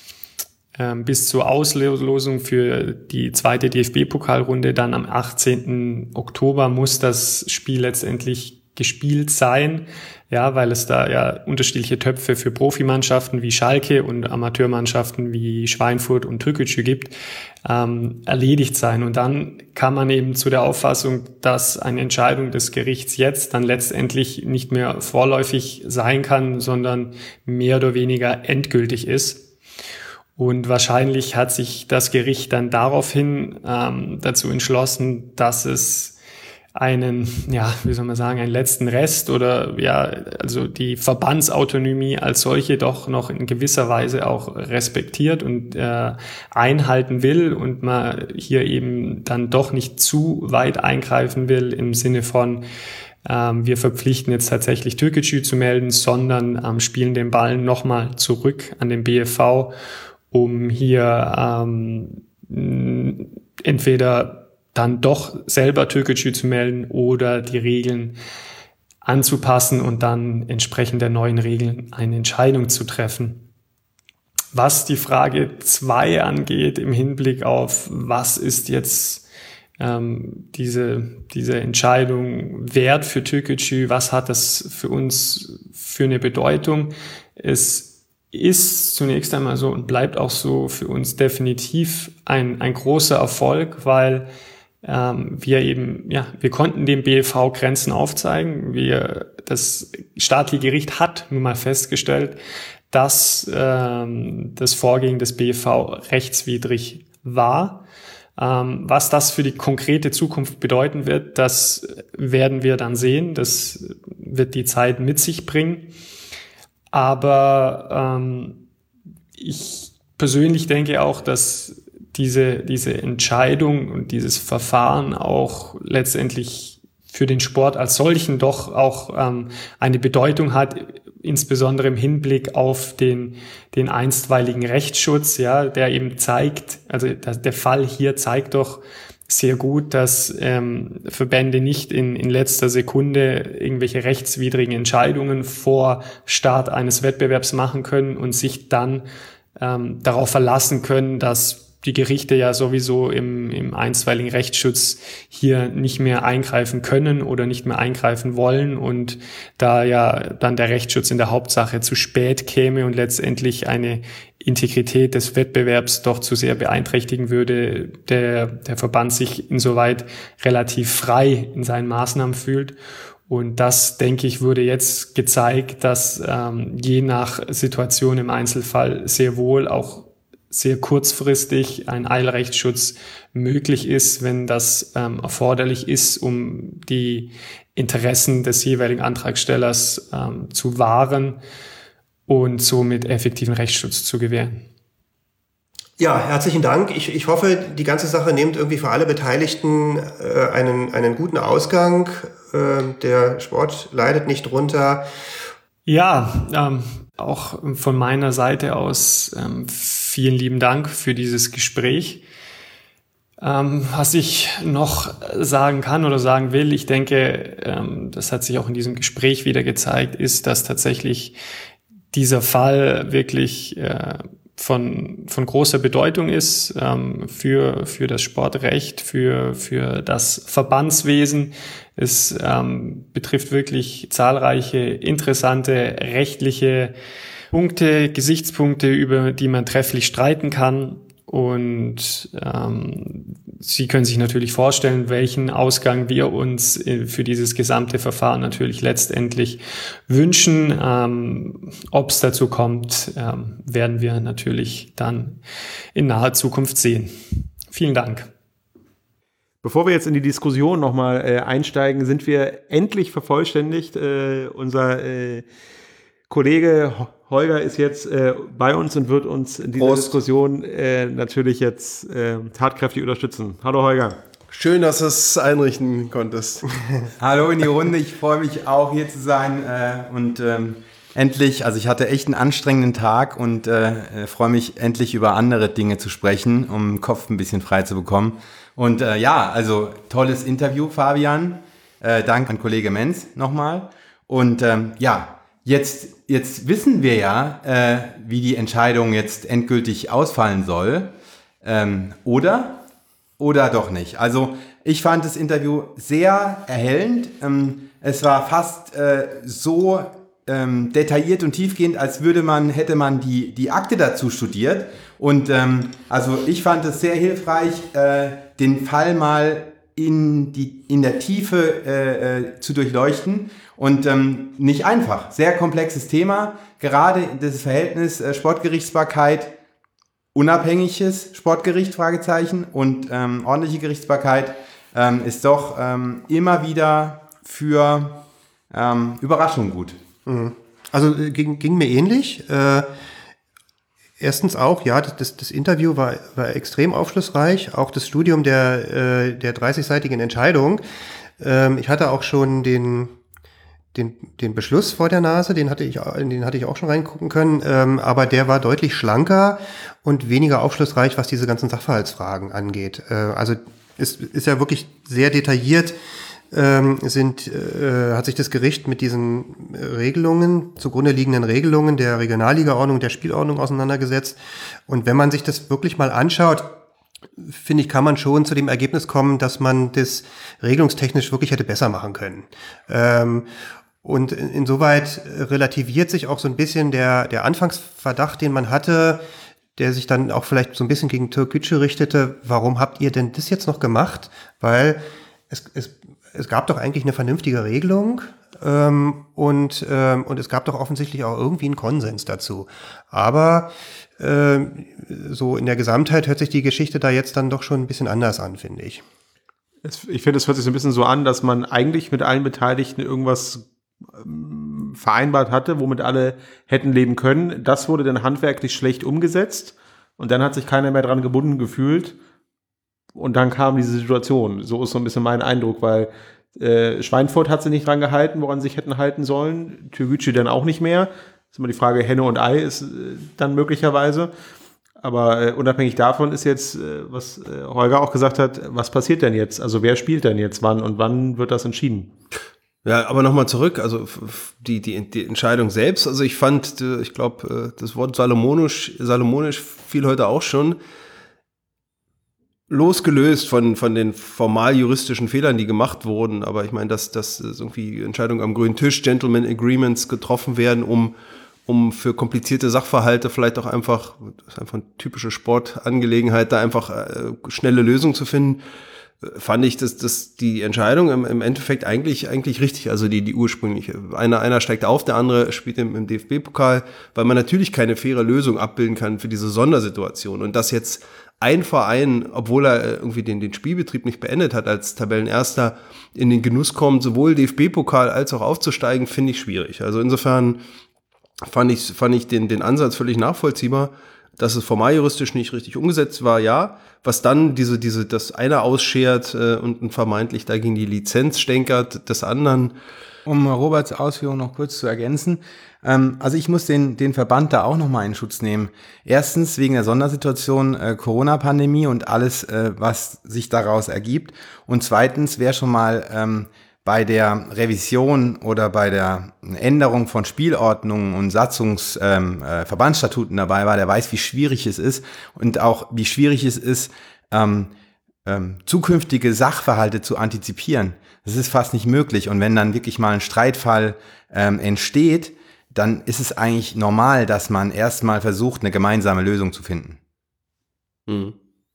bis zur Auslosung für die zweite D F B-Pokalrunde dann am achtzehnten Oktober muss das Spiel letztendlich gespielt sein, ja, weil es da ja unterschiedliche Töpfe für Profimannschaften wie Schalke und Amateurmannschaften wie Schweinfurt und Türkgücü gibt, ähm, erledigt sein. Und dann kann man eben zu der Auffassung, dass eine Entscheidung des Gerichts jetzt dann letztendlich nicht mehr vorläufig sein kann, sondern mehr oder weniger endgültig ist. Und wahrscheinlich hat sich das Gericht dann daraufhin ähm, dazu entschlossen, dass es einen, ja, wie soll man sagen, einen letzten Rest oder ja, also die Verbandsautonomie als solche doch noch in gewisser Weise auch respektiert und äh, einhalten will und man hier eben dann doch nicht zu weit eingreifen will im Sinne von, ähm, wir verpflichten jetzt tatsächlich Türkgücü zu melden, sondern ähm, spielen den Ball nochmal zurück an den B F V, um hier ähm, entweder dann doch selber Türkgücü zu melden oder die Regeln anzupassen und dann entsprechend der neuen Regeln eine Entscheidung zu treffen. Was die Frage zwei angeht, im Hinblick auf, was ist jetzt ähm, diese, diese Entscheidung wert für Türkgücü, was hat das für uns für eine Bedeutung? Es ist zunächst einmal so und bleibt auch so für uns definitiv ein, ein großer Erfolg, weil ähm, wir eben, ja, wir konnten dem B F V Grenzen aufzeigen. Wir, das staatliche Gericht hat nun mal festgestellt, dass ähm, das Vorgehen des B F V rechtswidrig war. Ähm, was das für die konkrete Zukunft bedeuten wird, das werden wir dann sehen. Das wird die Zeit mit sich bringen. Aber ähm, ich persönlich denke auch, dass diese, diese Entscheidung und dieses Verfahren auch letztendlich für den Sport als solchen doch auch ähm, eine Bedeutung hat, insbesondere im Hinblick auf den, den einstweiligen Rechtsschutz, ja, der eben zeigt, also der Fall hier zeigt doch sehr gut, dass ähm, Verbände nicht in, in letzter Sekunde irgendwelche rechtswidrigen Entscheidungen vor Start eines Wettbewerbs machen können und sich dann ähm, darauf verlassen können, dass die Gerichte ja sowieso im, im einstweiligen Rechtsschutz hier nicht mehr eingreifen können oder nicht mehr eingreifen wollen und da ja dann der Rechtsschutz in der Hauptsache zu spät käme und letztendlich eine Integrität des Wettbewerbs doch zu sehr beeinträchtigen würde, der, der Verband sich insoweit relativ frei in seinen Maßnahmen fühlt. Und das, denke ich, wurde jetzt gezeigt, dass ähm, je nach Situation im Einzelfall sehr wohl auch sehr kurzfristig ein Eilrechtsschutz möglich ist, wenn das ähm, erforderlich ist, um die Interessen des jeweiligen Antragstellers ähm, zu wahren und somit effektiven Rechtsschutz zu gewähren. Ja, herzlichen Dank. Ich, ich hoffe, die ganze Sache nimmt irgendwie für alle Beteiligten äh, einen, einen guten Ausgang. Äh, der Sport leidet nicht drunter. Ja, ähm, auch von meiner Seite aus ähm, vielen lieben Dank für dieses Gespräch. Ähm, was ich noch sagen kann oder sagen will, ich denke, ähm, das hat sich auch in diesem Gespräch wieder gezeigt, ist, dass tatsächlich dieser Fall wirklich äh, von von großer Bedeutung ist ähm, für für das Sportrecht, für für das Verbandswesen. Es ähm, betrifft wirklich zahlreiche interessante rechtliche Punkte, Gesichtspunkte, über die man trefflich streiten kann. Und ähm, Sie können sich natürlich vorstellen, welchen Ausgang wir uns für dieses gesamte Verfahren natürlich letztendlich wünschen. Ähm, ob es dazu kommt, ähm, werden wir natürlich dann in naher Zukunft sehen. Vielen Dank. Bevor wir jetzt in die Diskussion nochmal äh, einsteigen, sind wir endlich vervollständigt. Äh, unser äh, Kollege Holger ist jetzt äh, bei uns und wird uns in dieser Prost. Diskussion äh, natürlich jetzt äh, tatkräftig unterstützen. Hallo Holger. Schön, dass du es einrichten konntest. Hallo in die Runde, ich freue mich auch hier zu sein äh, und ähm, endlich, also ich hatte echt einen anstrengenden Tag und äh, freue mich endlich über andere Dinge zu sprechen, um den Kopf ein bisschen frei zu bekommen. Und äh, ja, also tolles Interview, Fabian. Äh, Dank an Kollege Menz nochmal. Und ähm, ja, jetzt, jetzt wissen wir ja, äh, wie die Entscheidung jetzt endgültig ausfallen soll. Ähm, oder? Oder doch nicht. Also ich fand das Interview sehr erhellend. Ähm, es war fast äh, so ähm, detailliert und tiefgehend, als würde man, hätte man die, die Akte dazu studiert. Und ähm, also ich fand es sehr hilfreich, äh, den Fall mal in, die, in der Tiefe äh, äh, zu durchleuchten. Und ähm, nicht einfach. Sehr komplexes Thema. Gerade das Verhältnis äh, Sportgerichtsbarkeit, unabhängiges Sportgericht, Fragezeichen, und ähm, ordentliche Gerichtsbarkeit. ähm, ist doch ähm, immer wieder für ähm, Überraschung gut. Also äh, ging, ging mir ähnlich. Äh, erstens auch, ja, das, das Interview war, war extrem aufschlussreich. Auch das Studium der, äh, der dreißigseitigen Entscheidung. Ähm, ich hatte auch schon den, den, den Beschluss vor der Nase, den hatte ich, in den hatte ich auch schon reingucken können. Ähm, aber der war deutlich schlanker und weniger aufschlussreich, was diese ganzen Sachverhaltsfragen angeht. Äh, also es ist ja wirklich sehr detailliert. Ähm, sind, äh, hat sich das Gericht mit diesen Regelungen, zugrunde liegenden Regelungen der Regionalliga-Ordnung, der Spielordnung auseinandergesetzt. Und wenn man sich das wirklich mal anschaut, finde ich, kann man schon zu dem Ergebnis kommen, dass man das regelungstechnisch wirklich hätte besser machen können. Ähm, und insoweit relativiert sich auch so ein bisschen der, der Anfangsverdacht, den man hatte, der sich dann auch vielleicht so ein bisschen gegen Türkgücü richtete. Warum habt ihr denn das jetzt noch gemacht? Weil es, es Es gab doch eigentlich eine vernünftige Regelung ähm, und, ähm, und es gab doch offensichtlich auch irgendwie einen Konsens dazu. Aber ähm, so in der Gesamtheit hört sich die Geschichte da jetzt dann doch schon ein bisschen anders an, finde ich. Es, ich finde, es hört sich so ein bisschen so an, dass man eigentlich mit allen Beteiligten irgendwas ähm, vereinbart hatte, womit alle hätten leben können. Das wurde dann handwerklich schlecht umgesetzt und dann hat sich keiner mehr dran gebunden gefühlt. Und dann kam diese Situation. So ist so ein bisschen mein Eindruck, weil äh, Schweinfurt hat sie nicht dran gehalten, woran sie sich hätten halten sollen. Türkgücü dann auch nicht mehr. Das ist immer die Frage, Henne und Ei ist äh, dann möglicherweise. Aber äh, unabhängig davon ist jetzt, äh, was äh, Holger auch gesagt hat, was passiert denn jetzt? Also wer spielt denn jetzt wann und wann wird das entschieden? Ja, aber nochmal zurück, also die, die, die Entscheidung selbst, also ich fand, ich glaube, das Wort salomonisch, salomonisch fiel heute auch schon, losgelöst von, von den formal juristischen Fehlern, die gemacht wurden, aber ich meine, dass, dass irgendwie Entscheidungen am grünen Tisch, Gentleman Agreements getroffen werden, um, um für komplizierte Sachverhalte vielleicht auch einfach, das ist einfach eine typische Sportangelegenheit, da einfach äh, schnelle Lösungen zu finden, fand ich, dass, dass die Entscheidung im, im Endeffekt eigentlich, eigentlich richtig, also die, die ursprüngliche. Einer, einer steigt auf, der andere spielt im, im D F B-Pokal, weil man natürlich keine faire Lösung abbilden kann für diese Sondersituation. Und dass jetzt ein Verein, obwohl er irgendwie den, den Spielbetrieb nicht beendet hat, als Tabellenerster in den Genuss kommt, sowohl D F B-Pokal als auch aufzusteigen, finde ich schwierig. Also insofern fand ich, fand ich den, den Ansatz völlig nachvollziehbar. Dass es formal juristisch nicht richtig umgesetzt war, ja. Was dann diese, diese, das eine ausschert äh, und vermeintlich dagegen die Lizenz stänkert, des anderen. Um Roberts Ausführungen noch kurz zu ergänzen. Ähm, also ich muss den, den Verband da auch nochmal in Schutz nehmen. Erstens wegen der Sondersituation äh, Corona-Pandemie und alles, äh, was sich daraus ergibt. Und zweitens, wer schon mal ähm, bei der Revision oder bei der Änderung von Spielordnungen und Satzungs-, ähm, äh, Verbandsstatuten dabei war, der weiß, wie schwierig es ist und auch wie schwierig es ist, ähm, ähm, zukünftige Sachverhalte zu antizipieren. Das ist fast nicht möglich. Und wenn dann wirklich mal ein Streitfall ähm, entsteht, dann ist es eigentlich normal, dass man erstmal versucht, eine gemeinsame Lösung zu finden. Mhm.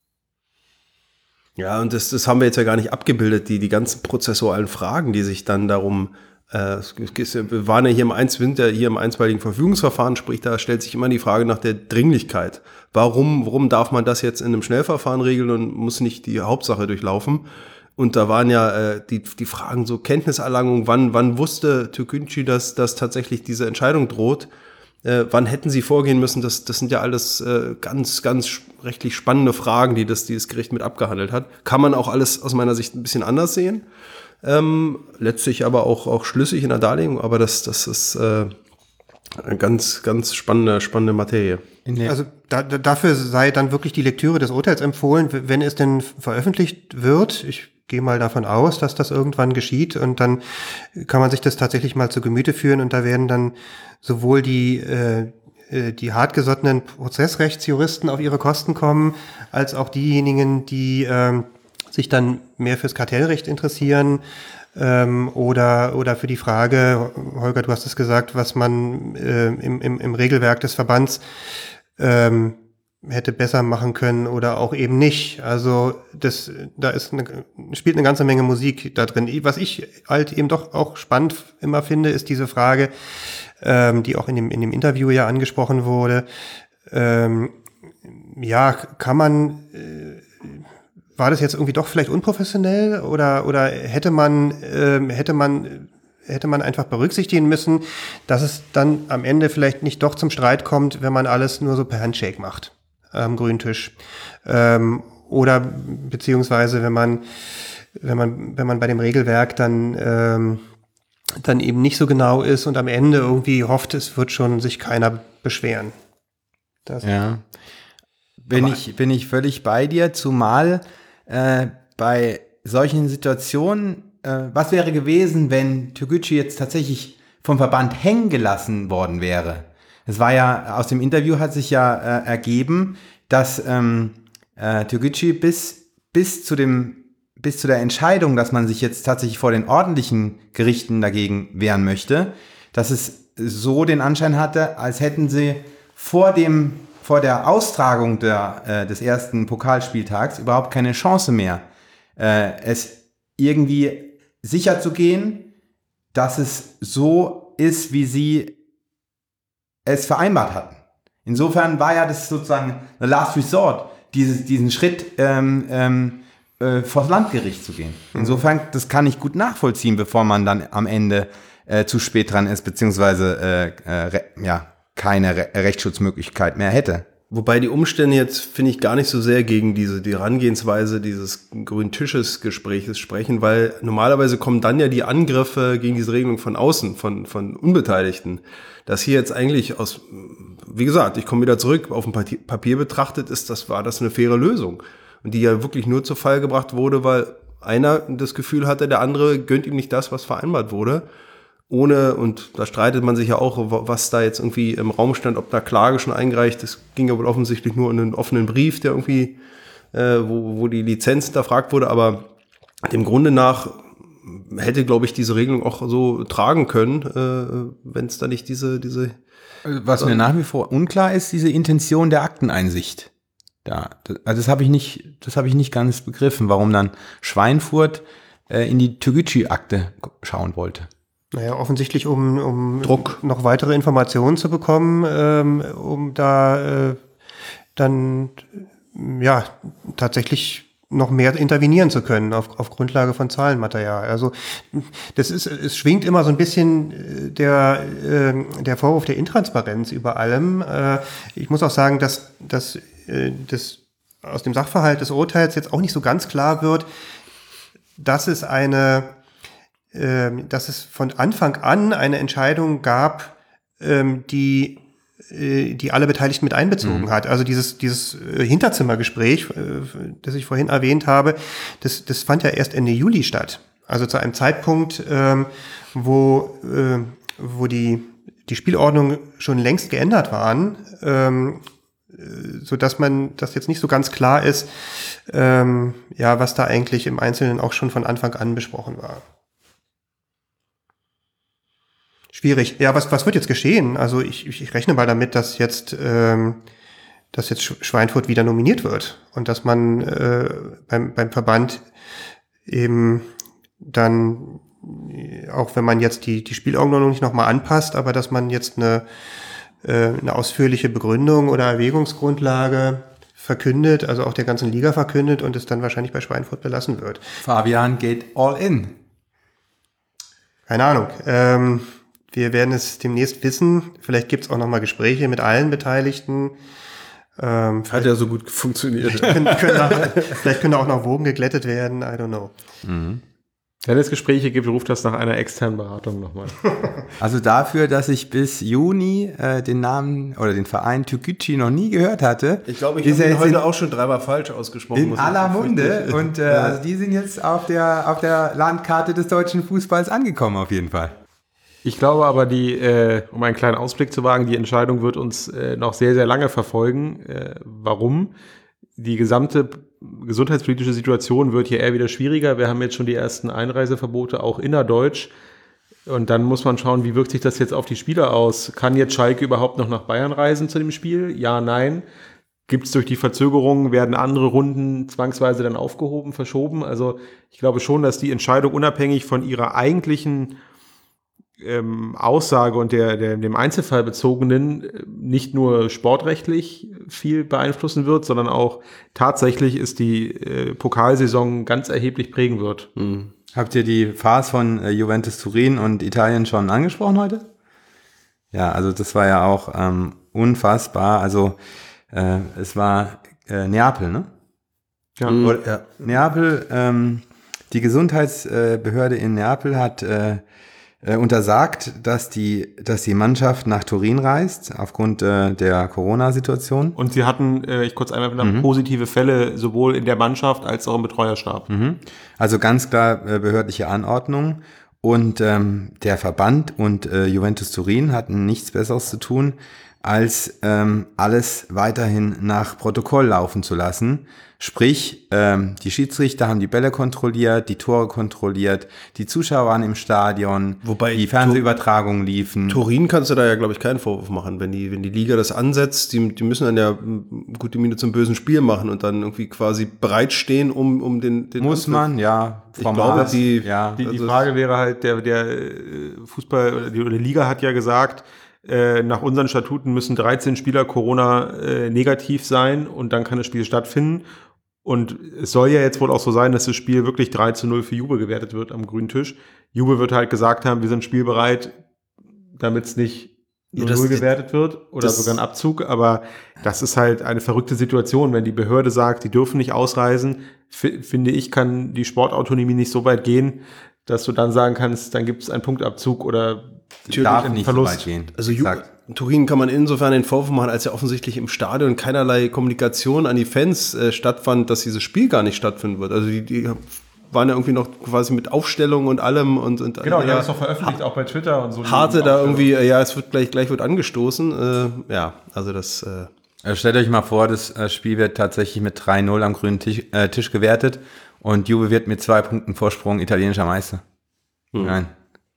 Ja, und das, das haben wir jetzt ja gar nicht abgebildet, die, die ganzen prozessualen Fragen, die sich dann darum, äh, wir waren ja hier im Eins, sind ja hier im einstweiligen Verfügungsverfahren, sprich, da stellt sich immer die Frage nach der Dringlichkeit. Warum, warum darf man das jetzt in einem Schnellverfahren regeln und muss nicht die Hauptsache durchlaufen? Und da waren ja äh, die, die Fragen so Kenntniserlangung, wann, wann wusste Türkgücü, dass, dass tatsächlich diese Entscheidung droht? Äh, wann hätten sie vorgehen müssen? Das, das sind ja alles äh, ganz, ganz rechtlich spannende Fragen, die das, dieses Gericht mit abgehandelt hat. Kann man auch alles aus meiner Sicht ein bisschen anders sehen. Ähm, letztlich aber auch, auch schlüssig in der Darlegung, aber das, das ist äh, eine ganz, ganz spannende, spannende Materie. Also da, da, dafür sei dann wirklich die Lektüre des Urteils empfohlen, wenn es denn veröffentlicht wird. Ich gehe mal davon aus, dass das irgendwann geschieht und dann kann man sich das tatsächlich mal zu Gemüte führen und da werden dann sowohl die äh, die hartgesottenen Prozessrechtsjuristen auf ihre Kosten kommen, als auch diejenigen, die ähm, sich dann mehr fürs Kartellrecht interessieren ähm, oder oder für die Frage, Holger, du hast es gesagt, was man äh, im, im, im Regelwerk des Verbands ähm, hätte besser machen können oder auch eben nicht. Also das, da ist eine, spielt eine ganze Menge Musik da drin. Was ich halt eben doch auch spannend immer finde, ist diese Frage, ähm, die auch in dem in dem Interview ja angesprochen wurde. Ähm, ja, kann man äh, war das jetzt irgendwie doch vielleicht unprofessionell oder, oder hätte man, äh, hätte man, hätte man einfach berücksichtigen müssen, dass es dann am Ende vielleicht nicht doch zum Streit kommt, wenn man alles nur so per Handshake macht am grünen Tisch. Ähm, oder beziehungsweise wenn man, wenn man, wenn man bei dem Regelwerk dann, ähm, dann eben nicht so genau ist und am Ende irgendwie hofft, es wird schon sich keiner beschweren. Das ja, bin ich, bin ich völlig bei dir, zumal äh, bei solchen Situationen, äh, was wäre gewesen, wenn Türkgücü jetzt tatsächlich vom Verband hängen gelassen worden wäre? Es war ja, aus dem Interview hat sich ja äh, ergeben, dass ähm, äh, Türkgücü bis, bis zu dem bis zu der Entscheidung, dass man sich jetzt tatsächlich vor den ordentlichen Gerichten dagegen wehren möchte, dass es so den Anschein hatte, als hätten sie vor dem, vor der Austragung der, äh, des ersten Pokalspieltags überhaupt keine Chance mehr, äh, es irgendwie sicher zu gehen, dass es so ist, wie sie es vereinbart hatten. Insofern war ja das sozusagen the last resort, dieses, diesen Schritt ähm, ähm, äh, vors Landgericht zu gehen. Insofern, das kann ich gut nachvollziehen, bevor man dann am Ende äh, zu spät dran ist, beziehungsweise äh, äh, re- ja, keine Re- Rechtsschutzmöglichkeit mehr hätte. Wobei die Umstände jetzt, finde ich, gar nicht so sehr gegen diese die Herangehensweise dieses grünen Tisches-Gespräches sprechen, weil normalerweise kommen dann ja die Angriffe gegen diese Regelung von außen, von, von Unbeteiligten. Das hier jetzt eigentlich aus, wie gesagt, ich komme wieder zurück, auf dem Papier betrachtet ist, das war das eine faire Lösung. Und die ja wirklich nur zu Fall gebracht wurde, weil einer das Gefühl hatte, der andere gönnt ihm nicht das, was vereinbart wurde. Ohne, und da streitet man sich ja auch, was da jetzt irgendwie im Raum stand, ob da Klage schon eingereicht ist, ging ja wohl offensichtlich nur in einen offenen Brief, der irgendwie, äh, wo, wo die Lizenz hinterfragt wurde, aber dem Grunde nach hätte, glaube ich, diese Regelung auch so tragen können, äh, wenn es da nicht diese, diese... Was äh, mir nach wie vor unklar ist, diese Intention der Akteneinsicht. Da, also das habe ich nicht, das habe ich nicht ganz begriffen, warum dann Schweinfurt äh, in die Türkgücü-Akte schauen wollte. Naja, offensichtlich, um, um Druck noch weitere Informationen zu bekommen, ähm, um da äh, dann ja tatsächlich noch mehr intervenieren zu können auf, auf Grundlage von Zahlenmaterial. Also das ist, es schwingt immer so ein bisschen der äh, der Vorwurf der Intransparenz über allem. Äh, ich muss auch sagen, dass, dass äh, das aus dem Sachverhalt des Urteils jetzt auch nicht so ganz klar wird, dass es eine dass es von Anfang an eine Entscheidung gab, die, die alle Beteiligten mit einbezogen mhm. hat. Also dieses, dieses Hinterzimmergespräch, das ich vorhin erwähnt habe, das, das fand ja erst Ende Juli statt. Also zu einem Zeitpunkt, wo, wo die, die Spielordnung schon längst geändert waren, so dass man, das jetzt nicht so ganz klar ist, ja, was da eigentlich im Einzelnen auch schon von Anfang an besprochen war. Schwierig. Ja, was, was wird jetzt geschehen? Also ich, ich rechne mal damit, dass jetzt, ähm, dass jetzt Schweinfurt wieder nominiert wird und dass man äh, beim, beim Verband eben dann, auch wenn man jetzt die, die Spielordnung nicht nochmal anpasst, aber dass man jetzt eine, äh, eine ausführliche Begründung oder Erwägungsgrundlage verkündet, also auch der ganzen Liga verkündet und es dann wahrscheinlich bei Schweinfurt belassen wird. Fabian geht all in. Keine Ahnung. Ähm, Wir werden es demnächst wissen. Vielleicht gibt es auch noch mal Gespräche mit allen Beteiligten. Ähm, Hat ja so gut funktioniert. Vielleicht können, können, auch, vielleicht können auch noch Wogen geglättet werden. I don't know. Mhm. Wenn es Gespräche gibt, ruft das nach einer externen Beratung nochmal. Also dafür, dass ich bis Juni äh, den Namen oder den Verein Türkgücü noch nie gehört hatte. Ich glaube, ich habe ihn heute auch schon dreimal falsch ausgesprochen. In aller Munde. Und äh, also die sind jetzt auf der, auf der Landkarte des deutschen Fußballs angekommen auf jeden Fall. Ich glaube aber, die, äh, um einen kleinen Ausblick zu wagen, die Entscheidung wird uns äh, noch sehr, sehr lange verfolgen. Äh, warum? Die gesamte gesundheitspolitische Situation wird hier eher wieder schwieriger. Wir haben jetzt schon die ersten Einreiseverbote, auch innerdeutsch. Und dann muss man schauen, wie wirkt sich das jetzt auf die Spieler aus? Kann jetzt Schalke überhaupt noch nach Bayern reisen zu dem Spiel? Ja, nein. Gibt es durch die Verzögerungen, werden andere Runden zwangsweise dann aufgehoben, verschoben? Also ich glaube schon, dass die Entscheidung unabhängig von ihrer eigentlichen ähm, Aussage und der, der dem Einzelfall bezogenen nicht nur sportrechtlich viel beeinflussen wird, sondern auch tatsächlich ist die äh, Pokalsaison ganz erheblich prägen wird. Mhm. Habt ihr die Farce von äh, Juventus Turin und Italien schon angesprochen heute? Ja, also das war ja auch ähm, unfassbar. Also äh, es war äh, Neapel, ne? Ja. Mhm. Oder, ja. Neapel, ähm, die Gesundheitsbehörde in Neapel hat äh, äh, untersagt, dass die, dass die Mannschaft nach Turin reist, aufgrund äh, der Corona-Situation. Und sie hatten, äh, ich kurz einmal mhm. positive Fälle, sowohl in der Mannschaft als auch im Betreuerstab. Mhm. Also ganz klar äh, behördliche Anordnung. Und ähm, der Verband und äh, Juventus Turin hatten nichts Besseres zu tun, als ähm, alles weiterhin nach Protokoll laufen zu lassen. Sprich, ähm, die Schiedsrichter haben die Bälle kontrolliert, die Tore kontrolliert, die Zuschauer waren im Stadion, wobei die Fernsehübertragungen liefen. Turin kannst du da ja, glaube ich, keinen Vorwurf machen, wenn die, wenn die Liga das ansetzt, die, die müssen dann ja gute Miene zum bösen Spiel machen und dann irgendwie quasi bereitstehen, um, um den, den Muss Anpfiff. man, ja. Ich glaube, die, ja. Die, die Frage wäre halt, der, der Fußball oder die, oder die Liga hat ja gesagt, äh, nach unseren Statuten müssen dreizehn Spieler Corona äh, negativ sein und dann kann das Spiel stattfinden. Und es soll ja jetzt wohl auch so sein, dass das Spiel wirklich drei zu null für Juve gewertet wird am grünen Tisch. Juve wird halt gesagt haben, wir sind spielbereit, damit es nicht null null ja, gewertet wird oder sogar ein Abzug. Aber das ist halt eine verrückte Situation, wenn die Behörde sagt, die dürfen nicht ausreisen. F- finde ich, kann die Sportautonomie nicht so weit gehen, dass du dann sagen kannst, dann gibt es einen Punktabzug oder darf nicht Verlust. So weit gehen. Also Ju- Turin kann man insofern den Vorwurf machen, als ja offensichtlich im Stadion keinerlei Kommunikation an die Fans äh, stattfand, dass dieses Spiel gar nicht stattfinden wird. Also die, die waren ja irgendwie noch quasi mit Aufstellung und allem und, und genau, die ja, haben es doch veröffentlicht, auch bei Twitter und so. Harte da irgendwie, äh, ja, es wird gleich gleich wird angestoßen. Äh, ja, also das. Äh also stellt euch mal vor, das Spiel wird tatsächlich mit drei null am grünen Tisch, äh, Tisch gewertet und Juve wird mit zwei Punkten Vorsprung italienischer Meister. Hm. Nein.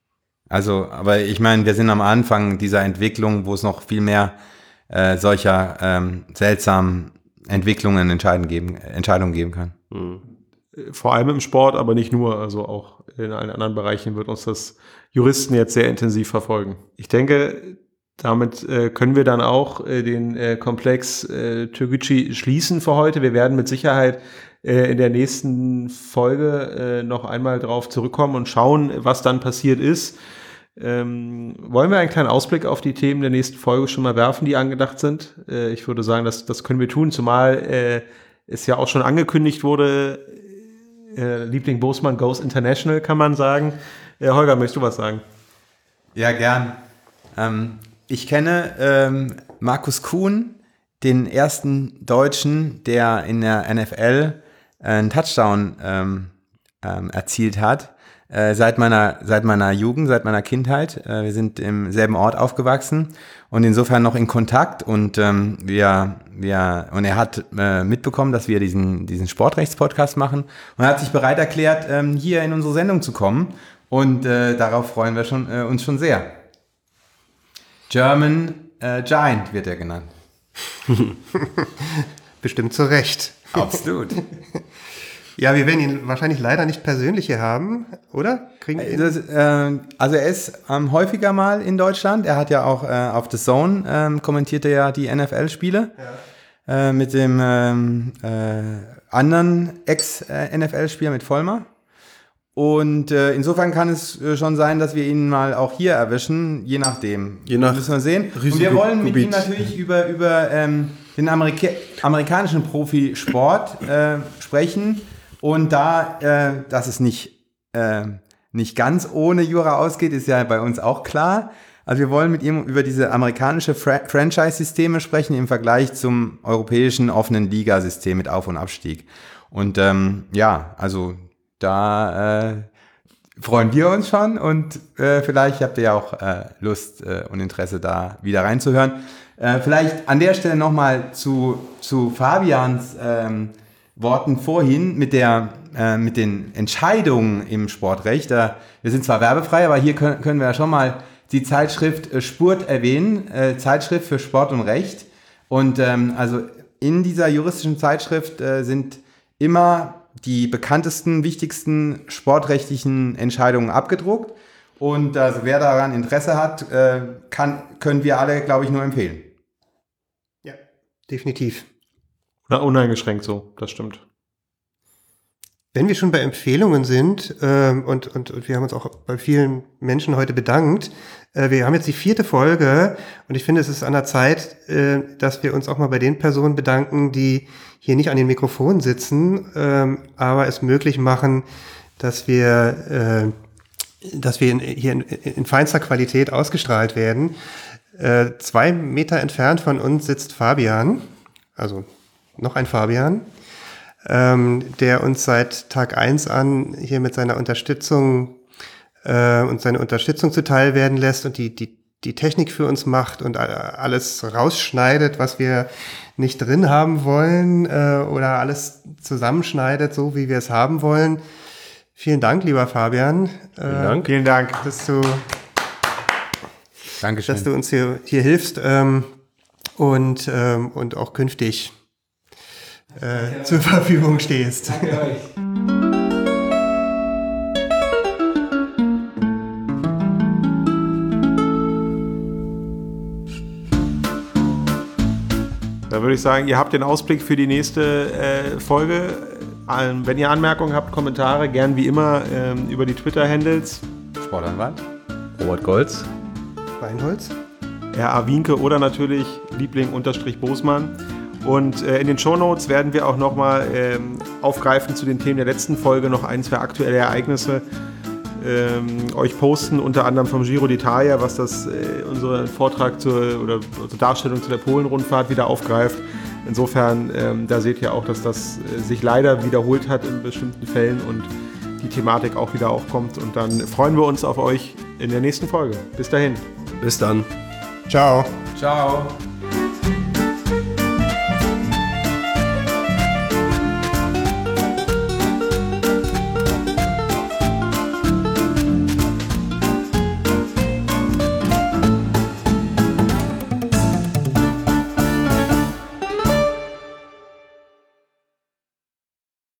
Also, aber ich meine, wir sind am Anfang dieser Entwicklung, wo es noch viel mehr äh, solcher ähm, seltsamen Entwicklungen entscheiden geben, Entscheidungen geben kann. Mhm. Vor allem im Sport, aber nicht nur. Also auch in allen anderen Bereichen wird uns das Juristen jetzt sehr intensiv verfolgen. Ich denke, damit äh, können wir dann auch äh, den äh, Komplex äh, Türkgücü schließen für heute. Wir werden mit Sicherheit äh, in der nächsten Folge äh, noch einmal drauf zurückkommen und schauen, was dann passiert ist. Ähm, wollen wir einen kleinen Ausblick auf die Themen der nächsten Folge schon mal werfen, die angedacht sind? Äh, ich würde sagen, das, das können wir tun, zumal äh, es ja auch schon angekündigt wurde, äh, Liebling Bosman goes international, kann man sagen. Äh, Holger, möchtest du was sagen? Ja, gern. Ähm, ich kenne ähm, Markus Kuhn, den ersten Deutschen, der in der N F L einen Touchdown ähm, ähm, erzielt hat. Äh, seit meiner seit meiner Jugend, seit meiner Kindheit. Äh, wir sind im selben Ort aufgewachsen und insofern noch in Kontakt und ähm, wir wir und er hat äh, mitbekommen, dass wir diesen diesen Sportrechts-Podcast machen und er hat sich bereit erklärt, ähm, hier in unsere Sendung zu kommen und äh, darauf freuen wir schon äh, uns schon sehr. German äh, Giant wird er genannt. Bestimmt zu Recht. Absolut. Ja, wir werden ihn wahrscheinlich leider nicht persönlich hier haben, oder? Kriegen wir ihn? Das, äh, also er ist ähm, häufiger mal in Deutschland. Er hat ja auch äh, auf The Zone ähm, kommentiert er ja die N F L-Spiele ja. äh, mit dem ähm, äh, anderen Ex-N F L-Spieler mit Vollmer. Und äh, insofern kann es äh, schon sein, dass wir ihn mal auch hier erwischen, je nachdem. Je nach müssen wir sehen. Und wir wollen mit ihm natürlich über, über ähm, den Amerika- amerikanischen Profisport äh, sprechen. Und da äh, dass es nicht, äh, nicht ganz ohne Jura ausgeht, ist ja bei uns auch klar. Also wir wollen mit ihm über diese amerikanische Fra- Franchise-Systeme sprechen im Vergleich zum europäischen offenen Ligasystem mit Auf- und Abstieg. Und ähm, ja, also da äh, freuen wir uns schon und äh, vielleicht habt ihr ja auch äh, Lust äh, und Interesse da wieder reinzuhören. Äh, vielleicht an der Stelle nochmal zu, zu Fabians ähm, Worten vorhin mit der äh, mit den Entscheidungen im Sportrecht. Äh, wir sind zwar werbefrei, aber hier können, können wir ja schon mal die Zeitschrift äh, Spurt erwähnen, äh, Zeitschrift für Sport und Recht. Und ähm, also in dieser juristischen Zeitschrift äh, sind immer die bekanntesten, wichtigsten sportrechtlichen Entscheidungen abgedruckt. Und also, wer daran Interesse hat, äh, kann, können wir alle, glaube ich, nur empfehlen. Ja, definitiv. Na, uneingeschränkt so, das stimmt. Wenn wir schon bei Empfehlungen sind, ähm, und, und, und wir haben uns auch bei vielen Menschen heute bedankt, äh, wir haben jetzt die vierte Folge und ich finde, es ist an der Zeit, äh, dass wir uns auch mal bei den Personen bedanken, die hier nicht an den Mikrofonen sitzen, ähm, aber es möglich machen, dass wir, äh, dass wir in, hier in, in feinster Qualität ausgestrahlt werden. Äh, zwei Meter entfernt von uns sitzt Fabian, also noch ein Fabian, ähm, der uns seit Tag eins an hier mit seiner Unterstützung äh, und seine Unterstützung zuteil werden lässt und die, die, die Technik für uns macht und alles rausschneidet, was wir nicht drin haben wollen, äh, oder alles zusammenschneidet, so wie wir es haben wollen. Vielen Dank, lieber Fabian. Vielen Dank. Vielen Dank. Dass du, Dankeschön. dass du uns hier, hier hilfst ähm, und, ähm, und auch künftig äh, zur Verfügung stehst. Danke euch. Da würde ich sagen, ihr habt den Ausblick für die nächste äh, Folge. Ähm, wenn ihr Anmerkungen habt, Kommentare, gern wie immer ähm, über die Twitter-Handles. Sportanwalt. Robert Golz. Reinholz. R A. Wienke oder natürlich Liebling-Bosmann. Und äh, in den Shownotes werden wir auch nochmal ähm, aufgreifen zu den Themen der letzten Folge noch ein, zwei aktuelle Ereignisse ähm, euch posten, unter anderem vom Giro d'Italia, was das äh, unseren Vortrag zur, oder zur Darstellung zu der Polen-Rundfahrt wieder aufgreift. Insofern, ähm, da seht ihr auch, dass das äh, sich leider wiederholt hat in bestimmten Fällen und die Thematik auch wieder aufkommt. Und dann freuen wir uns auf euch in der nächsten Folge. Bis dahin. Bis dann. Ciao. Ciao.